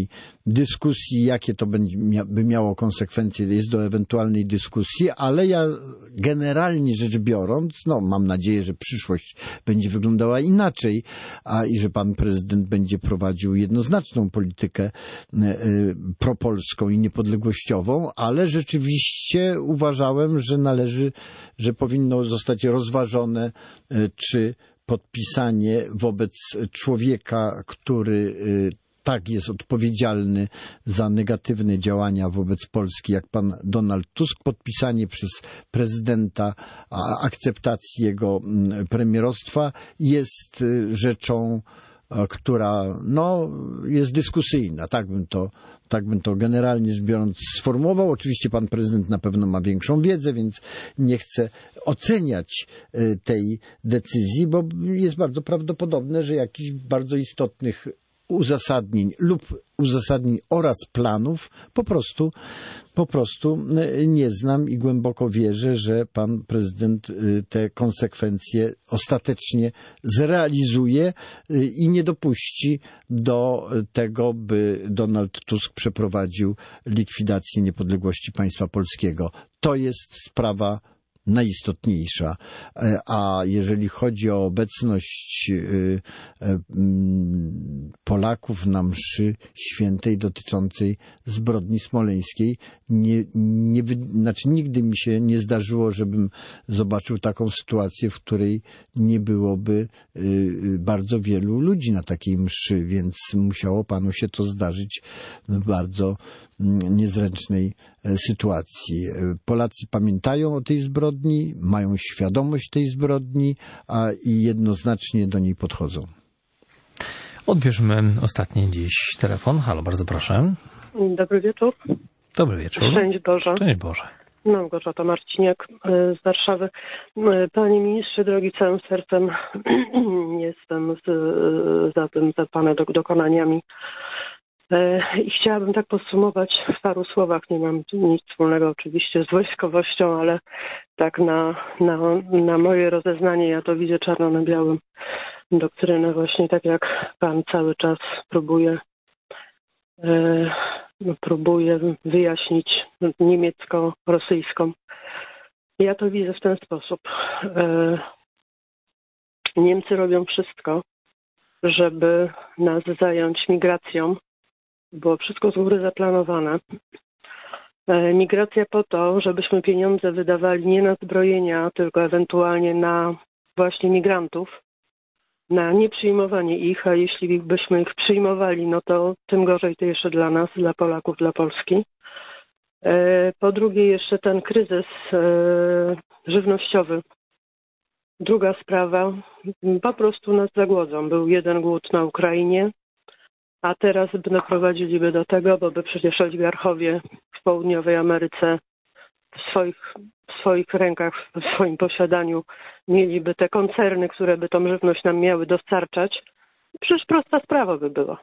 dyskusji, jakie to będzie, by miało konsekwencje, jest do ewentualnej dyskusji, ale ja generalnie rzecz biorąc, no mam nadzieję, że przyszłość będzie wyglądała inaczej, a i że pan prezydent będzie prowadził jednoznaczną politykę propolską i niepodległościową, ale rzeczywiście uważałem, że należy, że powinno zostać rozważone, czy podpisanie wobec człowieka, który tak jest odpowiedzialny za negatywne działania wobec Polski, jak pan Donald Tusk, podpisanie przez prezydenta akceptacji jego premierostwa jest rzeczą, która no, jest dyskusyjna. Tak bym to, tak bym to generalnie rzecz biorąc sformułował. Oczywiście pan prezydent na pewno ma większą wiedzę, więc nie chcę oceniać tej decyzji, bo jest bardzo prawdopodobne, że jakichś bardzo istotnych uzasadnień lub uzasadnień oraz planów po prostu, po prostu nie znam i głęboko wierzę, że pan prezydent te konsekwencje ostatecznie zrealizuje i nie dopuści do tego, by Donald Tusk przeprowadził likwidację niepodległości państwa polskiego. To jest sprawa najistotniejsza. A jeżeli chodzi o obecność Polaków na mszy świętej dotyczącej zbrodni smoleńskiej, nie, nie, znaczy nigdy mi się nie zdarzyło, żebym zobaczył taką sytuację, w której nie byłoby bardzo wielu ludzi na takiej mszy, więc musiało panu się to zdarzyć w bardzo niezręcznej sytuacji. Polacy pamiętają o tej zbrodni, mają świadomość tej zbrodni, a i jednoznacznie do niej podchodzą. Odbierzmy ostatni dziś telefon. Halo, bardzo proszę. Dobry wieczór. Dobry wieczór. Szczęść Boże. Szczęść Boże. Małgorzata Marciniak z Warszawy. Panie ministrze, drogi, całym sercem jestem z, za tym, za pana dokonaniami. I chciałabym tak podsumować w paru słowach, nie mam nic wspólnego oczywiście z wojskowością, ale tak na, na, na moje rozeznanie ja to widzę czarno na białym. Doktrynę właśnie tak jak pan cały czas próbuje, e, próbuje wyjaśnić niemiecko-rosyjską. Ja to widzę w ten sposób. E, Niemcy robią wszystko, żeby nas zająć migracją. Było wszystko z góry zaplanowane. E, migracja po to, żebyśmy pieniądze wydawali nie na zbrojenia, tylko ewentualnie na właśnie migrantów, na nieprzyjmowanie ich, a jeśli byśmy ich przyjmowali, no to tym gorzej to jeszcze dla nas, dla Polaków, dla Polski. E, po drugie jeszcze ten kryzys e, żywnościowy. Druga sprawa, po prostu nas zagłodzą. Był jeden głód na Ukrainie, a teraz doprowadziliby do tego, bo by przecież oligarchowie w południowej Ameryce w swoich, w swoich rękach, w swoim posiadaniu mieliby te koncerny, które by tą żywność nam miały dostarczać. Przecież prosta sprawa by była.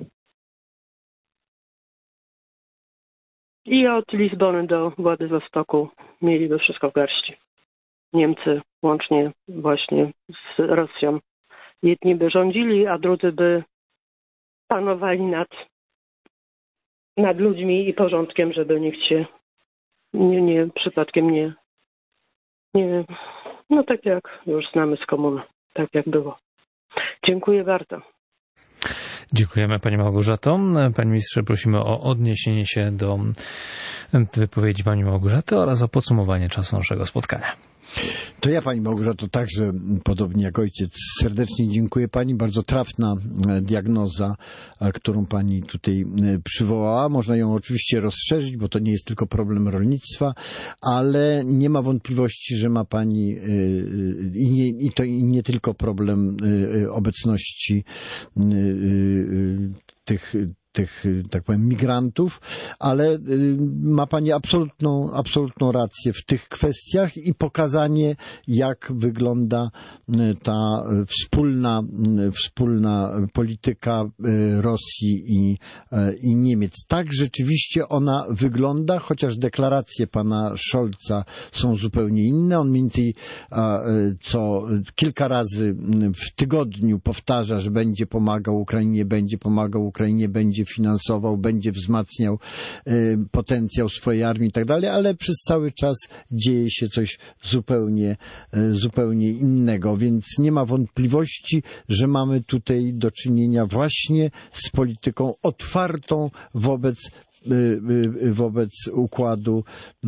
I od Lizbony do Władywostoku mieliby wszystko w garści. Niemcy łącznie właśnie z Rosją. Jedni by rządzili, a drudzy by panowali nad, nad ludźmi i porządkiem, żeby nikt się nie, nie przypadkiem nie, nie, no tak jak już znamy z komuny, tak jak było. Dziękuję bardzo. Dziękujemy Pani Małgorzato. Panie ministrze, prosimy o odniesienie się do wypowiedzi Pani Małgorzaty oraz o podsumowanie czasu naszego spotkania. To ja Pani Małgorzato także, podobnie jak ojciec, serdecznie dziękuję Pani. Bardzo trafna diagnoza, którą Pani tutaj przywołała. Można ją oczywiście rozszerzyć, bo to nie jest tylko problem rolnictwa, ale nie ma wątpliwości, że ma Pani i, nie, i to i nie tylko problem obecności tych tych, tak powiem, migrantów, ale ma Pani absolutną, absolutną rację w tych kwestiach i pokazanie, jak wygląda ta wspólna, wspólna polityka Rosji i, i Niemiec. Tak rzeczywiście ona wygląda, chociaż deklaracje pana Scholza są zupełnie inne. On mniej więcej co kilka razy w tygodniu powtarza, że będzie pomagał Ukrainie, będzie pomagał Ukrainie, będzie będzie finansował, będzie wzmacniał potencjał swojej armii i tak dalej, ale przez cały czas dzieje się coś zupełnie, zupełnie innego, więc nie ma wątpliwości, że mamy tutaj do czynienia właśnie z polityką otwartą wobec wobec układu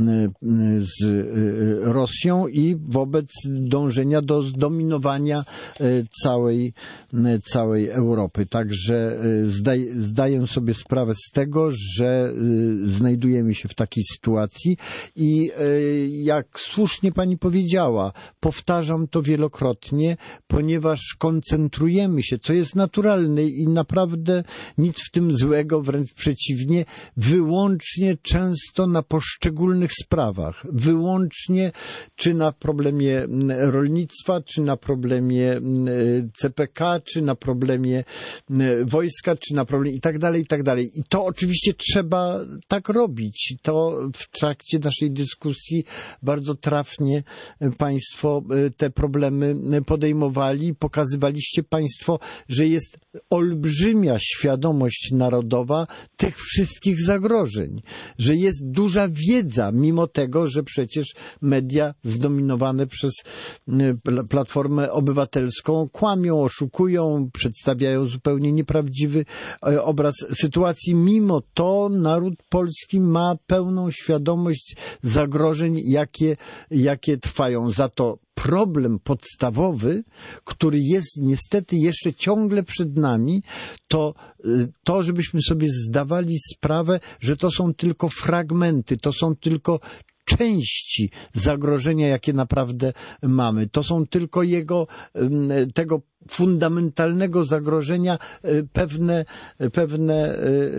z Rosją i wobec dążenia do zdominowania całej, całej Europy. Także zdaj, zdaję sobie sprawę z tego, że znajdujemy się w takiej sytuacji i jak słusznie pani powiedziała, powtarzam to wielokrotnie, ponieważ koncentrujemy się, co jest naturalne i naprawdę nic w tym złego, wręcz przeciwnie, wyłącznie często na poszczególnych sprawach, wyłącznie czy na problemie rolnictwa, czy na problemie C P K, czy na problemie wojska, czy na problemie i tak dalej, i tak dalej. I to oczywiście trzeba tak robić. To w trakcie naszej dyskusji bardzo trafnie państwo te problemy podejmowali. Pokazywaliście państwo, że jest olbrzymia świadomość narodowa tych wszystkich zagrożeń, że jest duża wiedza, mimo tego, że przecież media zdominowane przez Platformę Obywatelską kłamią, oszukują, przedstawiają zupełnie nieprawdziwy obraz sytuacji. Mimo to naród polski ma pełną świadomość zagrożeń, jakie, jakie trwają. Za to problem podstawowy, który jest niestety jeszcze ciągle przed nami, to to, żebyśmy sobie zdawali sprawę, że to są tylko fragmenty, to są tylko części zagrożenia, jakie naprawdę mamy. To są tylko jego, tego fundamentalnego zagrożenia pewne, pewne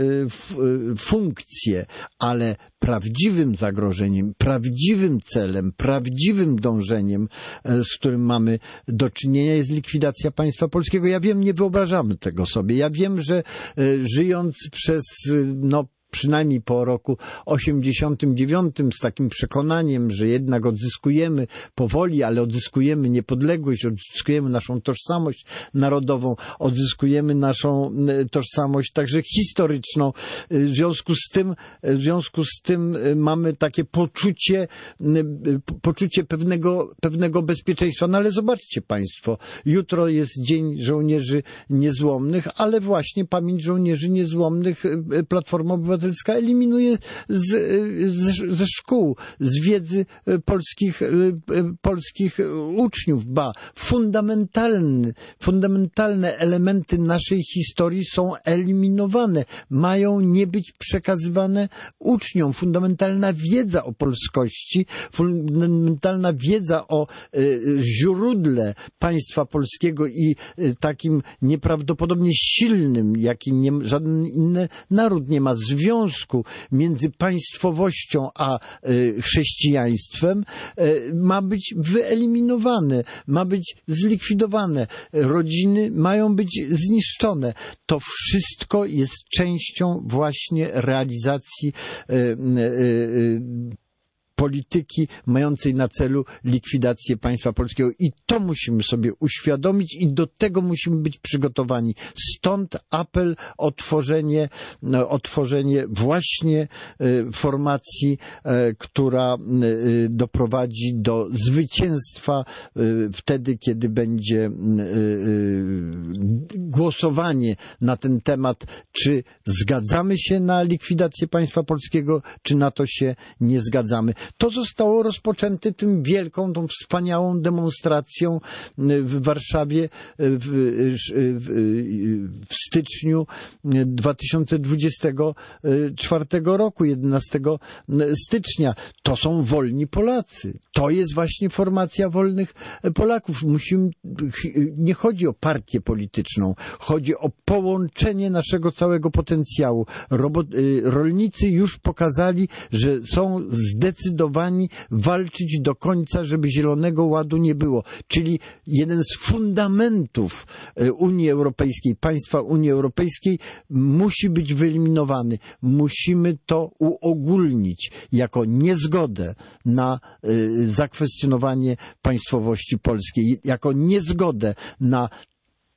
funkcje, ale prawdziwym zagrożeniem, prawdziwym celem, prawdziwym dążeniem, z którym mamy do czynienia, jest likwidacja państwa polskiego. Ja wiem, nie wyobrażamy tego sobie. Ja wiem, że żyjąc przez, no, przynajmniej po roku osiemdziesiątym dziewiątym z takim przekonaniem, że jednak odzyskujemy powoli, ale odzyskujemy niepodległość, odzyskujemy naszą tożsamość narodową, odzyskujemy naszą tożsamość także historyczną. W związku z tym, w związku z tym mamy takie poczucie, poczucie pewnego, pewnego bezpieczeństwa. No ale zobaczcie państwo, jutro jest Dzień Żołnierzy Niezłomnych, ale właśnie pamięć żołnierzy niezłomnych Platforma Obywatelska eliminuje z, z, ze szkół, z wiedzy polskich, polskich uczniów. Ba, fundamentalne, fundamentalne elementy naszej historii są eliminowane. Mają nie być przekazywane uczniom. Fundamentalna wiedza o polskości, fundamentalna wiedza o źródle państwa polskiego i takim nieprawdopodobnie silnym, jaki nie, żaden inny naród nie ma, związku między państwowością a y, chrześcijaństwem y, ma być wyeliminowane, ma być zlikwidowane. Rodziny mają być zniszczone. To wszystko jest częścią właśnie realizacji y, y, y, polityki mającej na celu likwidację państwa polskiego. I to musimy sobie uświadomić i do tego musimy być przygotowani. Stąd apel o tworzenie, o tworzenie właśnie formacji, która doprowadzi do zwycięstwa wtedy, kiedy będzie głosowanie na ten temat, czy zgadzamy się na likwidację państwa polskiego, czy na to się nie zgadzamy. To zostało rozpoczęte tym wielką, tą wspaniałą demonstracją w Warszawie w, w, w styczniu dwa tysiące dwudziestego czwartego roku, jedenastego stycznia. To są wolni Polacy. To jest właśnie formacja wolnych Polaków. Musimy, nie chodzi o partię polityczną, chodzi o połączenie naszego całego potencjału. Robot, rolnicy już pokazali, że są zdecydowani walczyć do końca, żeby Zielonego Ładu nie było. Czyli jeden z fundamentów Unii Europejskiej, państwa Unii Europejskiej musi być wyeliminowany. Musimy to uogólnić jako niezgodę na zakwestionowanie państwowości polskiej, jako niezgodę na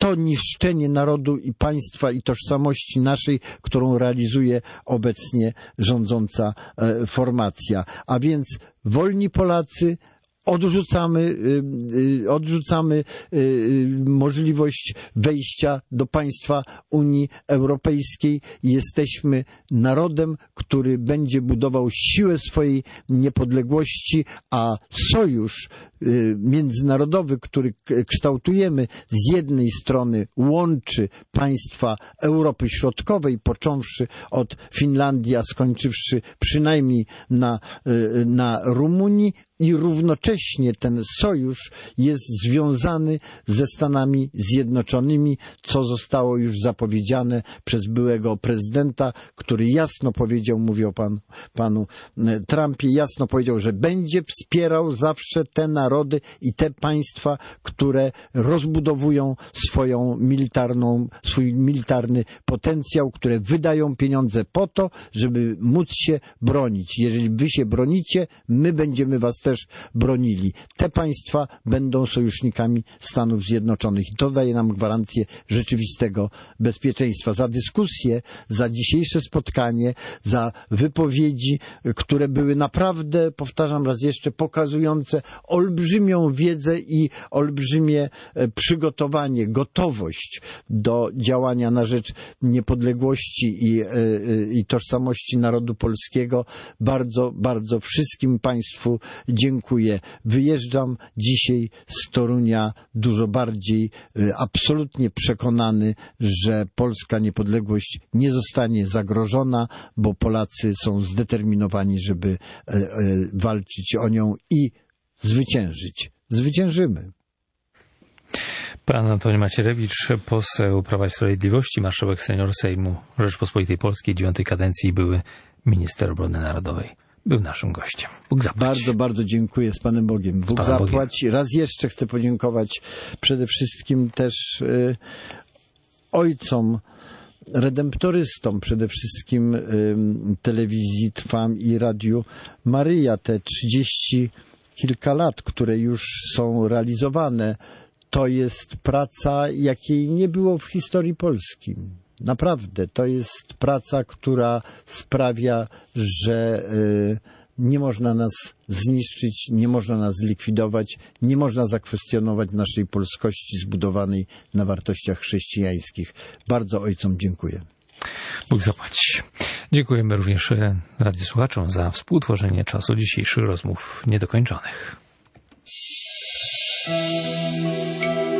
to niszczenie narodu i państwa i tożsamości naszej, którą realizuje obecnie rządząca formacja. A więc wolni Polacy, Odrzucamy, odrzucamy możliwość wejścia do państwa Unii Europejskiej. Jesteśmy narodem, który będzie budował siłę swojej niepodległości, a sojusz międzynarodowy, który kształtujemy, z jednej strony łączy państwa Europy Środkowej, począwszy od Finlandii, a skończywszy przynajmniej na, na Rumunii, i równocześnie ten sojusz jest związany ze Stanami Zjednoczonymi, co zostało już zapowiedziane przez byłego prezydenta, który jasno powiedział, mówię o pan, panu Trumpie, jasno powiedział, że będzie wspierał zawsze te narody i te państwa, które rozbudowują swoją militarną, swój militarny potencjał, które wydają pieniądze po to, żeby móc się bronić. Jeżeli wy się bronicie, my będziemy was też bronili. Te państwa będą sojusznikami Stanów Zjednoczonych i to daje nam gwarancję rzeczywistego bezpieczeństwa. Za dyskusję, za dzisiejsze spotkanie, za wypowiedzi, które były naprawdę, powtarzam raz jeszcze, pokazujące olbrzymią wiedzę i olbrzymie przygotowanie, gotowość do działania na rzecz niepodległości i, i tożsamości narodu polskiego. Bardzo, bardzo wszystkim państwu dziękuję. Wyjeżdżam dzisiaj z Torunia dużo bardziej absolutnie przekonany, że polska niepodległość nie zostanie zagrożona, bo Polacy są zdeterminowani, żeby walczyć o nią i zwyciężyć. Zwyciężymy. Pan Antoni Macierewicz, poseł Prawa i Sprawiedliwości, marszałek senior Sejmu Rzeczypospolitej Polskiej dziewiątej kadencji, były minister obrony narodowej. Był naszym gościem. Bóg zapłać. Bardzo, bardzo dziękuję, z Panem Bogiem. Bóg zapłać. Bogiem. Raz jeszcze chcę podziękować przede wszystkim też y, ojcom, redemptorystom, przede wszystkim y, telewizji Trwam i Radiu Maryja. Te trzydzieści kilka lat, które już są realizowane, to jest praca, jakiej nie było w historii Polski. Naprawdę, to jest praca, która sprawia, że y, nie można nas zniszczyć, nie można nas zlikwidować, nie można zakwestionować naszej polskości zbudowanej na wartościach chrześcijańskich. Bardzo ojcom dziękuję. Bóg zapłaci. Dziękujemy również radiosłuchaczom za współtworzenie czasu dzisiejszych rozmów niedokończonych.